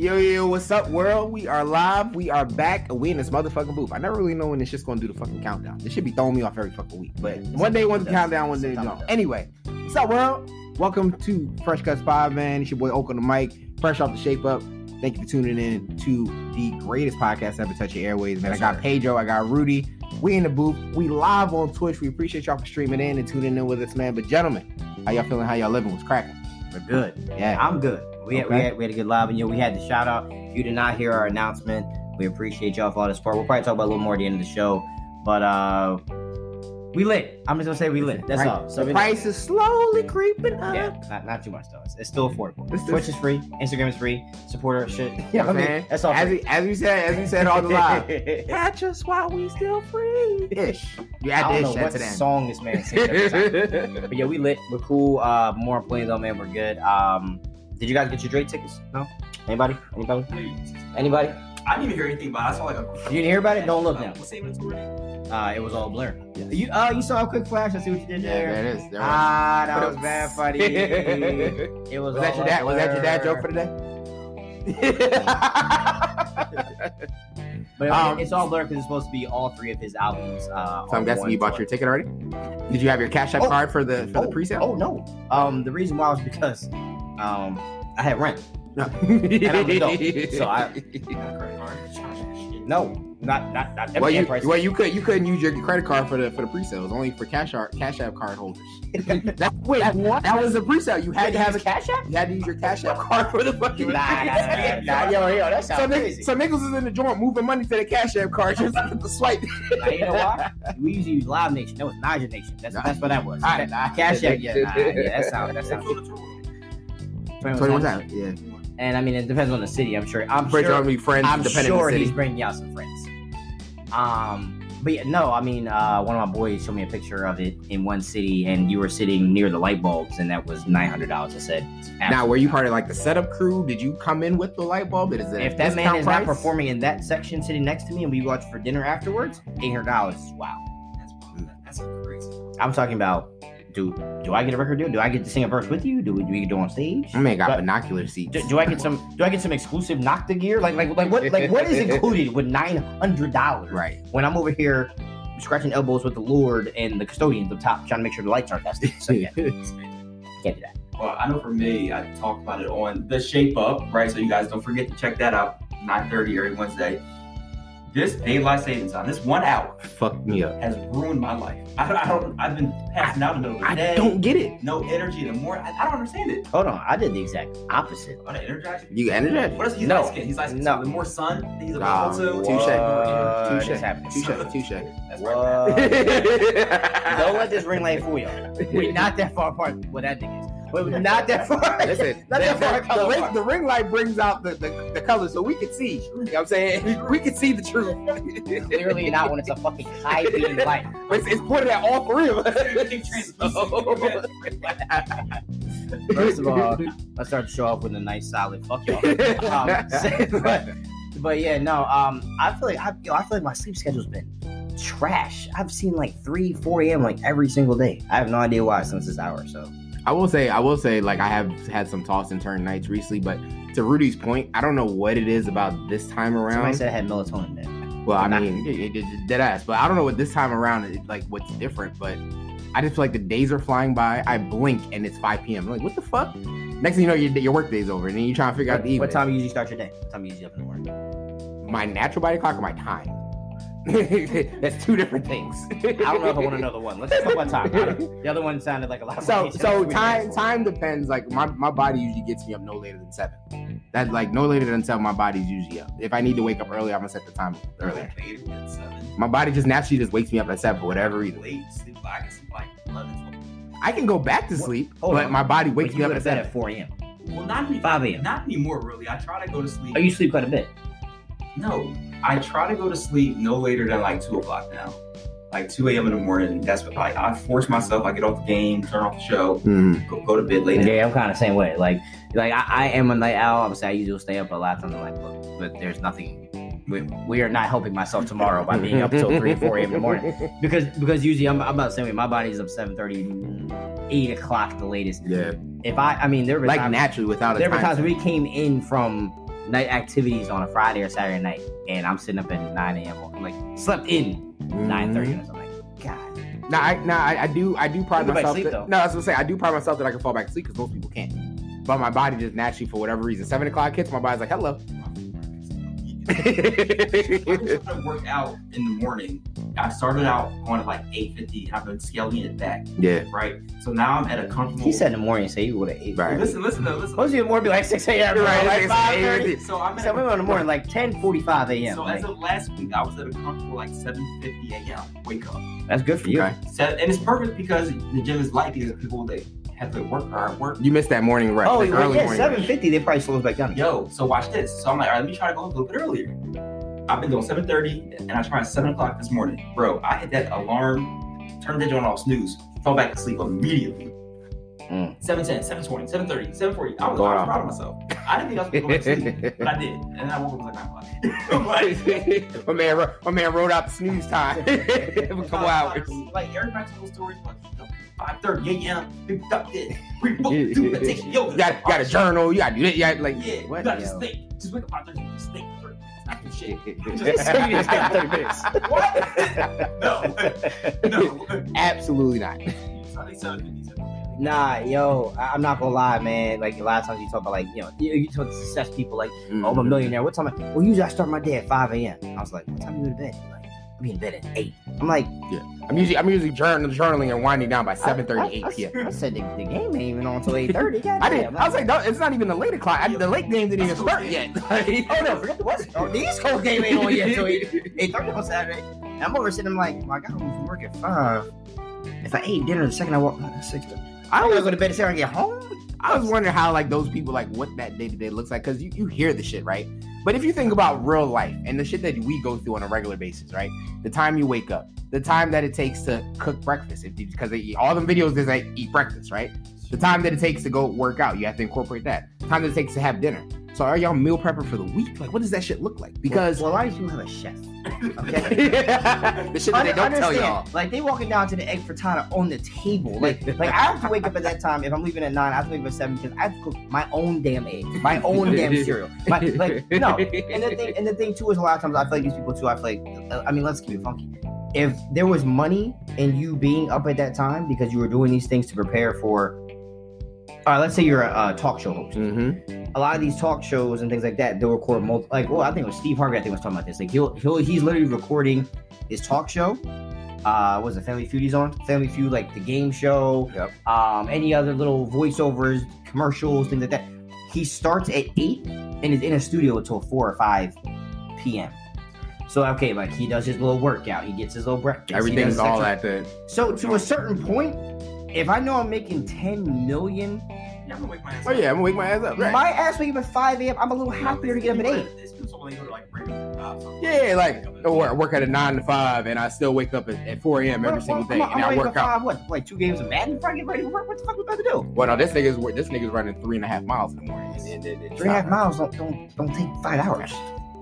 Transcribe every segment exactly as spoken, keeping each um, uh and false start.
Yo, yo, what's up, world? We are live. We are back. We in this motherfucking booth. I never really know when this shit's gonna do the fucking countdown. This should be throwing me off every fucking week. But one day, one countdown, one day, no. Anyway, what's up, world? Welcome to Fresh Cuts Pod, man. It's your boy Oak on the mic, fresh off the shape up. Thank you for tuning in to the greatest podcast ever touch your airways, man. Yes, I got sir. Pedro, I got Rudy. We in the booth. We live on Twitch. We appreciate y'all for streaming in and tuning in with us, man. But gentlemen, how y'all feeling? How y'all living? What's cracking? We're good. Yeah, I'm good. We, okay. had, we, had, we had a good live, and you know, we had the shout out. If you did not hear our announcement, we appreciate y'all for all the support. We'll probably talk about a little more at the end of the show, but uh, we lit. I'm just gonna say we lit. That's right. all. So the price is slowly creeping up. Yeah, not, not too much though. It's, it's still affordable. It's Twitch is free. Instagram is free. Support our shit. Yeah, I mean, that's all. As we, as we said, as we said on the live, catch us while we still free. Ish. You add I don't this know what to song this man sings every time. But yeah, we lit. We're cool. Uh, more importantly though, man, we're good. Um. Did you guys get your Drake tickets? No? Anybody? Anybody? Anybody? I didn't even hear anything about it. I saw like a... You didn't hear about it? Don't look now. What's the inventory? Uh, it was all blur. Yeah. You uh, you saw a quick flash. I see what you did yeah, there. there it is. There ah, that was bad funny. It was. Was that your dad? Was that your dad joke for the day? But um, it's all blur because it's supposed to be all three of his albums. Uh, so I'm guessing you bought tour. Your ticket already? Did you have your Cash App oh, card for the for oh, the pre-sale? Oh no. Um, the reason why was because um I had rent. No. And I was adult, so I got a credit card. No, not not not. Well, you well you could you couldn't use your credit card for the for the pre-sale. It was only for Cash App Cash App card holders. that, Wait, that, what? That was the pre-sale. You had Wait, to have a Cash App. You had to use your Cash App card for the fucking. Nah, nah, nah, nah, yo, yo, that sounds so crazy. So niggas is in the joint moving money to the Cash App card just to the swipe. Nah, you know why? We usually use Live Nation. That was Niger Nation. That's nah. that's what that was. All right, nah, Cash App. Yeah, nah, yeah, that sounds that sounds. twenty-one times. Yeah. And I mean, it depends on the city. I'm sure. I'm Bridge sure. Army friends. I'm sure he's bringing out some friends. Um, but yeah, no. I mean, uh, one of my boys showed me a picture of it in one city, and you were sitting near the light bulbs, and that was nine hundred dollars. I said. Now, were you part of like the setup crew? Did you come in with the light bulb? Is it if that man is price? Not performing in that section, sitting next to me, and we watch for dinner afterwards, eight hundred dollars. Wow. That's that's crazy. I'm talking about. Do do I get a record deal? Do I get to sing a verse with you? Do we do we do on stage? I mean, got but, binocular seats. Do, do I get some? Do I get some exclusive Nocta gear? Like like like what like what is included with nine hundred dollars? Right. When I'm over here scratching elbows with the Lord and the custodians up top, trying to make sure the lights aren't dusty. So yeah, can't do that. Well, I know for me, I talked about it on the Shape Up, right? So you guys don't forget to check that out. nine thirty every Wednesday. This daylight savings time, this one hour, fucked me up, has ruined my life. I don't, I don't I've been passing out in the middle of the I day. I don't get it. No energy. The more, I, I don't understand it. Hold on, I did the exact opposite. On the energized? You energized? What is he's no. light skin? He's light skin. No. So the more sun he's available to. Touche. Touche. Touche. Touche. That's right. Don't let this ring light fool you. We're not that far apart. What that thing is. We're not that far. Listen, not that far. The, the, ring, the ring light brings out the, the, the color so we can see. You know what I'm saying? We can see the truth. Clearly not when it's a fucking high beam light. But it's, it's pointed at all three of us. First of all, let's start to show off with a nice solid fuck y'all. Um, but, but yeah, no. Um, I feel like I, yo, I feel like my sleep schedule's been trash. I've seen like three, four a.m. like every single day. I have no idea why since this hour. So. I will say, I will say, like I have had some toss and turn nights recently, but to Rudy's point, I don't know what it is about this time around. Somebody said I had melatonin then. Well, I mean, it, it, it, dead ass, but I don't know what this time around, it, like what's different, but I just feel like the days are flying by. I blink and it's five p.m. I'm like, what the fuck? Next thing you know, your, your work day's over, and then you're trying to figure what, out the evening. What time you usually start your day? What time you usually up in the morning? My natural body clock or my time? That's two different things. I don't know if I want another one. Let's talk about time. The other one sounded like a lot of so so time time depends. Like my, my body usually gets me up no later than seven. That like no later than seven, my body's usually up. If I need to wake up early, I'm gonna set the time earlier. Later than seven. My body just naturally just wakes me up at seven for whatever reason. Late sleep, I can sleep like eleven, twelve. I can go back to sleep, Hold but on. my body wakes but me you up at bed seven. at four a.m. Well, not any, five a.m. Not anymore, really. I try to go to sleep. Oh, you sleep quite a bit. No, I try to go to sleep no later than like two o'clock now. Like two a.m. in the morning. That's what like I force myself. I get off the game, turn off the show, mm. go, go to bed later. Yeah, I'm kind of the same way. Like, like I, I am a night owl. I'm saying I usually stay up a lot on the night, but, but there's nothing. We, we are not helping myself tomorrow by being up till three, four a.m. in the morning because because usually I'm, I'm about the same way. My body's up seven thirty, eight o'clock at the latest. Yeah. If I, I mean, there were like times, naturally without a there were time times we came in from night activities on a Friday or Saturday night, and I'm sitting up at nine a.m. I'm like slept in nine thirty. I'm like, God. Nah, I, nah, I, I do, I do pride You can go back myself. to sleep, that, though. no, I was gonna say I do pride myself that I can fall back to sleep because most people can't. But my body just naturally, for whatever reason, seven o'clock hits, my body's like, hello. I to work out in the morning. I started out going at like eight fifty. I've been scaling it back. Yeah. Right. So now I'm at a comfortable. He said in the morning, so you would have eight. Right. Listen, listen, though, listen. Most of you in the morning be like six a.m. You're Right, right, like it's five eight thirty. thirty. So I'm at So we in the morning like ten forty-five a.m. So like, as of last week, I was at a comfortable like seven fifty a.m. wake up. that's good for you. Okay. So, and it's perfect because the gym is light because people they have to work or at work. You missed that morning rush. Oh, like well, early yeah, morning seven rush. fifty. They probably slow us back down. Yo, so watch this. So I'm like, all right, let me try to go a little bit earlier. I've been doing seven thirty and I tried seven o'clock this morning. Bro, I hit that alarm, turned the joint off, snooze, fell back to sleep immediately. Mm. seven ten, seven twenty, seven thirty, seven forty. I was, Going I was off. proud of myself. I didn't think I was going to go back to sleep, but I did. And then I woke up and was like, nine o'clock. my man, wrote- my man wrote out the snooze time for a couple hours. Like, everybody tells stories like, five thirty a.m. People got this. Rebook, do meditation, yoga. You got, got a journal. You got to do that. You got like Yeah, what? you gotta just Yo. think. Just wake up five thirty, just think for thirty minutes. Not do shit. Just say you just take thirty minutes. What? No. No. Absolutely not. Sunday, seven fifty. Nah, yo, I- I'm not gonna lie, man. Like a lot of times you talk about like, you know, you, you talk to success people like, oh, I'm a millionaire. What time? I, well, usually I start my day at five a.m. I was like, what time you go to bed? You're like, I'm in bed at eight. I'm like, I'm usually I'm usually journal, journaling and winding down by seven thirty, I- eight I- p.m. I said the, the game ain't even on until eight thirty. I didn't. I was like, no, it's not even the late o'clock. I, the late game didn't even start yet. oh no, forget the West. Oh, the East Coast game ain't on yet until eight thirty on Saturday. And I'm over sitting, I'm like, my God, I'm from work at five. If I ate dinner the second I walk, that's six. I don't gotta go to bed the second I get home. I was wondering how like those people like what that day to day looks like because you, you hear the shit, right? But if you think about real life and the shit that we go through on a regular basis, right? The time you wake up, the time that it takes to cook breakfast, if because they eat all them videos is like eat breakfast, right? The time that it takes to go work out, you have to incorporate that. The time that it takes to have dinner. So are y'all meal prepping for the week? Like, what does that shit look like? Because well, a lot of people have a chef. Okay. the shit that they don't tell Understand, y'all. Like they walking down to the egg frittata on the table. Like, like I have to wake up at that time. If I'm leaving at nine, I have to wake up at seven because I have to cook my own damn egg, my own damn cereal. My, like no, and the thing, and the thing too is a lot of times I feel like these people too. I feel like, uh, I mean, let's keep it funky. If there was money in you being up at that time because you were doing these things to prepare for, uh, let's say you're a uh, talk show host. Mm-hmm. A lot of these talk shows and things like that, they'll record multi- like, well, I think it was Steve Harvey, I think was talking about this. Like he'll he'll he's literally recording his talk show. Uh what was it, Family Feud he's on? Family Feud, like the game show, Yep. um, any other little voiceovers, commercials, things like that. He starts at eight and is in a studio until four or five p.m. So okay, like he does his little workout, he gets his little breakfast. he Everything's does all extra- at the So to a certain point, if I know I'm making ten million, Yeah, I'm gonna wake my ass Oh up. yeah, I'm gonna wake my ass up. Right. my ass waking up at five a.m., I'm a little happier to get up at eight. It's people so when they go to like regular jobs. Yeah, like or I work at a nine to five, and I still wake up at, at four a.m. every Well, single well, day, I'm, and I'm I ready to work go out. five, what, like two games of Madden before I get ready to work? What the fuck we about to do? Well, no, this nigga's this nigga's running three and a half miles in the morning. And, and, and, and Three and a half miles don't don't, don't take five hours.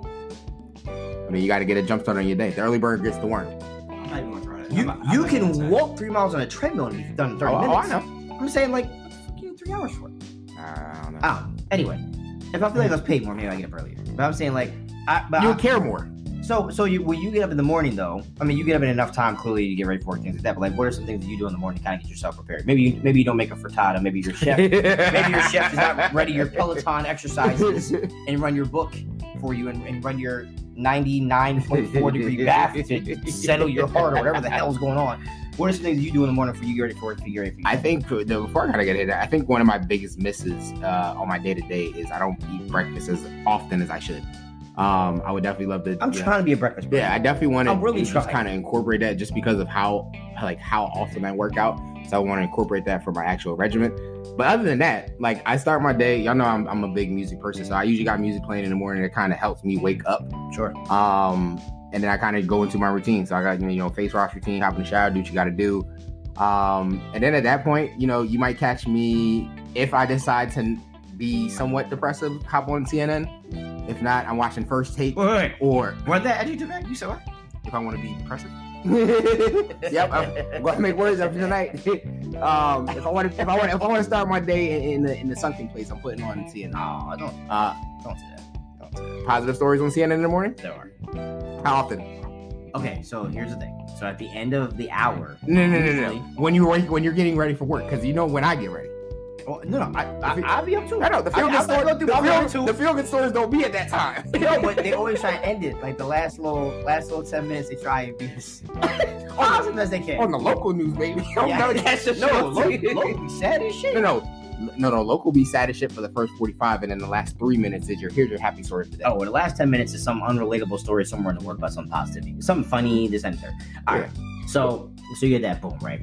I mean, you got to get a jump start on your day. The early bird gets the worm. I'm not even gonna try that. You I'm not- I'm you not even can gonna try walk three miles on a treadmill and be done in thirty Oh, oh, minutes. I know. I'm saying like, what the fuck you need three hours for? I don't know. Oh, anyway, if I feel like I was paid more, maybe I get up earlier. But I'm saying like, I, but you I, would care more. so so you when you get up in the morning though, I mean you get up in enough time clearly to get ready for work, things like that. But like, what are some things that you do in the morning to kind of get yourself prepared? Maybe you maybe you don't make a frittata. Maybe your chef maybe your chef is not ready your Peloton exercises and run your book for you and, and run your ninety-nine point four degree bath to settle your heart or whatever the hell's going on. What are some things you do in the morning for you get ready for work, for you get ready for you? I think for the, before I gotta get into that, I think one of my biggest misses uh, on my day to day is I don't eat breakfast as often as I should. Um, I would definitely love to. I'm you know, trying to be a breakfast person. Yeah, I definitely want to I'm really just trying. kind of incorporate that just because of how like how often I work out. So I want to incorporate that for my actual regimen. But other than that, like I start my day. Y'all know I'm I'm a big music person, so I usually got music playing in the morning that kind of helps me wake up. Sure. Um, and then I kind of go into my routine. So I got you know face wash routine, hop in the shower, do what you got to do. Um, and then at that point, you know, you might catch me if I decide to be somewhat depressive, hop on C N N. If not, I'm watching First Take. Wait, wait, Or what that adjective back? You said what? if I want to be depressive. Yep, I'm, I'm going to make words up tonight. um, if I want to, if I want, if I want to start my day in, in the in the sunken place, I'm putting on C N N. No, don't Uh, don't say that. all the time. Positive stories on C N N in the morning? There are. How often? Okay, so here's the thing. So at the end of the hour, No, no, no, no, usually- no. When you were when you're getting ready for work, because you know when I get ready. Well, no, no, I, I, I'll be up too. I know the feel I- good I- I stories. go through The my feel, one, too. the feel good stories don't be at that time. No, but they always try and end it. Like the last little, last little ten minutes, they try and be as positive as they can. On the local news, baby. Yeah. No, that's just no, no, local, local be sad as shit. no, no, no, no. Local be sad as shit for the first forty-five, and then the last three minutes is your here's your happy story of the day. Oh, well, the last ten minutes is some unrelatable story somewhere in the world about some positivity, something funny, this and that. All right. So, so you get that boom, right?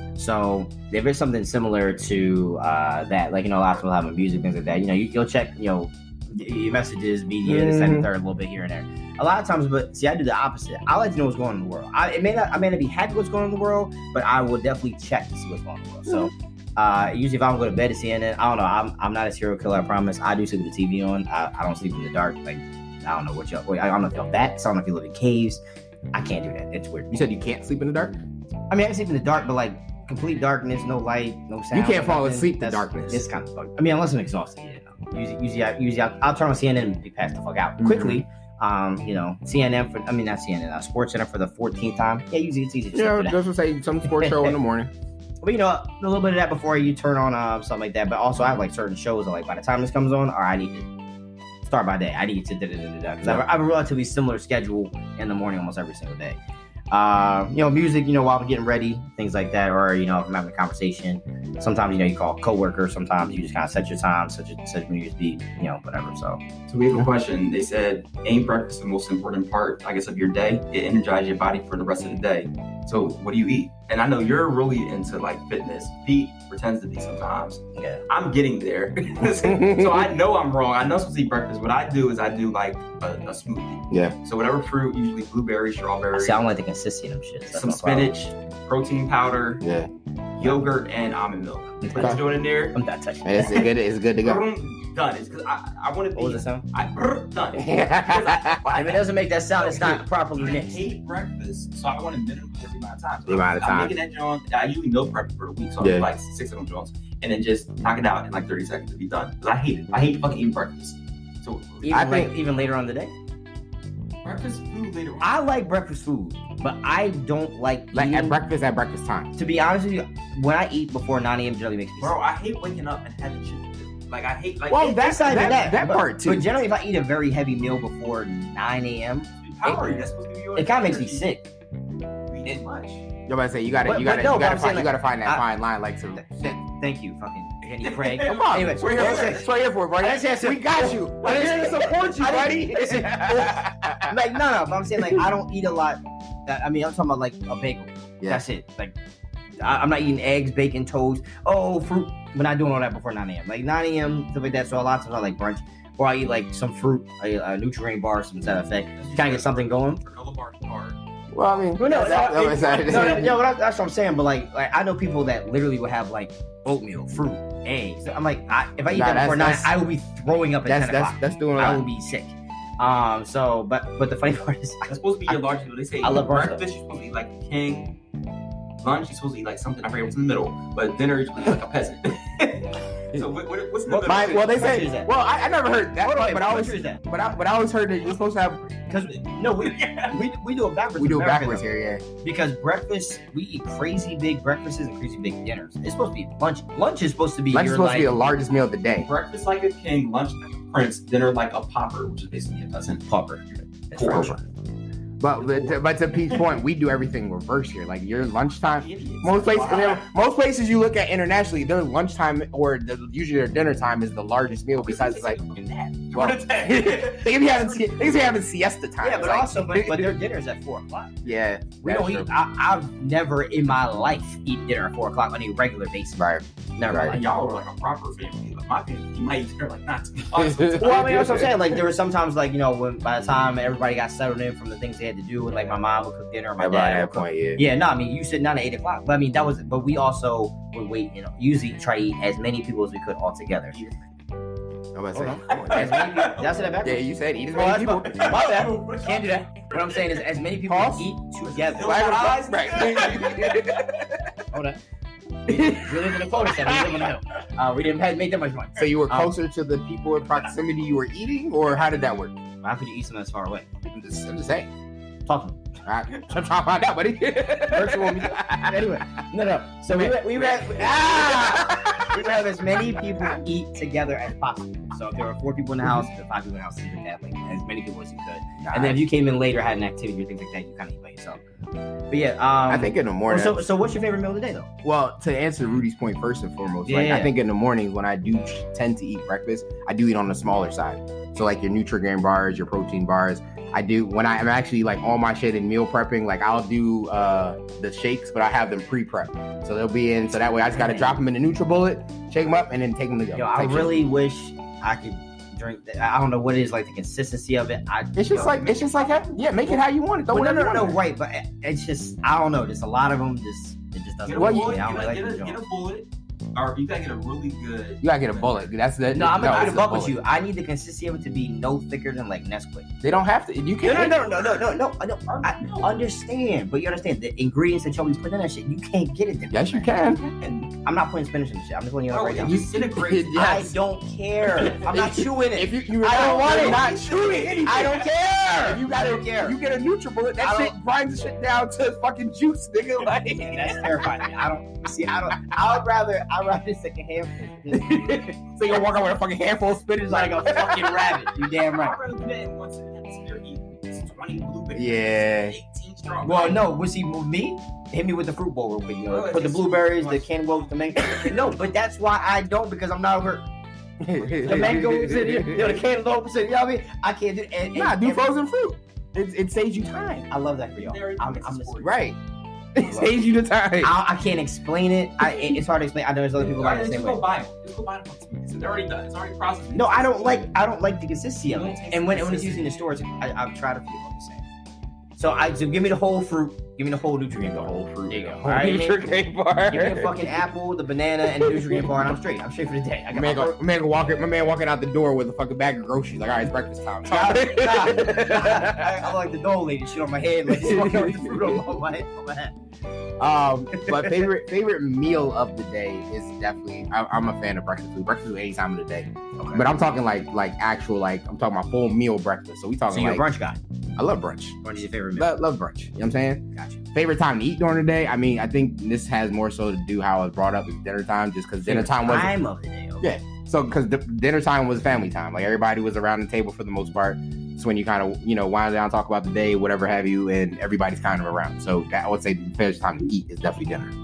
So if it's something similar to uh, that, like you know, a lot of people have music things like that. You know, you, you'll check, you know, your messages, media, this and the third, a little bit here and there. A lot of times, but see, I do the opposite. I like to know what's going on in the world. I it may not, I may not be happy what's going on in the world, but I will definitely check to see what's going on in the world. So. Uh, usually, if I'm going to bed to C N N, I don't know. I'm I'm not a serial killer. I promise. I do sleep with the T V on. I, I don't sleep in the dark. Like I don't know what y'all. I don't know if y'all bats. I don't know if you live in caves. I can't do that. It's weird. You said you can't sleep in the dark. I mean, I can sleep in the dark, but like complete darkness, no light, no sound. You can't fall nothing. asleep in That's- darkness. It's kind of fucked. I mean, unless I'm exhausted. Yeah, no. Usually, usually, I, usually I'll, I'll turn on C N N and be passed the fuck out Mhm. quickly. Um, you know, C N N for. I mean, not C N N. Uh, Sports Center for the fourteenth time. Yeah, usually it's easy. To Yeah, sleep for that. just to say some sports show in the morning. But you know, a little bit of that before you turn on uh, something like that. But also, I have like certain shows that, like, by the time this comes on, or I need to start my day. I need to da da da da da because I, have a- I have a relatively similar schedule in the morning almost every single day. Uh, you know, music. You know, while I'm getting ready, things like that, or you know, if I'm having a conversation. Sometimes you know you call a coworker. Sometimes you just kind of set your time, set your set your music beat, you know, whatever. So So we have a question. They said, ain't breakfast the most important part, I guess, of your day? It energizes your body for the rest of the day. So what do you eat? And I know you're really into like fitness. Pete pretends to be sometimes. yeah, I'm getting there. So I know I'm wrong. I know I'm supposed to eat breakfast. What I do is I do like a, a smoothie. Yeah. So whatever fruit, usually blueberry, I strawberry, sound like the consistency of them shit. some spinach, protein powder, Yeah. yogurt, and almond milk. Put Okay. it in there. I'm not touching. It's good. It's good to go. Boom, done. It's because I, I want to What was be. it sound? I done. Because I- If it doesn't make that sound, it's not properly I mixed. hate breakfast, so I want to minimize the amount of time. So The amount of I'm time. making that joint. I usually meal prep for the week, so I Yeah. do like six of them joints, and then just knock it out in like thirty seconds to be done. Because I hate it. I hate fucking eating breakfast. So Even, I like, think- even later on in the day. breakfast food later on. I like breakfast food, but I don't like Like eating. at breakfast, at breakfast time. To be honest with you, when I eat before nine a.m. generally makes me sick. Bro, I hate waking up and having shit to do. Like I hate like Well, it- that's not even that, that but, part too. But generally, if I eat a very heavy meal before nine a.m., power. That's supposed to be your it kind of makes me sick. We did much. You're about to say you gotta, But- you but gotta, no, you but gotta I'm find, saying, you like, gotta find that I- fine line, like some. Th- Thank you, fucking Jenny Craig. Come on. Anyway, We're here, what I'm for, saying- that's what we're here for, bro. I didn't say I said- We got you. We're here to support you, I buddy. didn't- listen, like no, no. But I'm saying like I don't eat a lot. That, I mean, I'm talking about like a bagel. Yeah. That's it. Like I, I'm not eating eggs, bacon, toast. Oh, fruit. We're not doing all that before nine a.m. Like nine a.m. stuff like that. So a lot of times I like brunch, or I eat like some fruit, a, a nutrient bar, some to that effect. Kind of get something going. Granola bar hard. Well, I mean, Well, no, that- no, that- that- No, no, no, but that's what I'm saying. But like, like I know people that literally will have like oatmeal, fruit, eggs. I'm like, I, if I eat Nah, that before nine, that's- I will be throwing up at that's ten that's o'clock. that's doing a I will lot. be sick. Um. So, but but the funny part is, That's supposed to be your largest meal. They say I love brunch, breakfast you're supposed to eat like a king. Lunch you're supposed to eat like something I forget what's in the middle. But dinner you're supposed to eat like a peasant. So what, what, what's in the Well, middle? my, well, they Country is say. that? Well, I, I never heard that, What- but what I always, country is that? but I, but I always heard that you're supposed to have. because no, we, we we do it backwards. We do it in America, backwards though. here, yeah. Because breakfast, we eat crazy big breakfasts and crazy big dinners. It's supposed to be lunch. Lunch is supposed to be Lunch is your supposed like. to be the largest meal of the day. Breakfast like a king, lunch like a prince, dinner like a pauper, which is basically a peasant. pauper. It's Poor. French. But but to, but to Pete's point, we do everything reverse here. Like your lunchtime. Idiots. Most places, Why? most places you look at internationally, their lunchtime or the, usually their dinner time is the largest meal. Besides, like, well, What is that? they be having sie- they be having siesta time. Yeah, but like, also, but, but their dinner's at four o'clock. yeah, We that's don't true. eat. I, I've never in my life eat dinner at four o'clock on a regular basis. Right. Never. Right. Like, Y'all are like a proper family. Like my family, you might eat dinner like not. well, I mean, that's what I'm saying. Like, there were sometimes, like, you know, when by the time everybody got settled in from the things they had to do, and like my mom would cook dinner, or my By dad that would cook. point, yeah. Yeah, no, I mean, you sit down at eight o'clock, but I mean, that was, but we also would wait, you know, usually try to eat as many people as we could all together. I'm about to Hold say. on. As many people, did I say that back? Yeah, you said eat as Oh, many that's people. my, my bad. Can't do that. What I'm saying is, as many people Pause. eat together. Right. Hold on. We lived in a cul-de-sac. We lived on a hill. Uh, we didn't have, make that much money. So you were Um, closer to the people in proximity you were eating, or how did that work? How could you eat something that's far away? I'm just, I'm just saying. Talk to me. All right, I'm trying to find out, buddy. Virtual meeting. Anyway, no, no. So we we would ah! we would have as many people eat together as possible. So if there were four people in the house, if there were five people in the house, you could have like as many people as you could. And then if you came in later, had an activity or things like that, you kind of eat by yourself. But yeah, um, I think in the well, morning. so so what's your favorite meal of the day though? Well, to answer Rudy's point first and foremost, like Yeah. I think in the mornings when I do tend to eat breakfast, I do eat on the smaller side. So like your Nutrigrain bars, your protein bars. I do when I am actually like on my shit and meal prepping. Like I'll do uh, the shakes, but I have them pre-prepped, so they'll be in. So that way I just gotta drop them in the NutriBullet, shake them up, and then take them to go. Yo, I type shit. really wish I could drink. That. I don't know what it is like the consistency of it. I It's just yo, like it's just like yeah, make it how you want it. Throw Well, no, whatever no, you no, want no, in right, but it's just I don't know. Just a lot of them, just it just doesn't. Get a Well, work you- for bullet, me. I don't get, a, really get, like a, the get a joint. bullet, or you gotta get a really good. there. You gotta get a bullet. That's the No, I'm gonna no, keep it it's a buck bullet. with you. I need the consistency of it to be no thicker than like Nesquik. They don't have to. You No, can. no, no, no, no, no, no. I, know, I understand, but you understand the ingredients that y'all put in that shit. You can't get it. There, Yes, you man. can. And I'm not putting spinach in the shit. I'm just letting you know bro, right it now. disintegrates. Yes. I don't care. I'm not chewing it. If you, you I don't want you're it. not chewing anything. I don't care. If you I got don't care. you get a NutriBullet, that I shit grinds the shit down to fucking juice, nigga. Like That's terrifying. I don't see. I don't. I would rather. I'd rather just take a handful. so you're walking with a fucking handful of spinach like a fucking rabbit. You damn right. I'd rather do that in one sitting. You're eating twenty blueberries. Yeah. eighteen strawberries. Well, no. Was he move me? Hit me with the fruit bowl real quick. You know, Oh, put the it's- blueberries, the cantaloupes, the mango. No, but that's why I don't because I'm not over the mangoes and you know, the cantaloupes and you know what I mean. I can't do. And, Nah, and- do and- frozen fruit. It, it saves you time. I love that for y'all. Very I'm, good I'm sport. Right. It saves you the time. I, I can't explain it. I, it- it's hard to explain. I know there's other people like Alright, the just same go way. buy it. Just go buy the fucking smoothies. It's already done. It's already processed. No, I don't like. I don't like the consistency of You it. don't taste And the when, when it's consistency. used in the stores, I, I've tried a few. I'm just saying. So I so give me the whole fruit. Give me the whole nutrient bar. whole fruit. There you go. Whole All right, man. Nutrigrain bar. Give me the fucking apple, the banana, and the nutrient bar, and I'm straight. I'm straight for the day. I got My man, my go, my man go walking. My man walking out the door with a fucking bag of groceries. Like, all right, it's breakfast time. Nah, nah. I, I like the dough lady shit on my head, like just walking with the fruit on on my head. On my head. Um, but favorite favorite meal of the day is definitely. I, I'm a fan of breakfast food. Breakfast food any time of the day. Okay. But I'm talking like like actual like I'm talking about full meal breakfast. So we So talking you're a like brunch guy. I love brunch. Brunch is your favorite meal. Love, love brunch. You know what I'm saying? Gotcha. Favorite time to eat during the day? I mean, I think this has more so to do how I was brought up is dinner time, just because dinner Favorite time wasn't. time of the day. Okay. Yeah. So because the dinner time was family time, like everybody was around the table for the most part. It's when you kind of you know wind down, talk about the day, whatever have you, and everybody's kind of around. So that, I would say the favorite time to eat is definitely dinner.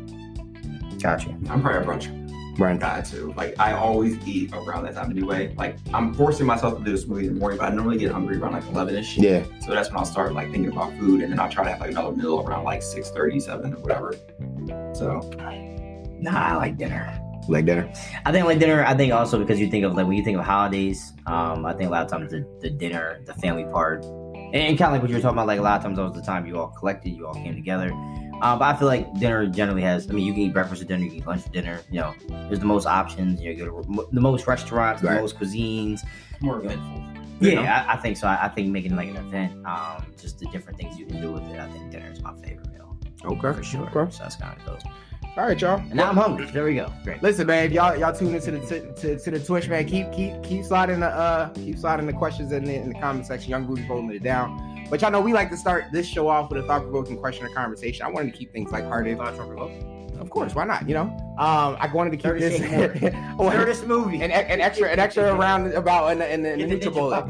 Gotcha. I'm probably a brunch Brunch. guy too. Like I always eat around that time anyway. Like I'm forcing myself to do a smoothie in the morning, but I normally get hungry around like eleven ish. Yeah. So that's when I'll start like thinking about food, and then I'll try to have like another meal around like six thirty, seven or whatever. So Nah, I like dinner. Like dinner. I think like dinner. I think also because you think of like when you think of holidays. Um, I think a lot of times the, the dinner, the family part, and, and kind of like what you were talking about. Like a lot of times that was the time you all collected, you all came together. Um, but I feel like dinner generally has. I mean, you can eat breakfast for dinner, you can eat lunch for dinner. You know, there's the most options. You know, go to the most restaurants, the Right. most cuisines. more eventful. Yeah, I, I think so. I, I think making it like an event, um, just the different things you can do with it. I think dinner is my favorite meal Okay. for sure. Okay. So that's kind of cool. All right, y'all. And now I'm hungry. There we go. Great. Listen, man, if y'all y'all tune into the to, to, to the Twitch, man, keep keep keep sliding the uh keep sliding the questions in the in the comment section. Young Rudy holding it down. But y'all know we like to start this show off with a thought provoking question or conversation. I wanted to keep things lighthearted. Of course, why not? You know, um, I wanted to keep Thirty this Shades Well, Weirdest movie. an, an extra an extra round about in the, in the, in the Get the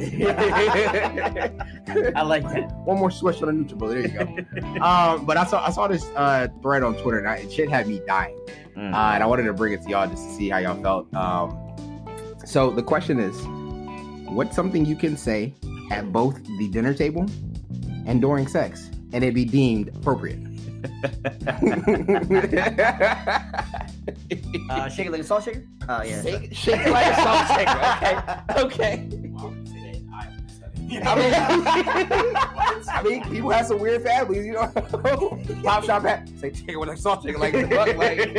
NutriBullet. I like that. One more swish on the NutriBullet. There you go. um, but I saw I saw this uh, thread on Twitter and I, it shit had me dying. Mm. Uh, and I wanted to bring it to y'all just to see how y'all felt. Um, so the question is, what's something you can say at both the dinner table and during sex, and it be deemed appropriate? Uh, shake it like a salt shaker. Uh, yeah. shake, shake it like a salt shaker. Okay. Okay. Why would you say that? I understand. I mean, I mean, people have some weird families, you know. Pop shop hat, say chicken with a salt chicken, like the fuck,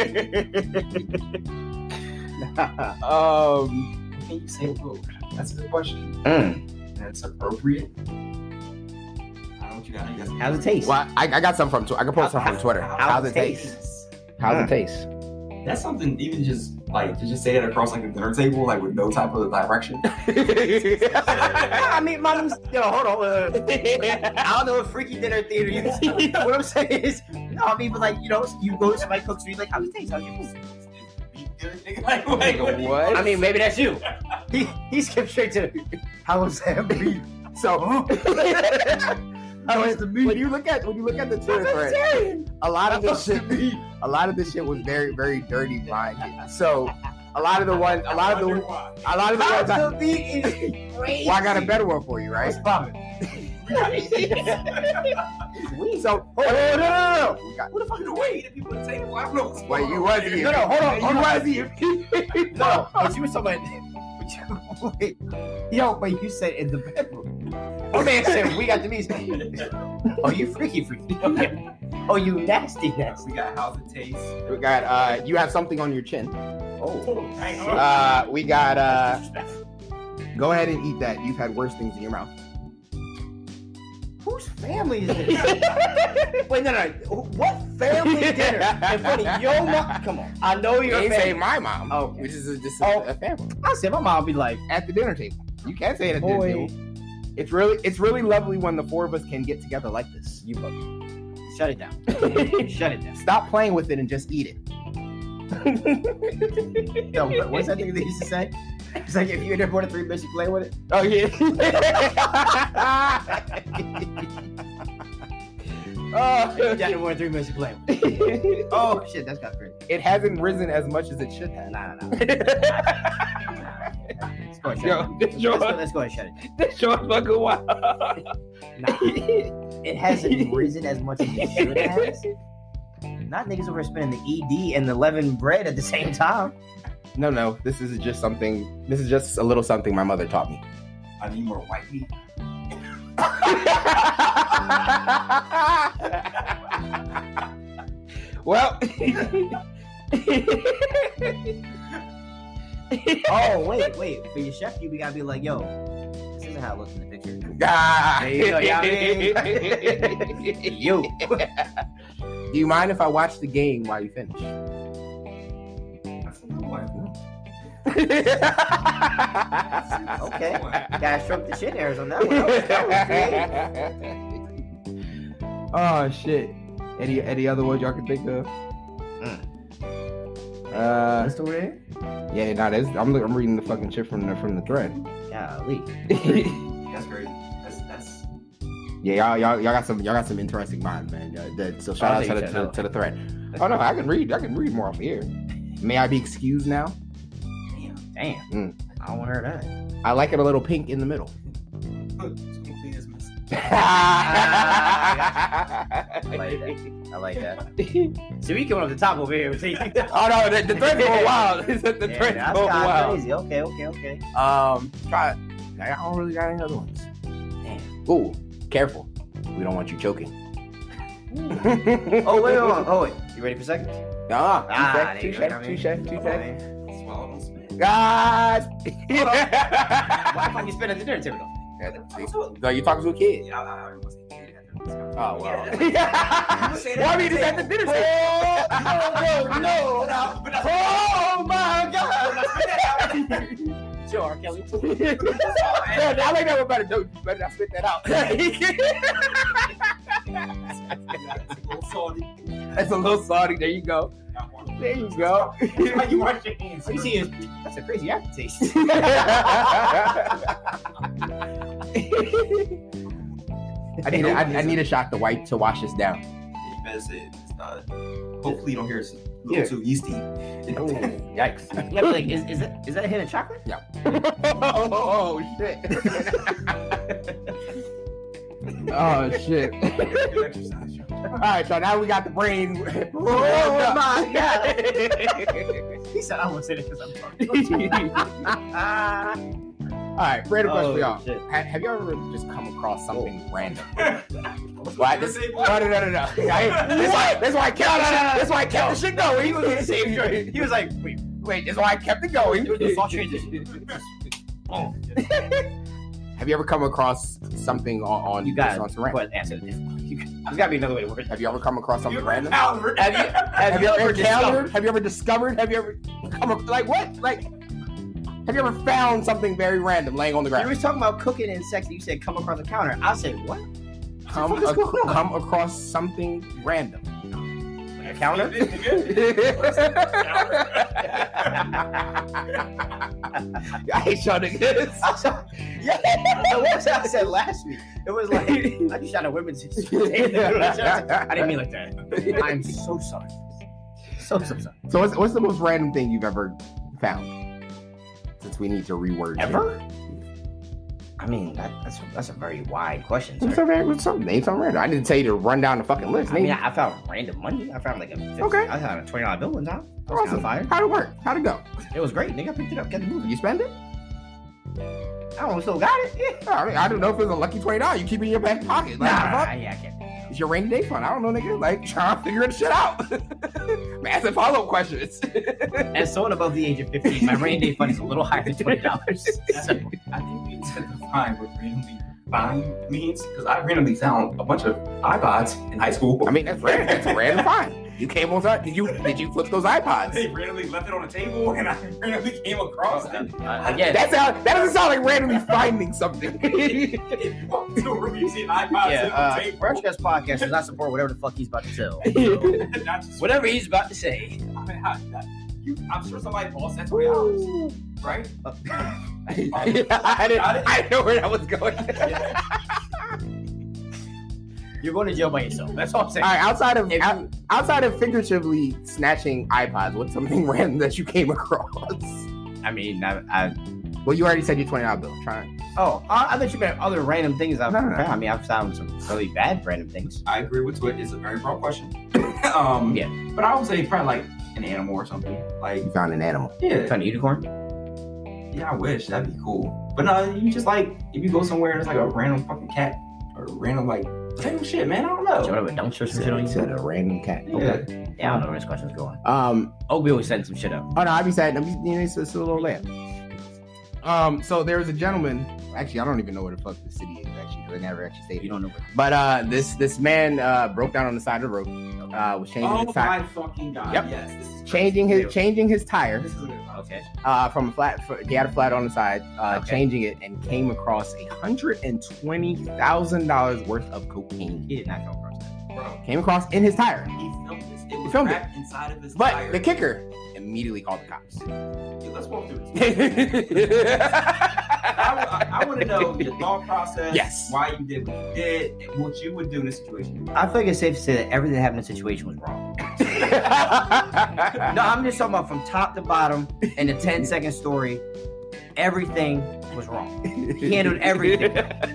like. um, Can you say food? That's a good question. Mm. That's appropriate. I don't know what you got. You got How's it taste? well, I, I got some from. Tw- I can post some from Twitter. How's How's it it taste? taste? How's Mm. it taste? That's something even just like to just say that across like a dinner table, like with no type of direction. I mean, mom's. Yo, hold on. Uh, I don't know what freaky dinner theater you. What I'm saying is, no, I mean, but like, you know, you go to somebody cooks for you, like, how's it taste? How's your food? Like, like, what? What? I mean, maybe that's you. He he skipped straight to how was that beef? So How was the meat? when you look at when you look at the Twitter thread, a lot of this shit, a lot of this shit was very very dirty behind it. So a lot of the ones, a lot of the, a lot of the ones. I, How's the meat is crazy. well, I got a better one for you, right? What's poppin'? So oh, no, no, no, no. We got, What the fuck is the way the people at the table? I don't know. what's wait, going you on. was eating. No, no, hold on, hold You on. was eating. No, but you were talking about. Wait, yo, but you said in the bedroom. Oh man said we got the meat. Oh, you freaky freaky. Okay. Oh, you nasty nasty. We got how's it taste. We got uh, you have something on your chin. Oh. Uh, we got uh, go ahead and eat that. You've had worse things in your mouth. Whose family is this? Wait, no, no. What family dinner in front of your mom? Come on. I know You you're a ain't say family. my mom, Oh. which is a, just a, Oh. a family I said my mom would be like, at the dinner table. You can't say it at the dinner boy, table. It's really, it's really lovely when the four of us can get together like this. you bug. Shut it down. Shut it down. Stop playing with it and just eat it. Yo, what- what's that thing they used to say? It's like if you're there more than three bitches, you play with it. Oh yeah. If you're oh, there more than three bitches, you play with it. Oh shit, that's got crazy. it hasn't risen as much as it should have. Nah, nah, nah. Let's go ahead, shut Yo, it this down. your, Let's go, let's go ahead and shut it down. this your fucking wild. Nah, it hasn't risen as much as it should have. Not niggas over here spending the E D and the leavened bread at the same time. No, no, this is just something. This is just a little something my mother taught me. I need more white meat. Well. Oh wait, wait. For your chef, you gotta be like, yo, this isn't how it looks in the picture. Ah. There you go, you know what I mean? You. Do you mind if I watch the game while you finish? That's a little white meat. Okay. Gotta stroke the shit hairs on that one. That was, that was creative. Oh shit! Any any other words y'all can think of? Uh, That's over there? yeah, no, that's, I'm I'm reading the fucking shit from the from the thread. Golly. That's crazy. That's that's. Yeah, y'all y'all y'all got some y'all got some interesting minds, man. Uh, that- so shout Oh, out to thank the you, to, shout to the thread. Oh no, I can read I can read more off here. May I be excused now? Damn. Mm. I don't want to hear that. I like it a little pink in the middle. Look, it's gonna clean this mess. I like that. I like that. See, we coming up the top over here. See? Oh no, the, the thread's going wild. the Yeah, thread's that's going kind of wild. crazy. Okay, okay, okay. Um, try. I don't really got any other ones. Damn. Ooh, careful. We don't want you choking. Oh, wait, wait, wait. Oh, wait. You ready for seconds? Ah, Ah, touche, there you go. touche, touche, touche. Come on, man. Swallow, don't spit. God. Why the fuck you spit at the dinner table, though? No, you talking to a kid. Yeah, I, I wasn't kidding. Oh well. Yeah. Well, I mean, it's at the dinner table. Oh, no, no, no. Oh, my God. Sure, R. Kelly. Yeah, I like that one better. Don't you better not spit that out. It's a little salty. That's a little salty. There you go. There you go. How you wash your hands? All you see is, that's a crazy aftertaste. I need a, I, I need a shot to wipe to wash this down. You better say it. It's not. Hopefully, you don't hear it's a little Yeah. too yeasty. Yikes. Yeah, but like, is, is, it, is that a hint of chocolate? Oh shit. Oh shit. Good exercise, yo. All right, so now we got the brain. Oh my God. He said, I won't say that because I'm fucking. All right, random question for y'all. Oh, shit. Ha- Have you ever just come across something random? What's Why the this? same No, no, no, no, no. I- That's why. That's why I kept. No, no, no, no. That's why I kept the shit going. He was gonna say, he was like, wait, Wait, that's why I kept it going. It was the soft transition. Oh. Have you ever come across something on, on You got on it. Saran? But answer it. You got- There's got to be another way to word it. Have you ever come across something You random? have you, Have you, have Have you ever encountered? discovered- Have you ever discovered? Have you ever come ac- like what? Like, have you ever found something very random laying on the You ground? were talking about cooking and sex. And you said come across the counter. I said what? Come, What the fuck is ac- going on? come across something random. Like a counter? I hate y'all niggas. Yeah, what was I said last week? It was like I just shot a women's. I didn't mean like that. I'm so sorry. So so sorry. So what's, what's the most random thing you've ever found? Since we need to reword Ever? I mean, that, that's that's a very wide question. What's Sir. up, man? What's up? Name something random. I didn't tell you to run down the fucking list. I Name mean, I, I found random money. I found like a fifty, Okay. I found a twenty dollar bill one time. I was kind awesome. of fired. How'd it work? How'd it go? It was great. Nigga, I picked it up, got the movie. You spend it? I don't know, still got it. Yeah. I, mean, I don't know if it was a lucky twenty dollars. You keep it in your back pocket. Like, Nah, what the fuck? yeah, I can't. It's your rainy day fund. I don't know, nigga. Like, trying to figure this shit out. Man, asking follow up questions. As someone above the age of fifteen, my rainy day fund is a little higher than twenty dollars. I think, I think we need to define what randomly find means because I randomly found a bunch of iPods in high school. I mean, that's random. That's a random find. You came on top. Did you did you flip those iPods? They randomly left it on the table, and I randomly came across it. Uh, again, That sound that doesn't sound like randomly finding something. It walked to a room, you see an iPod yeah, sitting uh, on the table. Freshcast Podcast does not support whatever the fuck he's about to tell. Not just, Whatever he's about to say. I mean, how, that, you, I'm sure somebody lost that twenty dollars, right? I, didn't, I didn't know where that was going. You're going to jail by yourself. That's all I'm saying. All right, outside of If out, you- outside of figuratively snatching iPods, what's something random that you came across? I mean, I, I Well, you already said your twenty dollar bill. Try it. oh, I, I thought you meant other random things I've No, no, no. found. I mean, I've found some really bad random things. I agree with Twit. It's a very broad question. um, Yeah. But I would say probably like an animal or something. Like, You found an animal. yeah, Found a unicorn? yeah, I wish that'd be cool. But no, you just like if you go somewhere and it's like a random fucking cat or random like random shit, man. I don't know. What about don't search some shit on You you? said a random cat. Yeah. Okay. Yeah, I don't know where this question's going. Um. Obi always sends some shit up. Oh no, I be saying, I'm just, you know, it's, it's a little lamp. Um. So there was a gentleman. Actually, I don't even know where the fuck the city is. Actually, 'cause I never actually stayed. You don't know where. But uh, this this man uh broke down on the side of the road. Uh, was changing Oh his tire, my fucking god! Yep. Yes, this is changing his changing his tire. This is a good one. Okay. Uh, from a flat, he had a flat on the side, uh, Okay. changing it, and came across a hundred and twenty thousand dollars worth of cocaine. He did not come across that. Bro, Came across in his tire. he filmed this. It was filmed it. wrapped inside of his But tire. the kicker immediately called the cops. Dude, let's walk through this. I, want to know your thought process. Yes. Why you did what you did, and what you would do in this situation. I feel like it's safe to say that everything that happened in the situation was wrong. No, I'm just talking about from top to bottom in the ten second story. Everything was wrong. He handled everything.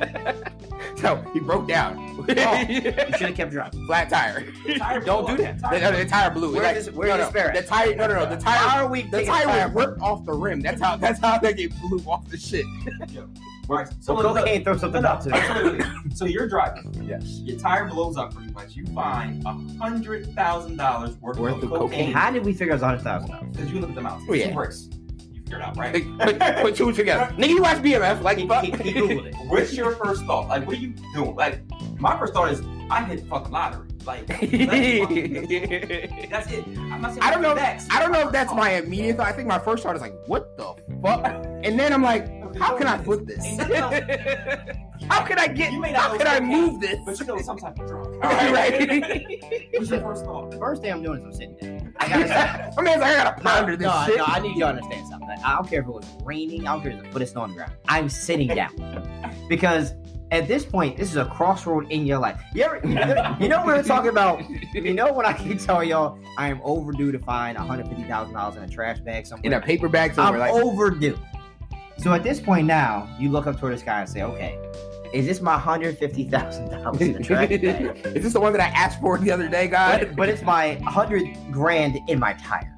So he broke down. Oh, you should have kept driving. Flat tire. Tire Don't blew do up. that. The, Tire no, the tire blew. Where Like, is- where no, is no, the spare? The tire. No, no, no. The How tire. are we The taking tire the was ripped off the rim. That's how. That's how that get blew off the shit. Right. So look, look, cocaine throw something no, no, out to them. So you're driving. Yes. Your tire blows up pretty much. You find a hundred thousand dollars worth, Worth of of cocaine. cocaine. How did we figure out one hundred thousand dollars? Because you look at the mountains. Oh, yeah. Two bricks. You figure it out, right? Put, put two together. Nigga, you watch B M F like He, fuck. he, he Googled it. What's your first thought? Like, what are you doing? Like, my first thought is, I hit the fucking lottery. Like, that's, fucking- that's it. I'm not saying I don't know. Next. I don't know if that's my immediate thought. I think my first thought is like, what the fuck? And then I'm like, how can I flip this? Ain't nothing else- How can I get? You may not How know can I cocaine, move this? But you know some type of drug. Right, right. What's your first thought? The first thing I'm doing is I'm sitting down. I gotta I mean, it's like, I gotta ponder this no, shit. no, I need you to understand something. I don't care if it was raining. I don't care if there's a foot of snow on the ground. I'm sitting down because at this point, this is a crossroad in your life. You ever, you know, you know, we were talking about. You know, when I keep telling y'all I am overdue to find one hundred fifty thousand dollars in a trash bag somewhere. In a paper bag I'm somewhere, like overdue. So at this point now, you look up toward the sky and say, okay, is this my one hundred fifty thousand dollars in a trash bag? Is this the one that I asked for the other day, guys? But, but it's my one hundred grand in my tire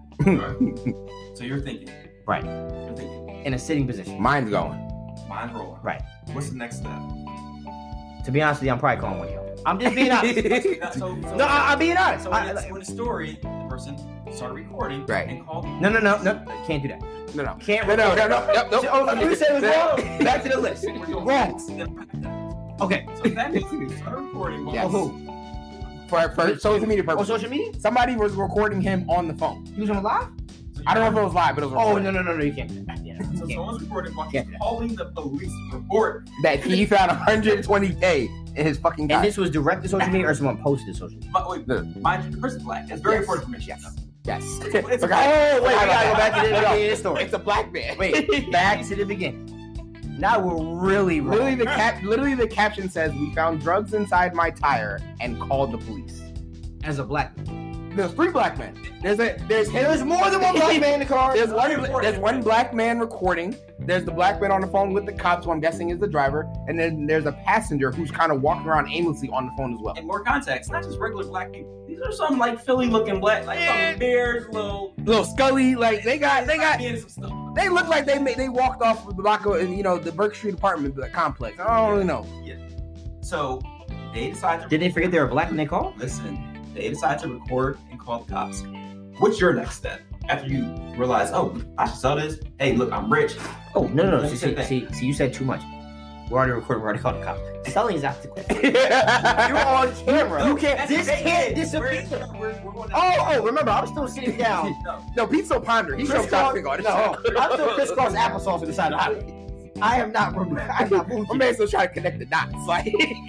So you're thinking. Right. You're thinking. in a sitting position. Mine's going. Mine's rolling. Right. What's the next step? To be honest with you, I'm probably calling one of y'all. I'm just being honest. so, so, No, I, I'm being honest. So I- in, the, in the story, the person started recording Right. and called. no, no, no, no. Can't do that. No, no. Can't. No, no, no, no, no, no. Oh, you said it was wrong. Back to the list. We're doing Wrong. step by step. Okay. So that means you started recording. While Yes. Who? for, for social media On purposes. social media? Somebody was recording him on the phone. He was on live? I don't know if it was live, but it was Oh, recorded. no, no, no, no, you can't do that. Yeah, So you can't. someone's recording while he's Yeah. calling the police to report. That he found one hundred twenty K in his fucking And car. this was direct to social media or someone posted to social media? But wait, The- mind you, the person's black. That's very Yes. important information. Yes. Yes. It's a- Oh, wait, we gotta go back to the No, beginning of the story. It's a black man. Wait, back to the beginning. Now we're really wrong. Literally the cap. Literally the caption says, "We found drugs inside my tire and called the police." As a black man. There's three black men. There's a there's There's more than one black man in the car. There's one. There's one black man recording. There's the black man on the phone with the cops, who I'm guessing is the driver, and then there's a passenger who's kind of walking around aimlessly on the phone as well. And more context, not just regular black people. These are some like Philly looking black, like Yeah. some bears, little. Little Scully, like they got, they got, Being some stuff. they look like they made, they walked off of the block of, you know, the Burke Street apartment complex. I don't really know. So they decide to. Did they forget they were black when they called? Listen, they decide to record and call the cops. What's your next step after you realize, oh, I should sell this? Hey, look, I'm rich. Oh, no, no, no. Let See, me see, say see, see, you said too much. We're already recording. We're already called the cops. Selling is out the question. You're You're on camera. You can't. That's This the can't thing. disappear. We're, we're, we're going to- Oh, oh, remember, I'm still sitting down. No. No, Pete's so pondering. He's so Crisscross- chopping on it. No, I'm still crisscross applesauce on the side of the highway. I am not. I'm not moving. My man's still trying to connect the dots. Like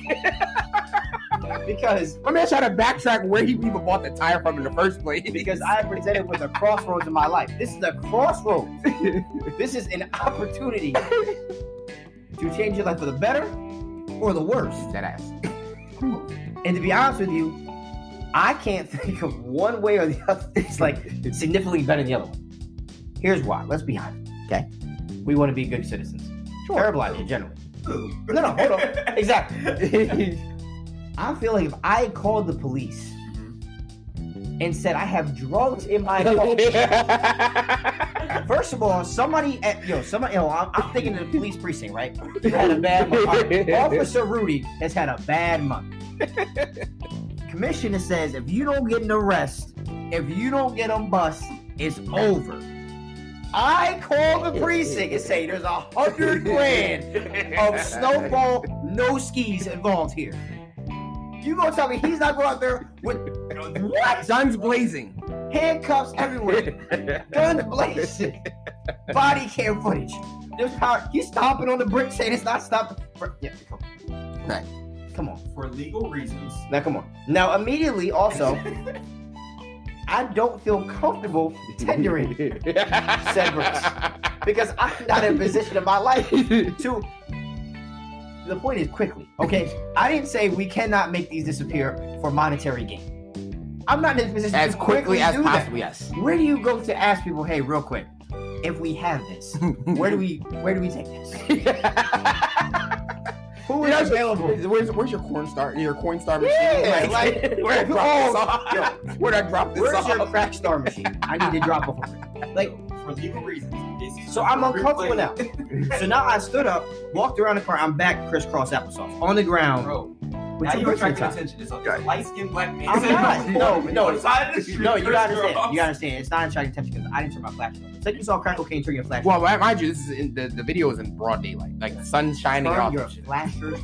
because my man's trying to backtrack where he even bought the tire from in the first place. because I am presented with a crossroads in my life. This is a crossroads. This is an opportunity to change your life for the better or the worse. that ass. And to be honest with you, I can't think of one way or the other that's like significantly better than the other one. Here's why. Let's be honest. Okay, we want to be good citizens. Terrible idea, generally. No, no, hold on. Exactly. I feel like if I called the police and said I have drugs in my car. First of all, somebody at yo, somebody, you know, I'm, I'm thinking of the police precinct, right? Had a bad month. Officer Rudy has had a bad month. Commissioner says if you don't get an arrest, if you don't get them bust, it's over. I call the precinct and say there's a hundred grand of snowball, no skis involved here. You gonna tell me he's not going out there with what? Guns blazing. Handcuffs everywhere, guns blazing, body cam footage. There's how he's stomping on the brick saying it's not stopping. For, yeah, come on. Right. Come on. For legal reasons. Now come on. Now immediately also, I don't feel comfortable tendering said bricks because I'm not in a position in my life to. The point is quickly, okay? I didn't say we cannot make these disappear for monetary gain. I'm not in a position As to quickly as do that. possible, yes. Where do you go to ask people, hey, real quick, if we have this, where do we where do we take this? Who is available? Where's, where's your corn star? Your coin star machine? Yeah, like, where I drop oh, this off? yo, Where'd I drop this Where's off? your crack star machine? I need to drop off of it. Like, For legal reasons. It's- so I'm uncomfortable now. So now I stood up, walked around the car. I'm back crisscross applesauce on the ground. Bro, with now some you're bricks on attracting top. attention. It's a, it's a light-skinned black man. I'm not. No, no, On the side of the street, No, you gotta crisscross. understand. You gotta understand. It's not attracting attention because I didn't turn my flash on. It's like you saw crack cocaine turn your flash Well, mind you, this is in, the the video is in broad daylight, like the sun's shining on. off. Turn your and shit. flashers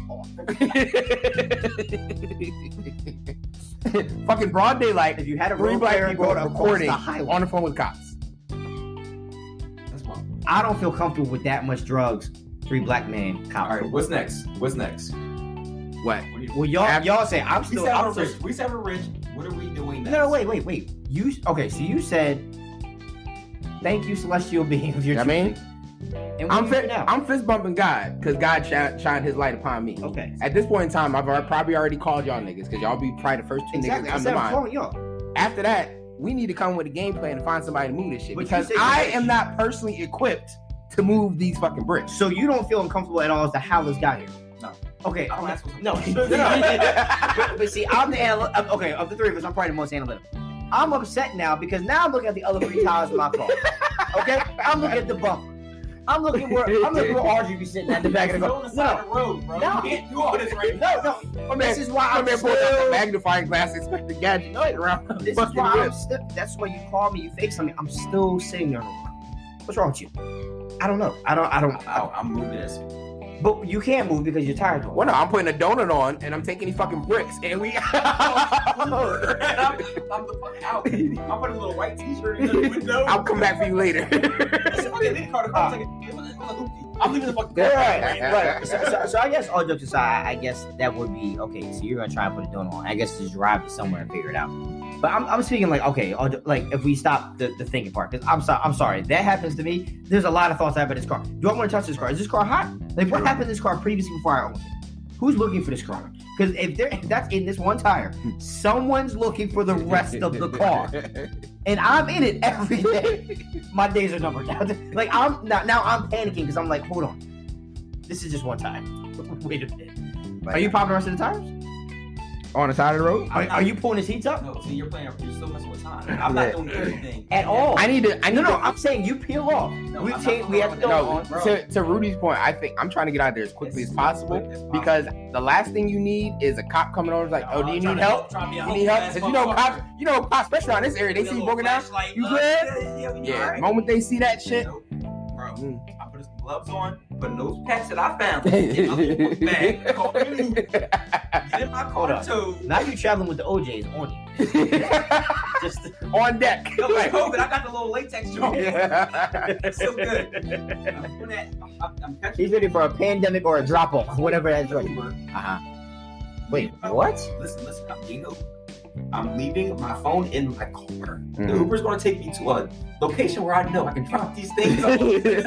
off. Fucking broad daylight. If you had a Three road black flare people going across recording the highway, on the phone with cops. That's wild. I don't feel comfortable with that much drugs. Three black men All cops. right, what's next? What's next? What? What do you, Well, y'all, After- y'all say I'm we still. said I'm we're still rich. We said we're rich. What are we doing next? no, no, wait, wait, wait. You okay? So you said, "Thank you, celestial being of your You know what I mean? choosing." And what I'm do you do fi- now? I'm fist bumping God because God sh- shined His light upon me. okay. At this point in time, I've already, probably already called y'all niggas because y'all be probably the first two Exactly. niggas I come said to I'm mind. calling y'all. After that, we need to come with a game plan and find somebody to move this shit But you because say you're I rich. am not personally equipped to move these fucking bricks. So you don't feel uncomfortable at all as to how this got here? No. Okay. I don't ask what's- No. no, no. but, but see, I'm the anal- I'm- okay. Of the three of us, I'm probably the most analytical. I'm upset now because now I'm looking at the other three tires in my car. Okay, I'm looking at the bumper. I'm looking where I'm looking where R G be sitting at the back of the Go car. on the side No, of the road, bro. No. You can't do all this right now. no, no. My man, This is why my I'm man pulled out the still. magnifying glass, expect the gadget right around the This is fucking why I'm whip. still. That's why you call me. You fake something. I'm still sitting there. What's wrong with you? I don't know. I don't. I don't. I'll, I'm moving this. But you can't move because your tire's going. Well, no, I'm putting a donut on and I'm taking these fucking bricks and we. I'm, I'm the fuck out. I'm putting a little white t-shirt in the window. I'll come back for you later. Listen, fucking leave the car. The car's like, it was, it was a hoopty. I'm leaving the fucking car. Right, right. So, so, so I guess all jokes aside, I guess that would be okay. So you're gonna try and put a donut on. I guess just drive it somewhere and figure it out. But I'm, I'm speaking like okay, all, like if we stop the, the thinking part, because I'm sorry, I'm sorry, that happens to me. There's a lot of thoughts I have about this car. Do I want to touch this car? Is this car hot? Like what happened to this car previously before I owned it? Who's looking for this car? Because if there, if that's in this one tire, someone's looking for the rest of the car, and I'm in it every day. My days are numbered now. Like I'm now, now I'm panicking because I'm like, hold on, this is just one time. Wait a minute. Are you popping the rest of the tires? On the side of the road? Are, are you pulling his heats up? No, see, you're playing. You're still messing with time. I'm not doing anything At all. I need to. I need No, no, to. I'm saying you peel off. No, we I'm change. not We have to pulling go No, on. bro. to, to Rudy's point, I think I'm trying to get out there as quickly as possible because the last thing you need is a cop coming over like, oh, do you need help? You need help? Because you know, cops, you know, cops, especially around this area, they see you broken down. You good? Yeah, Yeah, the moment they see that shit. Bro, Mm. I put some gloves on, but those packs that I found in my little bag. Call me. Get in my car too. Now you're traveling with the O Js on you. Just On deck. No, like COVID, I got the little latex joint. Yeah. It's so good. I'm, doing that. I'm, I'm, I'm catching he's ready for a pandemic or a drop off, whatever that's right. Uber. Uh huh. Wait, what? Listen, listen, I'm, you know, I'm leaving my phone in my car. Mhm. The Uber's going to take me to a location where I know I can drop these things off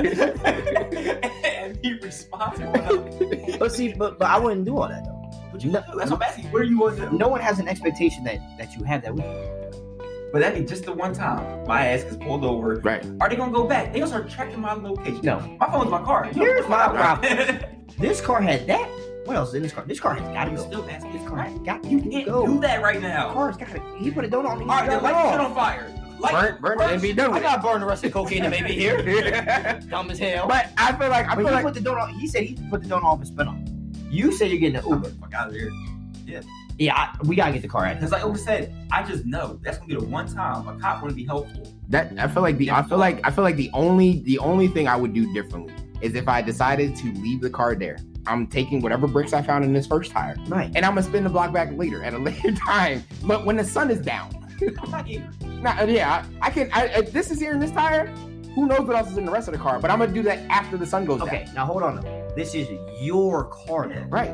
and be responsible enough. But see, but, but I wouldn't do all that though. What you do? That's what I'm asking. Where you want to do? No one has an expectation that that you have that with you. But that'd be just the one time my ass gets pulled over. Right. Are they gonna go back? They gonna start tracking my location. No. My phone's my car. You know Here's what my I'm problem. This car had that. What else is in this car? This car has got to You go. still asking This this car car. has got You to can't go. do that right The now. car's got to. He put a donut on me. All right, then light the shit on fire. Light, Burn, burn it and be done I with got burned the rest of the cocaine that may be here. it. Dumb as hell. But I feel like I But feel he like put the donut. He said he put the donut off and spin off. You say you're getting an Uber. Fuck out of here. Yeah, I, we gotta get the car out of Because here. like Uber said, I just know that's gonna be the one time a cop want to be helpful. that I feel like the I feel like I feel like the only the only thing I would do differently is if I decided to leave the car there. I'm taking whatever bricks I found in this first tire, Right. and I'm gonna spin the block back later at a later time. But when the sun is down, I'm not eager. now yeah, I, I can. I, if this is here in this tire, who knows what else is in the rest of the car? But I'm gonna do that after the sun goes Okay, down. now hold on though. This is your car though. Right?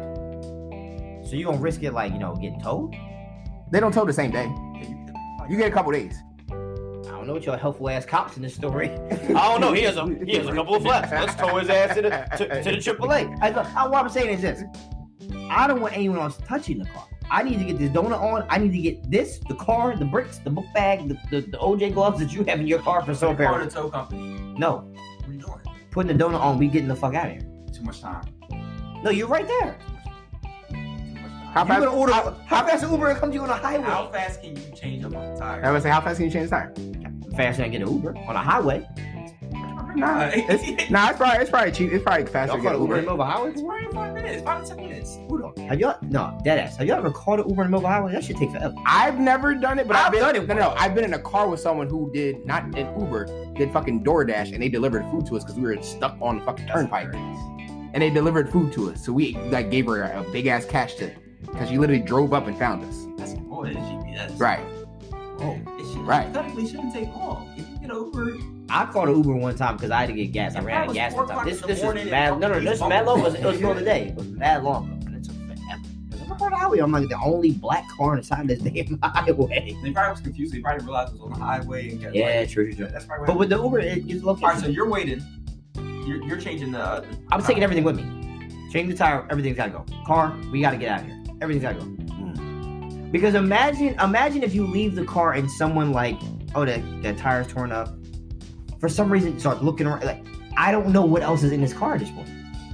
So you gonna risk it like, you know, getting towed? They don't tow the same day. You get a couple days. I don't know what your helpful ass cops in this story. I don't know. He has a he has a couple of flaps. Let's tow his ass to the to, to the triple A. I, I, what I'm saying is this: I don't want anyone else touching the car. I need to get this donut on. I need to get this, the car, the bricks, the book bag, the, the, the O J gloves that you have in your car for so Part apparent. of the tow company. No, What are you doing? putting the donut on. We getting the fuck out of here. Too much time. No, you're right there. Too much time. How You're fast? gonna order. How, How fast an Uber come to you on a How highway? fast can you change up a tire? I was say, how fast can you change the tire? Faster than get an Uber on a highway. Nah, it's, nah, it's probably it's probably cheap. It's probably faster Y'all to call get an Uber in Uber. the middle of a highway? It's right in five minutes. Five to ten minutes. Hold on. Have y'all? No, deadass. Have y'all ever called an Uber in the middle of a highway? That should take forever. I've never done it, but I've, I've been, done it No, no, once. I've been in a car with someone who did not an Uber, did fucking DoorDash, and they delivered food to us because we were stuck on the fucking turnpike, and they delivered food to us. So we like gave her a, a big ass cash tip because she literally drove up and found us. That's more than G P S. Right. Oh. It should, Right. Technically, shouldn't take long. If you get Uber, I called an Uber one time because I had to get gas. I If ran that out of was gas four one time. o'clock This in the this is morning mad. and No, no, fucking this these mad long. It was, bumpers- it was middle of the day. It was mad long though, and it took forever. Because I'm on the highway. I'm like the only black car on the side of this damn highway. they probably was confused. They probably realized it was on the highway and got Yeah, like, true, true, true. That's probably But what with the Uber, it is All right, so location. you're waiting. You're, you're changing the. Uh, the I'm taking everything with me. Change the tire. Everything's gotta go. Car, we gotta get out of here. Everything's gotta go. Because imagine, imagine if you leave the car and someone like, oh, that that tire's torn up. For some reason, start looking around. Like, I don't know what else is in this car at this point.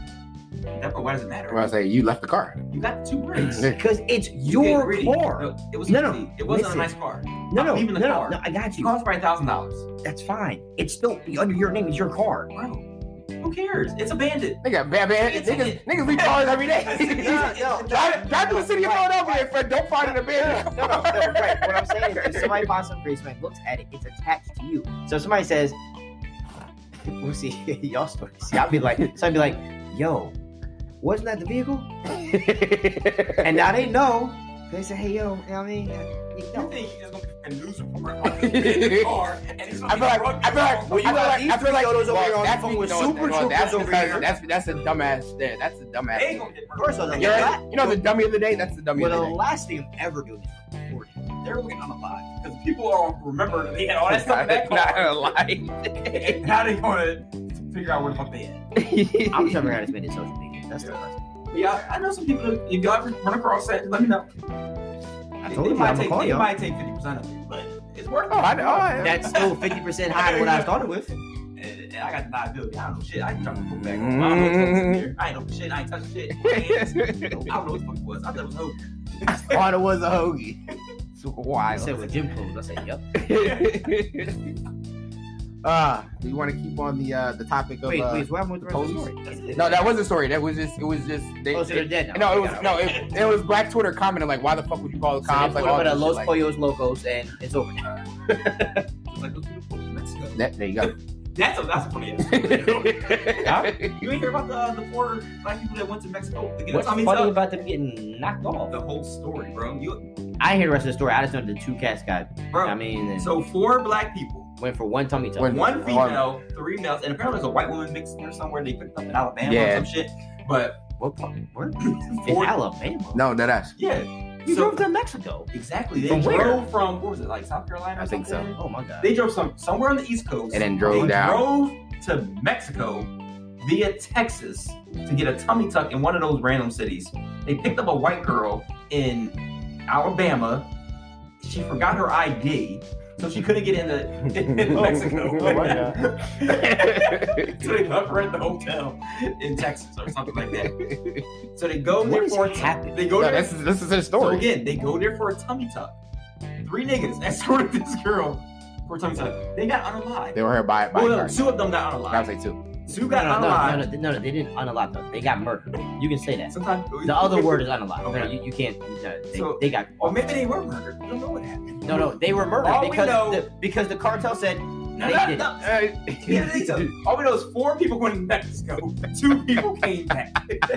That, why does it matter? Well, I say you left the car. You got two bricks. Because it's You get your greedy. car. No, it was No, no, easy. It wasn't listen. a nice car. No, I'm no, leaving no, the no, car. no, I got It you. cost probably a thousand dollars. That's fine. It's still under your name. It's your car. Bro, who cares? It's abandoned. Nigga, bad man. It's a- Niggas, niggas leave cars every day. No, no. drive, drive to the city of Philadelphia, Fred. Don't find an abandoned No, no, no, right. What I'm saying is, if somebody buys some grease man, looks at it, it's attached to you. So if somebody says, "We'll see y'all story." See, I'll be like, somebody be like, "Yo, wasn't that the vehicle? And now they know. They say, hey, yo, you know what I mean? You know. You think it's gonna be a news report on the car, and it's gonna I feel like I feel like Well, you I feel got like these I feel like photos over well, here on that's the phone with no, Super no, Troopers that's over because here. that's that's a dumbass. There, that's a dumbass. They ain't gonna get First of all, You're, la- you know the dummy of the day. That's the dummy well, of the the day. last thing I'm ever doing is recording. They're looking on the line because people are remember that they had all that stuff in that Not car. gonna lie. And how they gonna figure out where the fuck they at? I'm just never how to spend it social media. That's the first. Yeah, I know some people. If y'all ever run across that, let me know. I They, told they you might I'm take, gonna call they you. might take fifty percent of it, but it's worth it. Oh, I know. I know. That's still fifty percent higher than what I started with. And, and I got deniability. I don't know shit. I ain't trying to go back. I don't know what the fuck was here. I ain't know shit. I ain't touching shit. I don't know what the fuck it was. I thought it was Hogan. Thought it was a hoagie. It's I wild. said with gym clothes. I said, yep. uh, do you want to keep on the uh the topic of Wait, uh, wait, what happened with the rest of the police? story? That's it. No, that wasn't a story. That was just it was just they, Oh, so they're it- dead now. no, it was no, it, it was Black Twitter commenting like, why the fuck would you call the So they cops? put Like, all up at this Los shit, like, Pollos Locos, and it's over now. It's like those people from Mexico. that, there you go. That's a that's a funny ass story. Huh? You ain't hear about the the four black people that went to Mexico to get What's a tummy funny tuck? about them getting knocked off? The whole story, bro. You, I didn't hear the rest of the story. I just know the two cats got. bro. I mean, and so four black people, went for one tummy tuck. When- one female, three males, and apparently there's a white woman mixed in there somewhere. They picked up in Alabama Yeah. or some shit. But What part? Where? In four, Alabama. No, that ass. yeah, You so drove to Mexico. exactly. They From drove where? from what was it, like South Carolina? Or I think so. something? Oh my god. They drove some somewhere on the East Coast And then drove they down. drove to Mexico via Texas to get a tummy tuck in one of those random cities. They picked up a white girl in Alabama. She forgot her I D, so she couldn't get into, into Mexico. Oh my God. So they left her at the hotel in Texas or something like that. So they go What there is for a happening? they go No, there. this is this is his So story. again, they go there for a tummy tuck. Three niggas escorted this girl for a tummy tuck. They got unalived. They were here by by Well, no, car. two of them got I would unalived. say two. Two got no, no, unalived. no, no, no, no, they didn't unalive them. They got murdered. You can say that. Sometimes The other word is unalive. Okay. No, you, you can't. No, they, So- they got. Or maybe they were murdered. We don't know what happened. No, no, they were murdered All we because know- the, because the cartel said No, they no, did no. it. Yeah, they did. All we know is four people went to Mexico. Two people came back.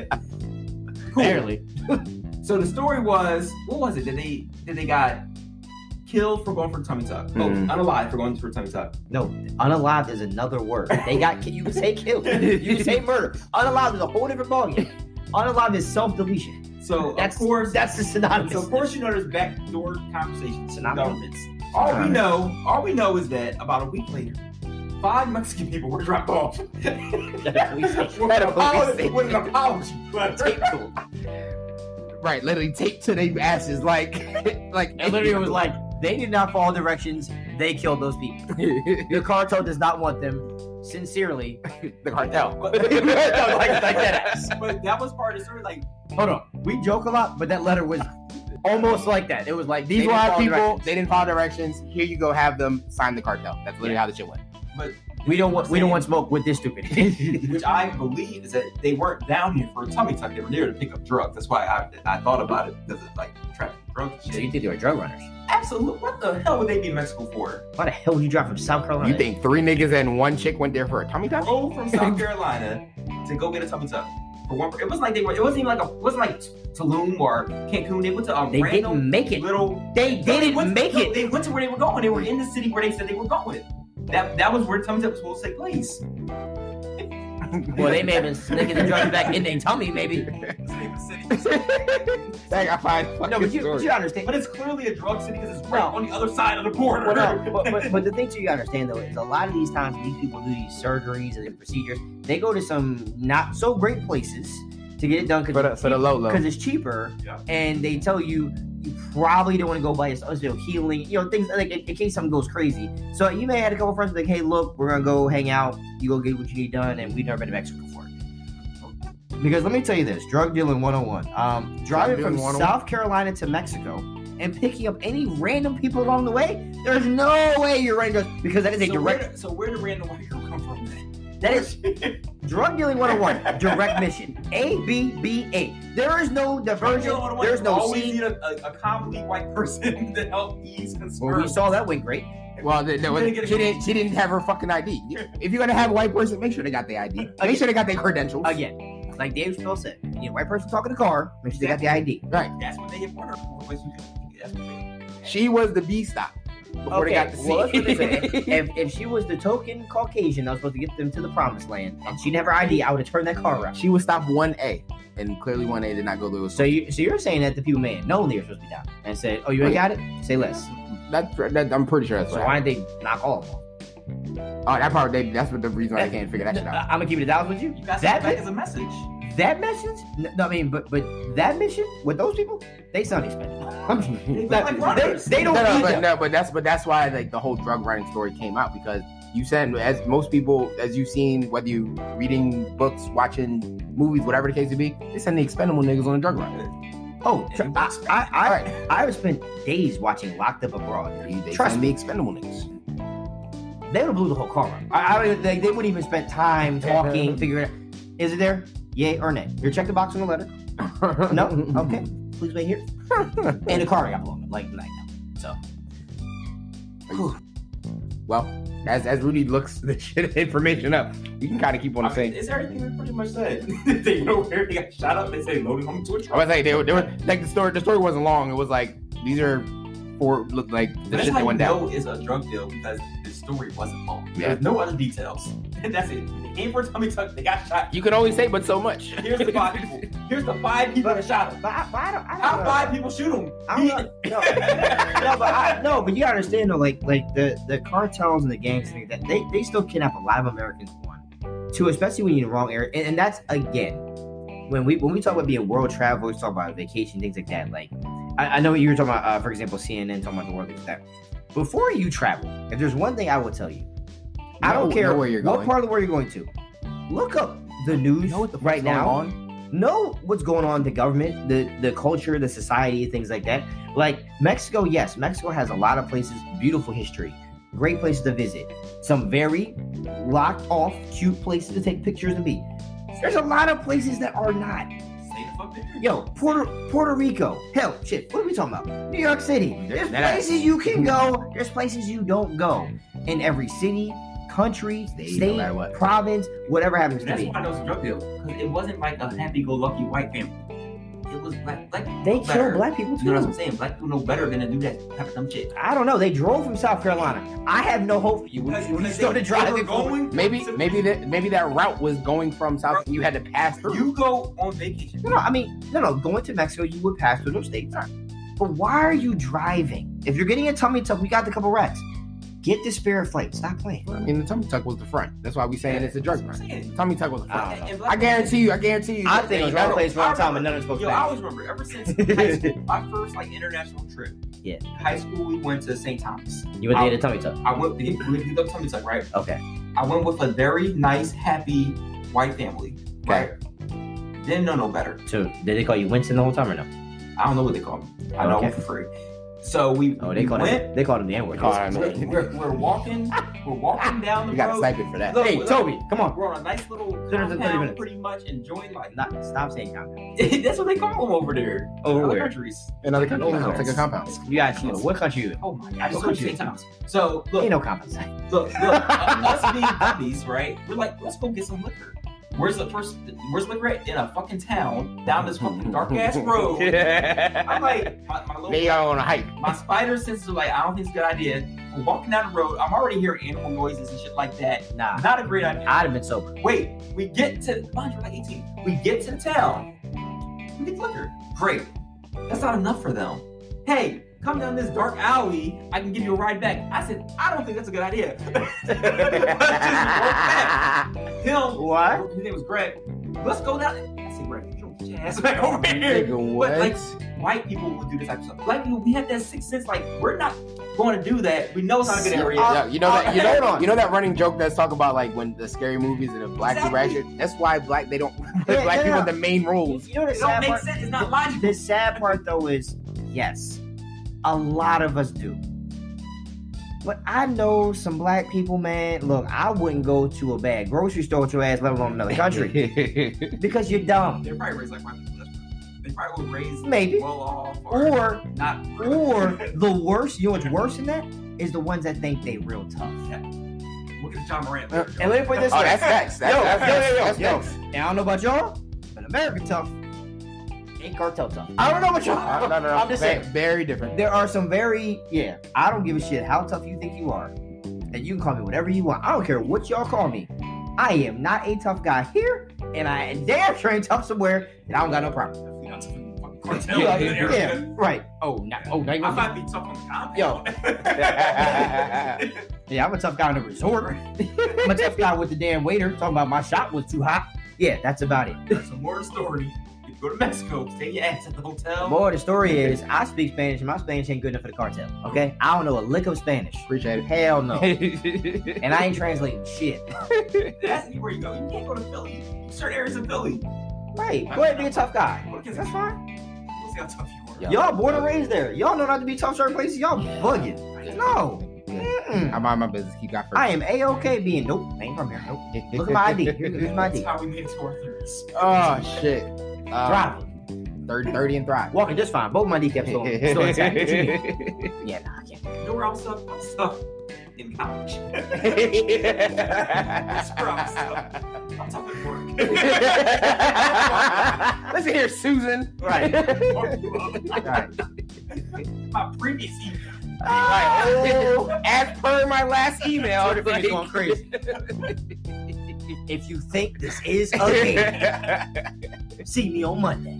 Cool. Barely. So the story was, what was it? Did they did they got killed for going for a tummy tuck? Oh, Mhm. unalive for going for a tummy tuck. No, unalive is another word. They got. You can say killed. You can say murder. Unalive is a whole different ballgame. Unalive is self-deletion. So That's of course, that's the synonymous. so of course you know there's backdoor conversations. Synonymous. Governments. All we know, all we know is that about a week later, five Mexican people were dropped off. with, police station. an apology, with an apology letter. Tape to 'em. Right, literally taped to their asses like like And literally it was like they did not follow directions. They killed those people. The cartel does not want them. Sincerely, the cartel. But, No, like, like that ass. but that was part of the story. Like, Hold on. We joke a lot, but that letter was almost like that. It was like These they were didn't our follow people. directions. They didn't follow directions. Here you go. Have them sign the cartel. That's literally Yeah. how the shit went. but We don't want we don't want smoke with this stupid. which I believe is that they weren't down here for a tummy tuck. They were there to pick up drugs. That's why I I thought about it because it's like trafficking drugs and So shit. you think they were drug runners? Absolutely. What the hell would they be in Mexico for? Why the hell would you drive from South Carolina? You think three niggas and one chick went there for a tummy tuck? Drove from South Carolina to go get a tummy tuck. For one, it was like they were. It wasn't even like a. It wasn't like Tulum or Cancun. They went to a they random didn't make it? little. They No, didn't went, make no, it. They went to where they were going. They were in the city where they said they were going. That that was where tummy tuck was supposed to take place. Well, they may have been sneaking the drugs back in their tummy, maybe. Dang, I find fucking No, but you, but story. you understand. But it's clearly a drug city because it's right No. on the other side of the border. Well, no, but, but, but the thing too you understand though is a lot of these times when these people do these surgeries and these procedures, they go to some not so great places to get it done for the for the low low. because it's cheaper, Yeah. and they tell you you probably don't want to go by yourself, you know, healing, you know, things like in, in case something goes crazy. So you may have had a couple friends like, hey, look, we're gonna go hang out. You go get what you need done, and we've never been to Mexico before. Because let me tell you this, drug dealing one oh one. Um, driving from dealing one oh one? South Carolina to Mexico and picking up any random people along the way, there's no way you're running drugs because that is a so direct. Where, so where did random white girl come from then? That is drug dealing one oh one. Direct mission. A B B A. There is no diversion. There's no always C. need a, a, a commonly white person to help ease concern. Well, we saw that went great. Well, the, the, You didn't get a- she didn't. She didn't have her fucking I D. If you're gonna have a white person, make sure they got their I D. Make sure they got their credentials. Again, like Dave Chappelle said, you know, white person talking to the car, make sure they got the I D. Right. That's what they hit for her. That's what they- She was the B stop before Okay, they got the C. well, let's put it this way. if, if she was the token Caucasian that was supposed to get them to the promised land, and she never I D, I would have turned that car around. She was stop one A, and clearly one A did not go through. So you, so you're saying that the people may have known they were supposed to be down and said, "Oh, you ain't got it? Say less." That's that, I'm pretty sure that's So what why happened. didn't they knock all of them off? Oh, that part. They, that's what the reason why I can't figure that shit out. I'm gonna keep it a thousand with you. You guys That sent it back bit- as a message. That message? No, I mean, but but that mission with those people, they sound expendable. I'm just- They that- like they, runners. they don't no, no, need but them. no, but that's but that's why like the whole drug running story came out because you said as most people as you've seen whether you reading books, watching movies, whatever the case may be, they send the expendable niggas on a drug run. Oh, tr- I, I, I, I have spent days watching Locked Up Abroad. They, they Trust send me. the expendable niggas. They would have blew the whole car up. I, I don't even, they, they wouldn't even spend time talking, figuring out, is it there? Yay or nay? Here, check the box on the letter. No? Okay. Please wait here. And the car got blown up, like, like no. So. Whew. Well, as as Rudy looks the shit information up, you can kind of keep on I the mean, same. it's everything they pretty much said. They know where they got shot up. They say loaded home to a I truck. was like, they were, they were like the story. The story wasn't long. It was like these are four look like the That's shit how that you went down. know it's a drug deal because the story wasn't long. Yeah. There's no other details. And that's it. They came for a tummy tuck. They got shot. You can only say but so much. Here's the five people. Here's the five people that shot him. But I, but I don't, I don't How know. five people shoot him? I don't know. No, no, but I, no, but you gotta understand though, like like the, the cartels and the gangs thing that they, they still kidnap a lot of Americans. One, two, especially when you're in the wrong area, and, and that's again when we when we talk about being world travelers, talk about vacation, things like that. Like I, I know you were talking about, uh, for example, C N N talking about the world like that. Before you travel, if there's one thing I will tell you, I don't Know- care know where you're what going. part of the world you're going to. Look up the news You know what the fuck's right going now. on? Know what's going on in the government, the the culture, the society, things like that. Like Mexico, yes, Mexico has a lot of places, beautiful history, great places to visit, some very locked off, cute places to take pictures and be. There's a lot of places that are not. Stay the fuck there. Yo, Puerto Puerto Rico, hell, shit, what are we talking about? New York City. There's That- places you can go. There's places you don't go. In every city, country, State, no matter state, what. province, whatever happens to That's be. why I know it's a drug deal. Because it wasn't like a happy-go-lucky white family. It was black. black people They know kill better. black people You know what too. I'm saying? Black people know better than to do that type of dumb shit. I don't know. They drove from South Carolina. I have no hope for you when, when you Because started they- driving. they were going. Maybe maybe that maybe that route was going from South. You had to pass through. You go on vacation. No, no. I mean, no, no. Going to Mexico, you would pass through those states. But why are you driving? If you're getting a tummy tuck, we got the couple racks. Get the Spirit flight. Stop playing. I mean, the tummy tuck was the front. That's why we saying it's a drug That's what I'm run. saying. Tummy tuck was the I front. don't know. And black I guarantee you. I guarantee you. I think it was I wrong know. place, wrong I time, remember- and none of us supposed Yo, to I back. always remember ever since high school, my first like international trip. Yeah. High school, we went to Saint Thomas. You went to get a tummy tuck. I went. We we looked tummy tuck, right? Okay. I went with a very nice, happy white family. Right. Didn't know no better. So did they call you Winston the whole time or no? I don't know what they call me. I know Okay. it for free. So we. Oh, they we called went. him. They called him the N word. Oh, I know. We're, we're, we're walking. We're walking down the You got a road. stipend for that. Look, Hey, look, Toby, come on. We're on a nice little thirty compound, minutes. pretty much enjoying life. Not, stop saying compound. That's what they call them over there. Over Other where? countries. Another country. Oh, I'll take a compound. You got you. What country you in? Oh my gosh, What so country? many times. So look, Ain't no compound. look, look. uh, us being puppies, right? We're like, let's go get some liquor. Where's the first? Where's liquor at? In a fucking town down this fucking dark ass road. I'm like, my, my little. They are on a hike. My spider senses are like, I don't think it's a good idea. We're walking down the road. I'm already hearing animal noises and shit like that. Nah, Not a great idea. I'd have been sober. Wait, we get to, mind you, we're like eighteen. We get to the town. We get liquor. Great. That's not enough for them. Hey, come down this dark alley. I can give you a ride back. I said, I don't think that's a good idea. Him, What? his name was Greg. Let's go down. I said, Greg, you don't get your ass back over here. Nigga, But like, what? white people would do this type of stuff. Black people, we have that sixth sense. Like, we're not going to do that. We know it's not a good area. Yeah, you know that you Hold know on. you know that running joke that's talk about like when the scary movies and the black people Exactly. action. That's why black they don't put Yeah, black yeah, people yeah. in the main roles. You know the It don't sad make part? sense. It's not logical. The sad part though is, yes, a lot of us do. But I know some black people, man. Look, I wouldn't go to a bad grocery store with your ass, let alone another country, because you're dumb. They're probably raised like white people. That's- They probably were raised Maybe. well off, or, Or, not. or the worst. You know what's worse than that is the ones that think they real tough. Look at John Morant. Uh, and let me put it this Oh, way. that's facts. That's, Yo, that's, yo, yo, yo, that's yo. facts. And I don't know about y'all, but America tough. ain't cartel tough. I don't know what y'all. No, no, no. I'm just Ve- saying, very different. There are some very, yeah, I don't give a shit how tough you think you are. And you can call me whatever you want. I don't care what y'all call me. I am not a tough guy here, and I damn sure ain't tough somewhere, and I don't got no problem. You know, fucking cartel Yeah, in the area. yeah, right. Oh, now, oh, now you I want might be tough on the compound. Yo. Yeah, I'm a tough guy in the resort. I'm a tough guy with the damn waiter talking about my shot was too hot. Yeah, that's about it. There's some more story. You go to Mexico, stay your ass at the hotel. More the story is, I speak Spanish, and my Spanish ain't good enough for the cartel. Okay, I don't know a lick of Spanish. Appreciate it. Hell no. And I ain't translating shit. That's where you go. You can't go to Philly. Certain areas of Philly. Right, go ahead and be a tough guy. That's fine. We'll see how tough you are. Yeah. Y'all born and raised there. Y'all know not to be tough certain places. Y'all bugging. No. Mm-mm. I mind my business. Keep got first. I am A-okay being, nope, I ain't from here. Nope. Look at my I D. Here- Here's my I That's D. how we made it to our thirds. Oh shit. Uh, Drive. thirty, thirty and thrive. Walking just fine. Both of my kneecaps still, still intact. What you mean? Yeah, nah, I can't. You know where I'm stuck? I'm stuck in college. That's where I'm stuck. I'm tough at work. Listen here, Susan. Right. Right. My previous email. Like, oh, as per my last email, Twitter fingers going crazy. If you think this is a game, see me on Monday.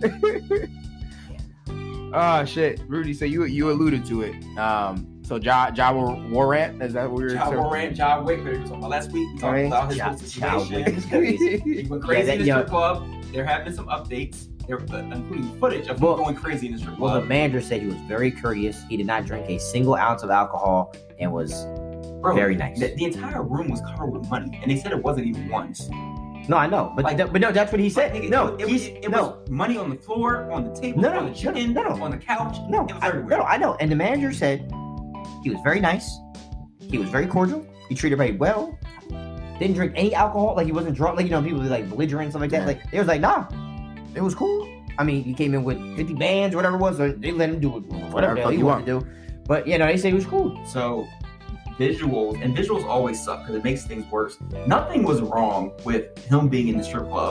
Oh shit, Rudy. So you you alluded to it. Um, so Ja Ja Warrant, is that what we were? Ja Morant, Ja Wick, we were talking about last week. We talked Okay. about his Ja- whole Ja situation. Wick is crazy. He went crazy Yeah, that in the young- strip club. There have been some updates, there, uh, including footage of Well- him going crazy in the strip Well, the club. manager said he was very courteous. He did not drink a single ounce of alcohol and was Bro, very nice. The, the entire room was covered with money, and they said it wasn't even once. No, I know, but Like- th- but no, that's what he said. Like, nigga, No, it, he's it, it no, was money on the floor, on the table, No, no, on the chicken, no, no. on the couch. no, it was I, everywhere. no, I know. And the manager said he was very nice. He was very cordial. He treated everybody well. Didn't drink any alcohol. Like he wasn't drunk. Like you know, people be like belligerent and stuff like that. Yeah. Like they was like, nah, it was cool. I mean, he came in with fifty bands or whatever it was. So they let him do it, whatever the hell he you wanted to do. But you know, they say it was cool. So visuals, and visuals always suck because it makes things worse. Nothing was wrong with him being in the strip club,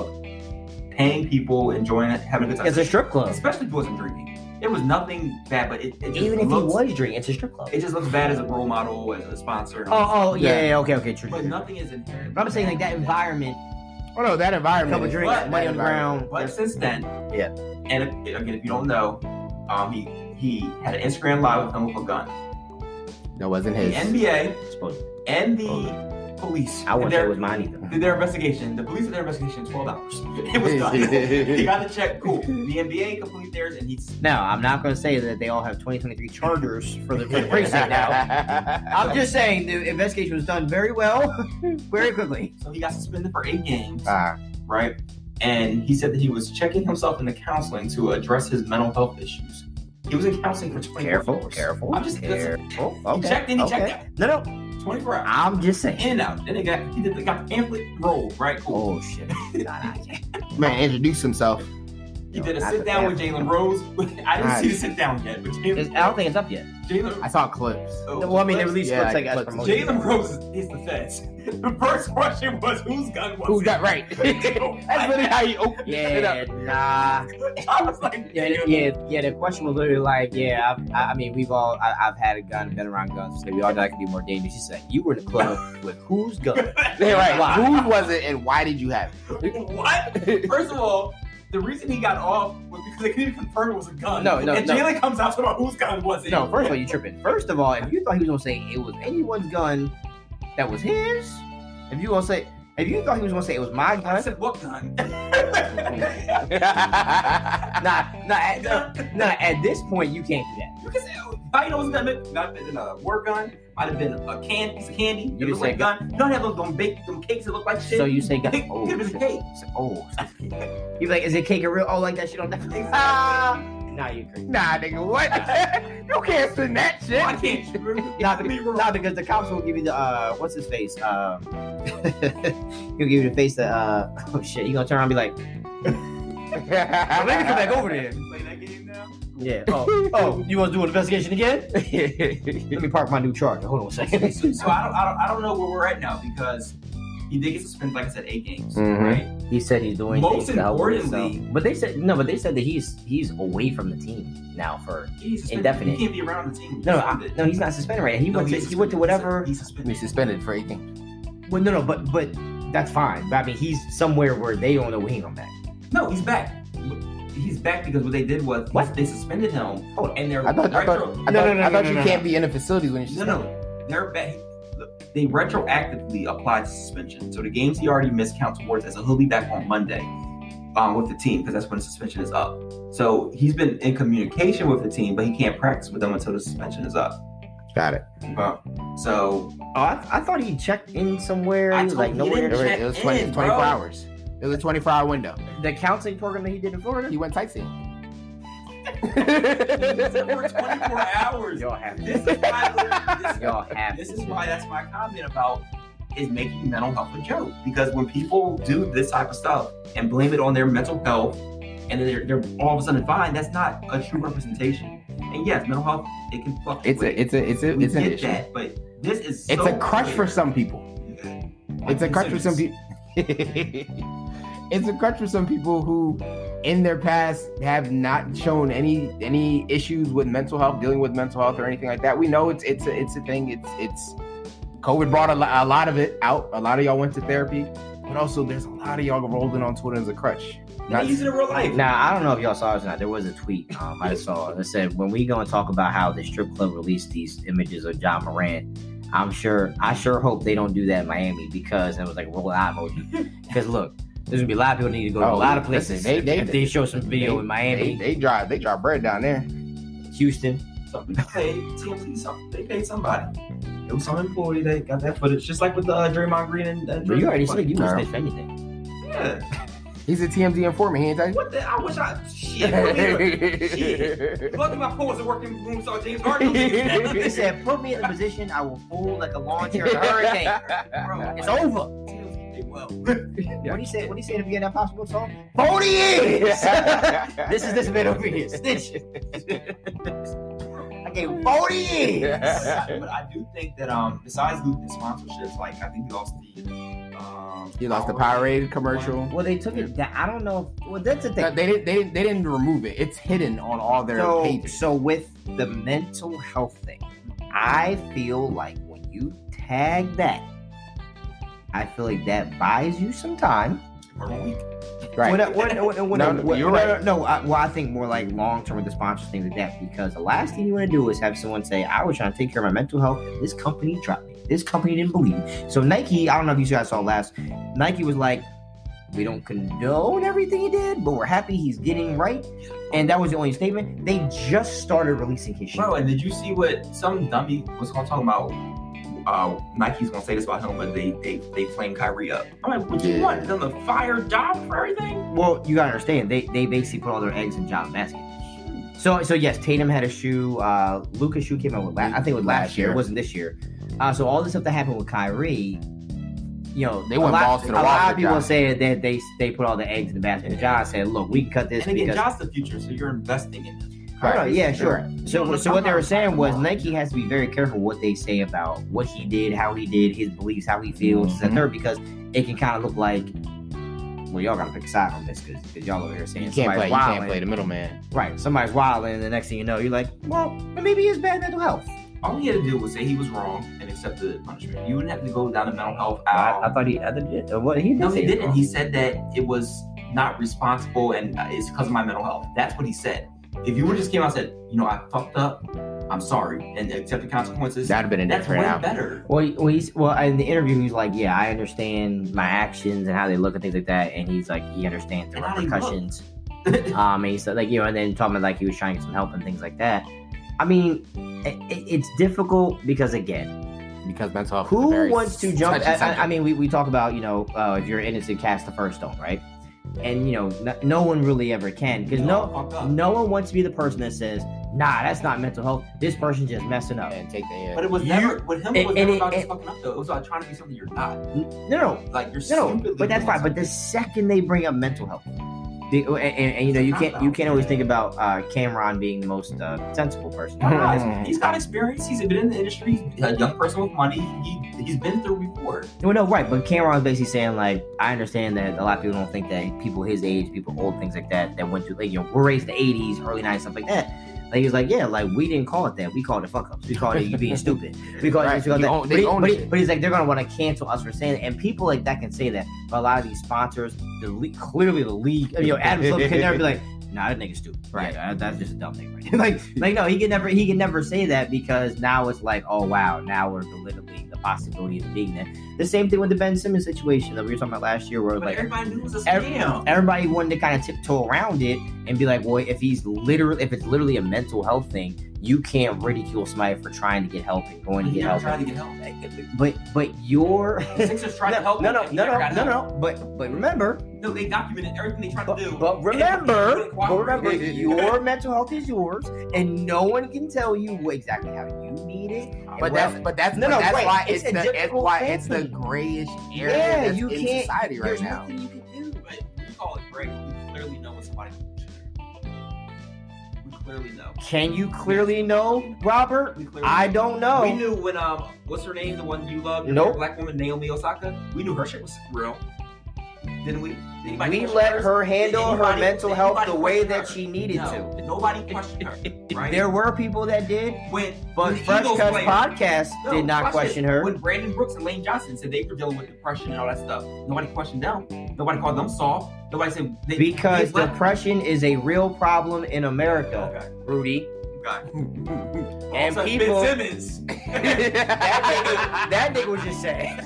paying people, enjoying it, having a good time. It's a strip club. Especially if he wasn't drinking. It was nothing bad, but it, it just Even if looks, he was drinking, it's a strip club. it just looks bad as a role model, as a sponsor. and Oh, all oh, yeah, Yeah. yeah, okay, okay, true. But true. nothing is inherent. But I'm saying like that environment. Oh no, that environment. Couple is- drinks, that money on the environment- ground. But since then, Yeah. And if, again, if you don't know, um, he he had an Instagram live with him with a gun. That wasn't The his. N B A Supposedly. and the police I wouldn't did say it their, was mine either. did their investigation. The police did their investigation in twelve hours. It was done. He got the check. Cool. The N B A completed theirs, and he's Now, I'm not going to say that they all have twenty twenty-three Chargers for the, for the precinct now. I'm just saying the investigation was done very well, very quickly. so he got suspended for eight games, Ah, right? And he said that he was checking himself into counseling to address his mental health issues. He was in counseling for twenty-four Careful, hours. careful. I'm just careful. He Okay, checked in, he okay. checked out. No, no. twenty-four hours. I'm just saying. In and out. Then they got he did they got the pamphlet roll, right? Cool. Oh, shit. Nah, nah, yeah. man, introduce himself. He did a Not sit the down with pamphlet. Jalen Rose. I didn't Nice. see the sit down yet, but It's- Jalen I don't think it's up yet. Jalen I saw clips. oh, Well, I mean, they released Yeah, clips, I like guess, clips. from most of Jalen them. Rose is, is the feds. The first question was whose gun was Who it? got right? That's literally how you open it Yeah, up. nah. I was like, Yeah, yeah, yeah. The question was literally like, yeah, I've, I, I mean, we've all, I, I've had a gun, been around guns, so we all know I can be more dangerous. She said, you were in the club with whose gun? Yeah, right. Why? Who was it and why did you have it? What? First of all, the reason he got off was because they couldn't even confirm it was a gun. No, no, And no. Jalen comes out to about whose gun was it? No, first of all, you tripping. First of all, if you thought he was gonna say it was anyone's gun that was his, if you gonna say, if you thought he was gonna say it was my I gun, said, what gun? nah, nah, at, nah, nah, at this point you can't do that. You can say, oh, how you know it's a gun? Might have been a work gun. Might have been a can, piece of candy. You It just looked like said gun. You don't have those them bake them cakes that look like shit. So you say gun? It Oh, could have been a shit. cake. Oh, you be like, is it cake or real? Oh, like that shit on that. Ah, nah, you crazy. Nah, nigga, what? You can't send that shit. Why can't you? Not, Be because, wrong. not because the cops will give you the uh, what's his face? Um, he'll give you the face that uh, oh shit, you gonna turn around and be like, oh, let me come back over there. Play that game now. Yeah. Oh, oh, you want to do an investigation again? Let me park my new Charger. Hold on a second. So I don't, I don't, I don't know where we're at now because he did get suspended, like I said, eight games, Mhm. right? He said he's doing Most things to help importantly- himself. But they said no. But they said that he's he's away from the team now for He's suspended. Indefinite. He can't be around the team. no no, I, Suspended. no he's not suspended right. He No, went to he's he went to suspended. whatever. He's He's suspended. suspended for eighteen. Well, no no, but but that's fine. But I mean, he's somewhere where they don't know when he come back. No, he's back. He's back because what they did was What? they suspended him. Oh, and they're I thought, I retro. thought, I No, thought, no, no, I thought no, you no, can't no. be in the facilities when you're No, suspended. no, they're back. Look, they retroactively applied suspension. So the games he already missed count towards as a he'll be back on Monday um, with the team because that's when the suspension is up. So he's been in communication with the team, but he can't practice with them until the suspension is up. Got it. Uh, so Oh, I, I thought he checked in somewhere. I He was told like you he nowhere. It was, Check it was twenty, in, twenty-four bro. hours. It was a twenty-four hour window. The counseling program that he did in Florida. He went sightseeing. for twenty-four hours. Y'all have This to. is why this, Y'all have this to. is why that's my comment about is making mental health a joke. Because when people do this type of stuff and blame it on their mental health and then they're, they're all of a sudden fine, that's not a true representation. And yes, mental health, it can fluctuate. It's a, it's a, it's a, we it's an get issue. that, but this is so It's a crutch for clear. some people. It's a crutch for some people. It's a crutch for some people who, in their past, have not shown any any issues with mental health, dealing with mental health or anything like that. We know it's it's a, it's a thing. It's it's COVID brought a, lo- a lot of it out. A lot of y'all went to therapy, but also there's a lot of y'all rolling on Twitter as a crutch. Not Not, use it in real life. Now I don't know if y'all saw this or not. There was a tweet um, I saw that said when we go and talk about how the strip club released these images of John Moran, I'm sure I sure hope they don't do that in Miami because it was like roll eye emoji. Because look, there's gonna be a lot of people that need to go to Oh, a lot of listen, places. they- they- if they show some video they- in Miami, they, they drive they drive bread down there. Houston. Something they paid T M Z something. They paid somebody. It was some employee that got that footage, just like with uh, Draymond Green and. and But you already Draymond. said you would No. snitch for anything. Yeah. He's a T M Z informant. He ain't tell you. What the? I wish I. Shit. Put me in- shit. Lucky my phone wasn't working. Room saw James Harden. He said, "Put me in the position I will fold like a lawn chair in a hurricane. Bro, It's like, over." T M Z did well. What do you say? What do you say if you get that possible song? Forty years. This is this man over here. Snitch. I gave him forty years. but I do think that um, besides losing sponsorships, like I think we lost the um, He lost the Powerade commercial. Well, they took it down. I don't know. If, well, that's the thing. No, they didn't. They didn't. They didn't remove it. It's hidden on all their so, pages. so with the mental health thing, I feel like when you tag that, I feel like that buys you some time. for one week. Right. What, what, what, what, No, what, no, you're no, right. No, no, I, well, I think more like long term with the sponsors, things like that, because the last thing you want to do is have someone say, I was trying to take care of my mental health. This company dropped me. This company didn't believe me. So Nike, I don't know if you guys saw last, Nike was like, we don't condone everything he did, but we're happy he's getting right. And that was the only statement. They just started releasing his shit. Bro, and did you see what some dummy was gonna talk about? Uh, Nike's gonna say this about him, but they they they flamed Kyrie up. I'm like, what you Yeah. want? Them to fire job for everything? Well, you gotta understand, they they basically put all their eggs in John's basket. So so yes, Tatum had a shoe. Uh, Lucas' shoe came out with last, I think it was last, Last year. year. It wasn't this year. Uh, so all this stuff that happened with Kyrie, you know, They a went lot, balls to the a wall lot for of people John. said that they they put all the eggs in the basket. And John said, look, we can cut this And again, because. John's the future, so you're investing in him. Oh, no, yeah, sure. Right. So, No, so what they were saying was come on. Nike has to be very careful what they say about what he did, how he did, his beliefs, how he feels, Mhm. and third, because it can kind of look like, well, y'all gotta pick a side on this because y'all over here saying You can't play. somebody's You can't wilding. play the middleman. Right, somebody's wilding, and the next thing you know, you're like, well, maybe he has bad mental health. All he had to do was say he was wrong and accept the punishment. You wouldn't have to go down the mental health I, aisle. I thought he, I thought, uh, what he did no, say he was didn't. wrong. He said that it was not responsible and uh, it's because of my mental health. That's what he said. If you would just came out and said, you know, I fucked up, I'm sorry, and accept the consequences, That'd have been a that's different way outcome. better. Well, he, well, he's, well, in the interview, he's like, yeah, I understand my actions and how they look and things like that, and he's like, he understands the And how they look. repercussions. um, and he said, like, you know, and then talking about like he was trying to get some help and things like that. I mean, it, it, it's difficult because again, Because mental health. is a who very wants to jump? touchy I, I, subject. I mean, we, we talk about, you know, uh, if you're innocent, cast the first stone, right? And you know, no, no one really ever can because no, fucked up. no one wants to be the person that says, nah, that's not mental health. This person's just messing up. and take the. But it was You- never with him. It was and- never and about it- just fucking up though. It was about trying to be something you're not. No, no, Like you're no, stupidly but that's doing fine. But the something. second they bring up mental health, The, and, and, and you know you can't you can't always think about uh, Cameron being the most uh, sensible person. No, he's got experience. He's been in the industry. He's a young person with money. He he's been through before. Well, no, right, but Cameron's basically saying like, I understand that a lot of people don't think that people his age, people old, things like that, that went through, like, you know, we're raised in the eighties, early nineties, stuff like that. Like, he was like, yeah, like, we didn't call it that. We called it fuck ups. We called it you being stupid. We called Right. it, we called You that. own- But, they he- own but, the he- shit. but he's like, they're going to want to cancel us for saying it. And people like that can say that. But a lot of these sponsors, the le- clearly the league, you know, Adam Silver can never be like, nah, that nigga's stupid. Right. Yeah, that- that's just a dumb thing, right? like, like, no, he can never, he can never say that because now it's like, oh, wow, now we're belittling the possibility of being there. The same thing with the Ben Simmons situation that we were talking about last year, where But like, everybody knew it was a Every- scam. everybody wanted to kind of tiptoe around it and be like, well, if he's literally, if it's literally a mental health thing, you can't ridicule somebody for trying to get help and going to He get never help. tried to get help. But but you're The Sixers tried no, to help no him, no and he no never no got no help. no. But but remember, No, they documented everything they tried but, to do. but And remember, he wouldn't but remember, cooperate. your mental health is yours, and no one can tell you what, exactly how you need it. and But what- that's but that's No, but no, that's wait, why it's it's, a the it's difficult why thing. it's the grayish area yeah, that's you in can't. society right there's now. nothing you can do. But we call it great. We clearly know what somebody We clearly know. Can you clearly know, Robert? We clearly I know. don't know. We knew when um, what's her name? The one you love, the Nope. black woman, Naomi Osaka. We knew her shit was real. Didn't we? Did anybody We question let hers? her Did handle her anybody- mental did health anybody the way question that her? she needed No, to. nobody questioned her. Right? There were people that did, when but when the Fresh Eagles Cuts played- Podcast No, did not watch question it. her. When Brandon Brooks and Lane Johnson said they were dealing with depression and all that stuff, nobody questioned them. Nobody called them soft. Nobody said they, Because they left- depression is a real problem in America, Okay. Rudy. Okay. And Also, people- Ben Simmons. That nigga, that nigga was just saying.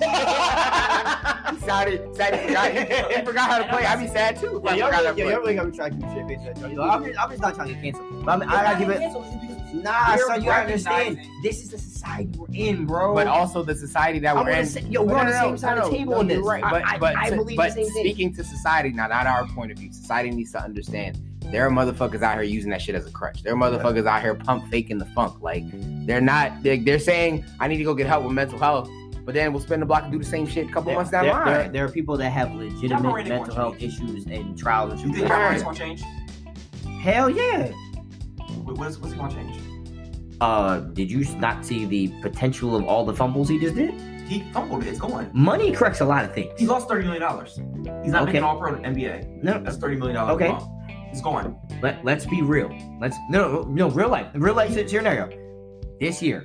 Sorry, sad he forgot, he, he forgot how to play. I'd be sad too. If I Yeah, forgot how y'all to really, play. y'all really got me trying to keep shit face. I'm just, I'm just not trying to get canceled. But I, mean, I gotta give it. Nah, They're son, you gotta understand. recognizing- This is the society we're in, bro. But also the society that I'm we're gonna in. say, yo, we're But on no, the no, same no, side of no, the table no, on this. you're right. I- But I, but, I to- believe but the same thing. speaking to society, now not our point of view. Society needs to understand there are motherfuckers out here using that shit as a crutch. There are motherfuckers out here pump faking the funk. Like they're not. They're, they're saying I need to go get help with mental health, but then we'll spend the block and do the same shit a couple There, months down there, the line. there, there are people that have legitimate Miranda mental won't health change. issues and trials and You think tribulations. John Morant's gonna change? Hell yeah. What- What's, what's he gonna change? Uh, did you not see the potential of all the fumbles he just did? He fumbled it. It's going. Money corrects a lot of things. He lost thirty million dollars. He's not Okay. making all pro in N B A. No, That's thirty million dollars. Okay. A month. It's going. let, let's be real. Let's no, no, no, real life. Real life scenario. This year,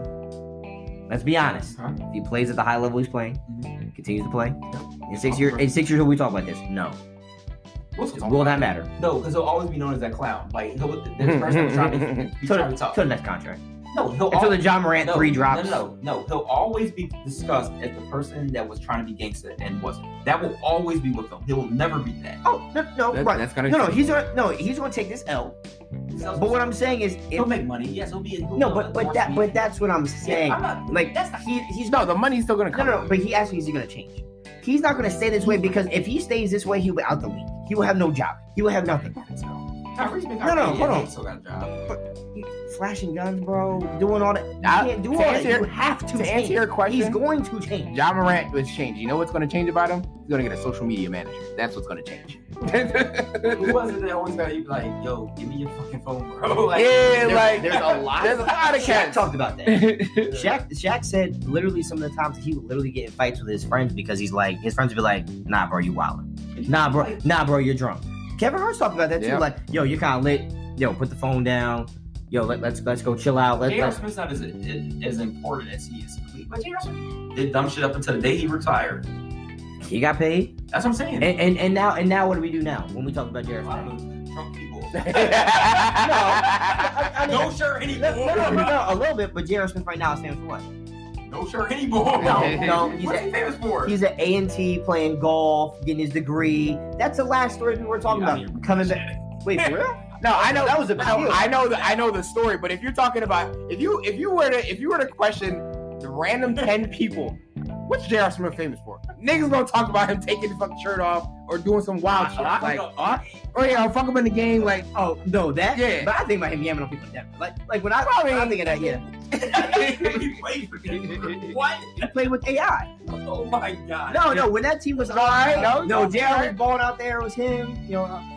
let's be honest. Huh? If he plays at the high level he's playing, Mhm. continues to play, in six years, in six years, will we talk about this? No. What's Will that matter? No, because he'll always be known as that clown. Like he'll, the person was trying to be Till trying the, to talk. till the next contract. No, he'll Until al- the John Morant no, three drops. No, no, no, no. He'll always be discussed as the person that was trying to be gangster and wasn't. That will always be with him. He will never be that. Oh no, no, That- right. that's gonna no, no. change. He's gonna no. He's gonna take this L. But what I'm saying is, he'll if, make money. Yes, he'll be. He'll no, be but but that but that's what I'm saying. Yeah, I'm not, Like that's not. he he's no, the money's still gonna No, come. no, no, but he asked me, is he going to change? He's not going to stay this way because if he stays this way, he'll be out the league. He will have no job. He will have nothing. Kyrie's been No, no, Kyrie, hold yeah, on. he still got a job. Flashing guns, bro. Doing all that. You I- can't do to all that. answer You your- have to To change. answer your question, He's going to change. John Morant was changed. You know what's going to change about him? He's going to get a social media manager. That's what's going to change. Who was it that always got you like, yo, give me your fucking phone, bro? Like, yeah, There- like there's a lot. There's a lot of Shaq cats. talked about that. Shaq, Shaq said literally some of the times he would literally get in fights with his friends because he's like, his friends would be like, nah, bro, you wildin'. Nah, bro, nah, bro, you're drunk. Kevin Hart's talking about that too. Yeah. Like, yo, you're kind of lit. Yo, put the phone down. Yo, let, let's let's go chill out. Let's, J R. let's Smith's not as, as important as he is. But J R. Smith did dumb shit up until the day he retired. he got paid. That's what I'm saying. And, and and now and now what do we do now when we talk about Jared I Smith? don't know, drunk people. I- I mean- no shirt anymore. No, no, no, no, a little bit, but Jared Smith right now stands for what? No shirt anymore. No, no, he's What's a- he famous for? He's at A and T playing golf, getting his degree. That's the last story we were talking Yeah, I about. mean- Coming back. Wait, for real? No, I know That was a big I, deal. I know the I know the story, but if you're talking about if you if you were to if you were to question the random ten people, what's J R. Smith famous for? Niggas gonna talk about him taking his fucking shirt off or doing some wild shit. I- I Like, know. uh, oh yeah, I'll fuck him in the game. Like, Oh no, that. Yeah. But I think about him yamming on people in Denver. Like, like when I, Probably. I'm thinking that, yeah, He played for them. What? he played with A I. Oh my god. No, no, when that team was all No, right, no, no, no, Jared right. was balling out there. It was him. You know,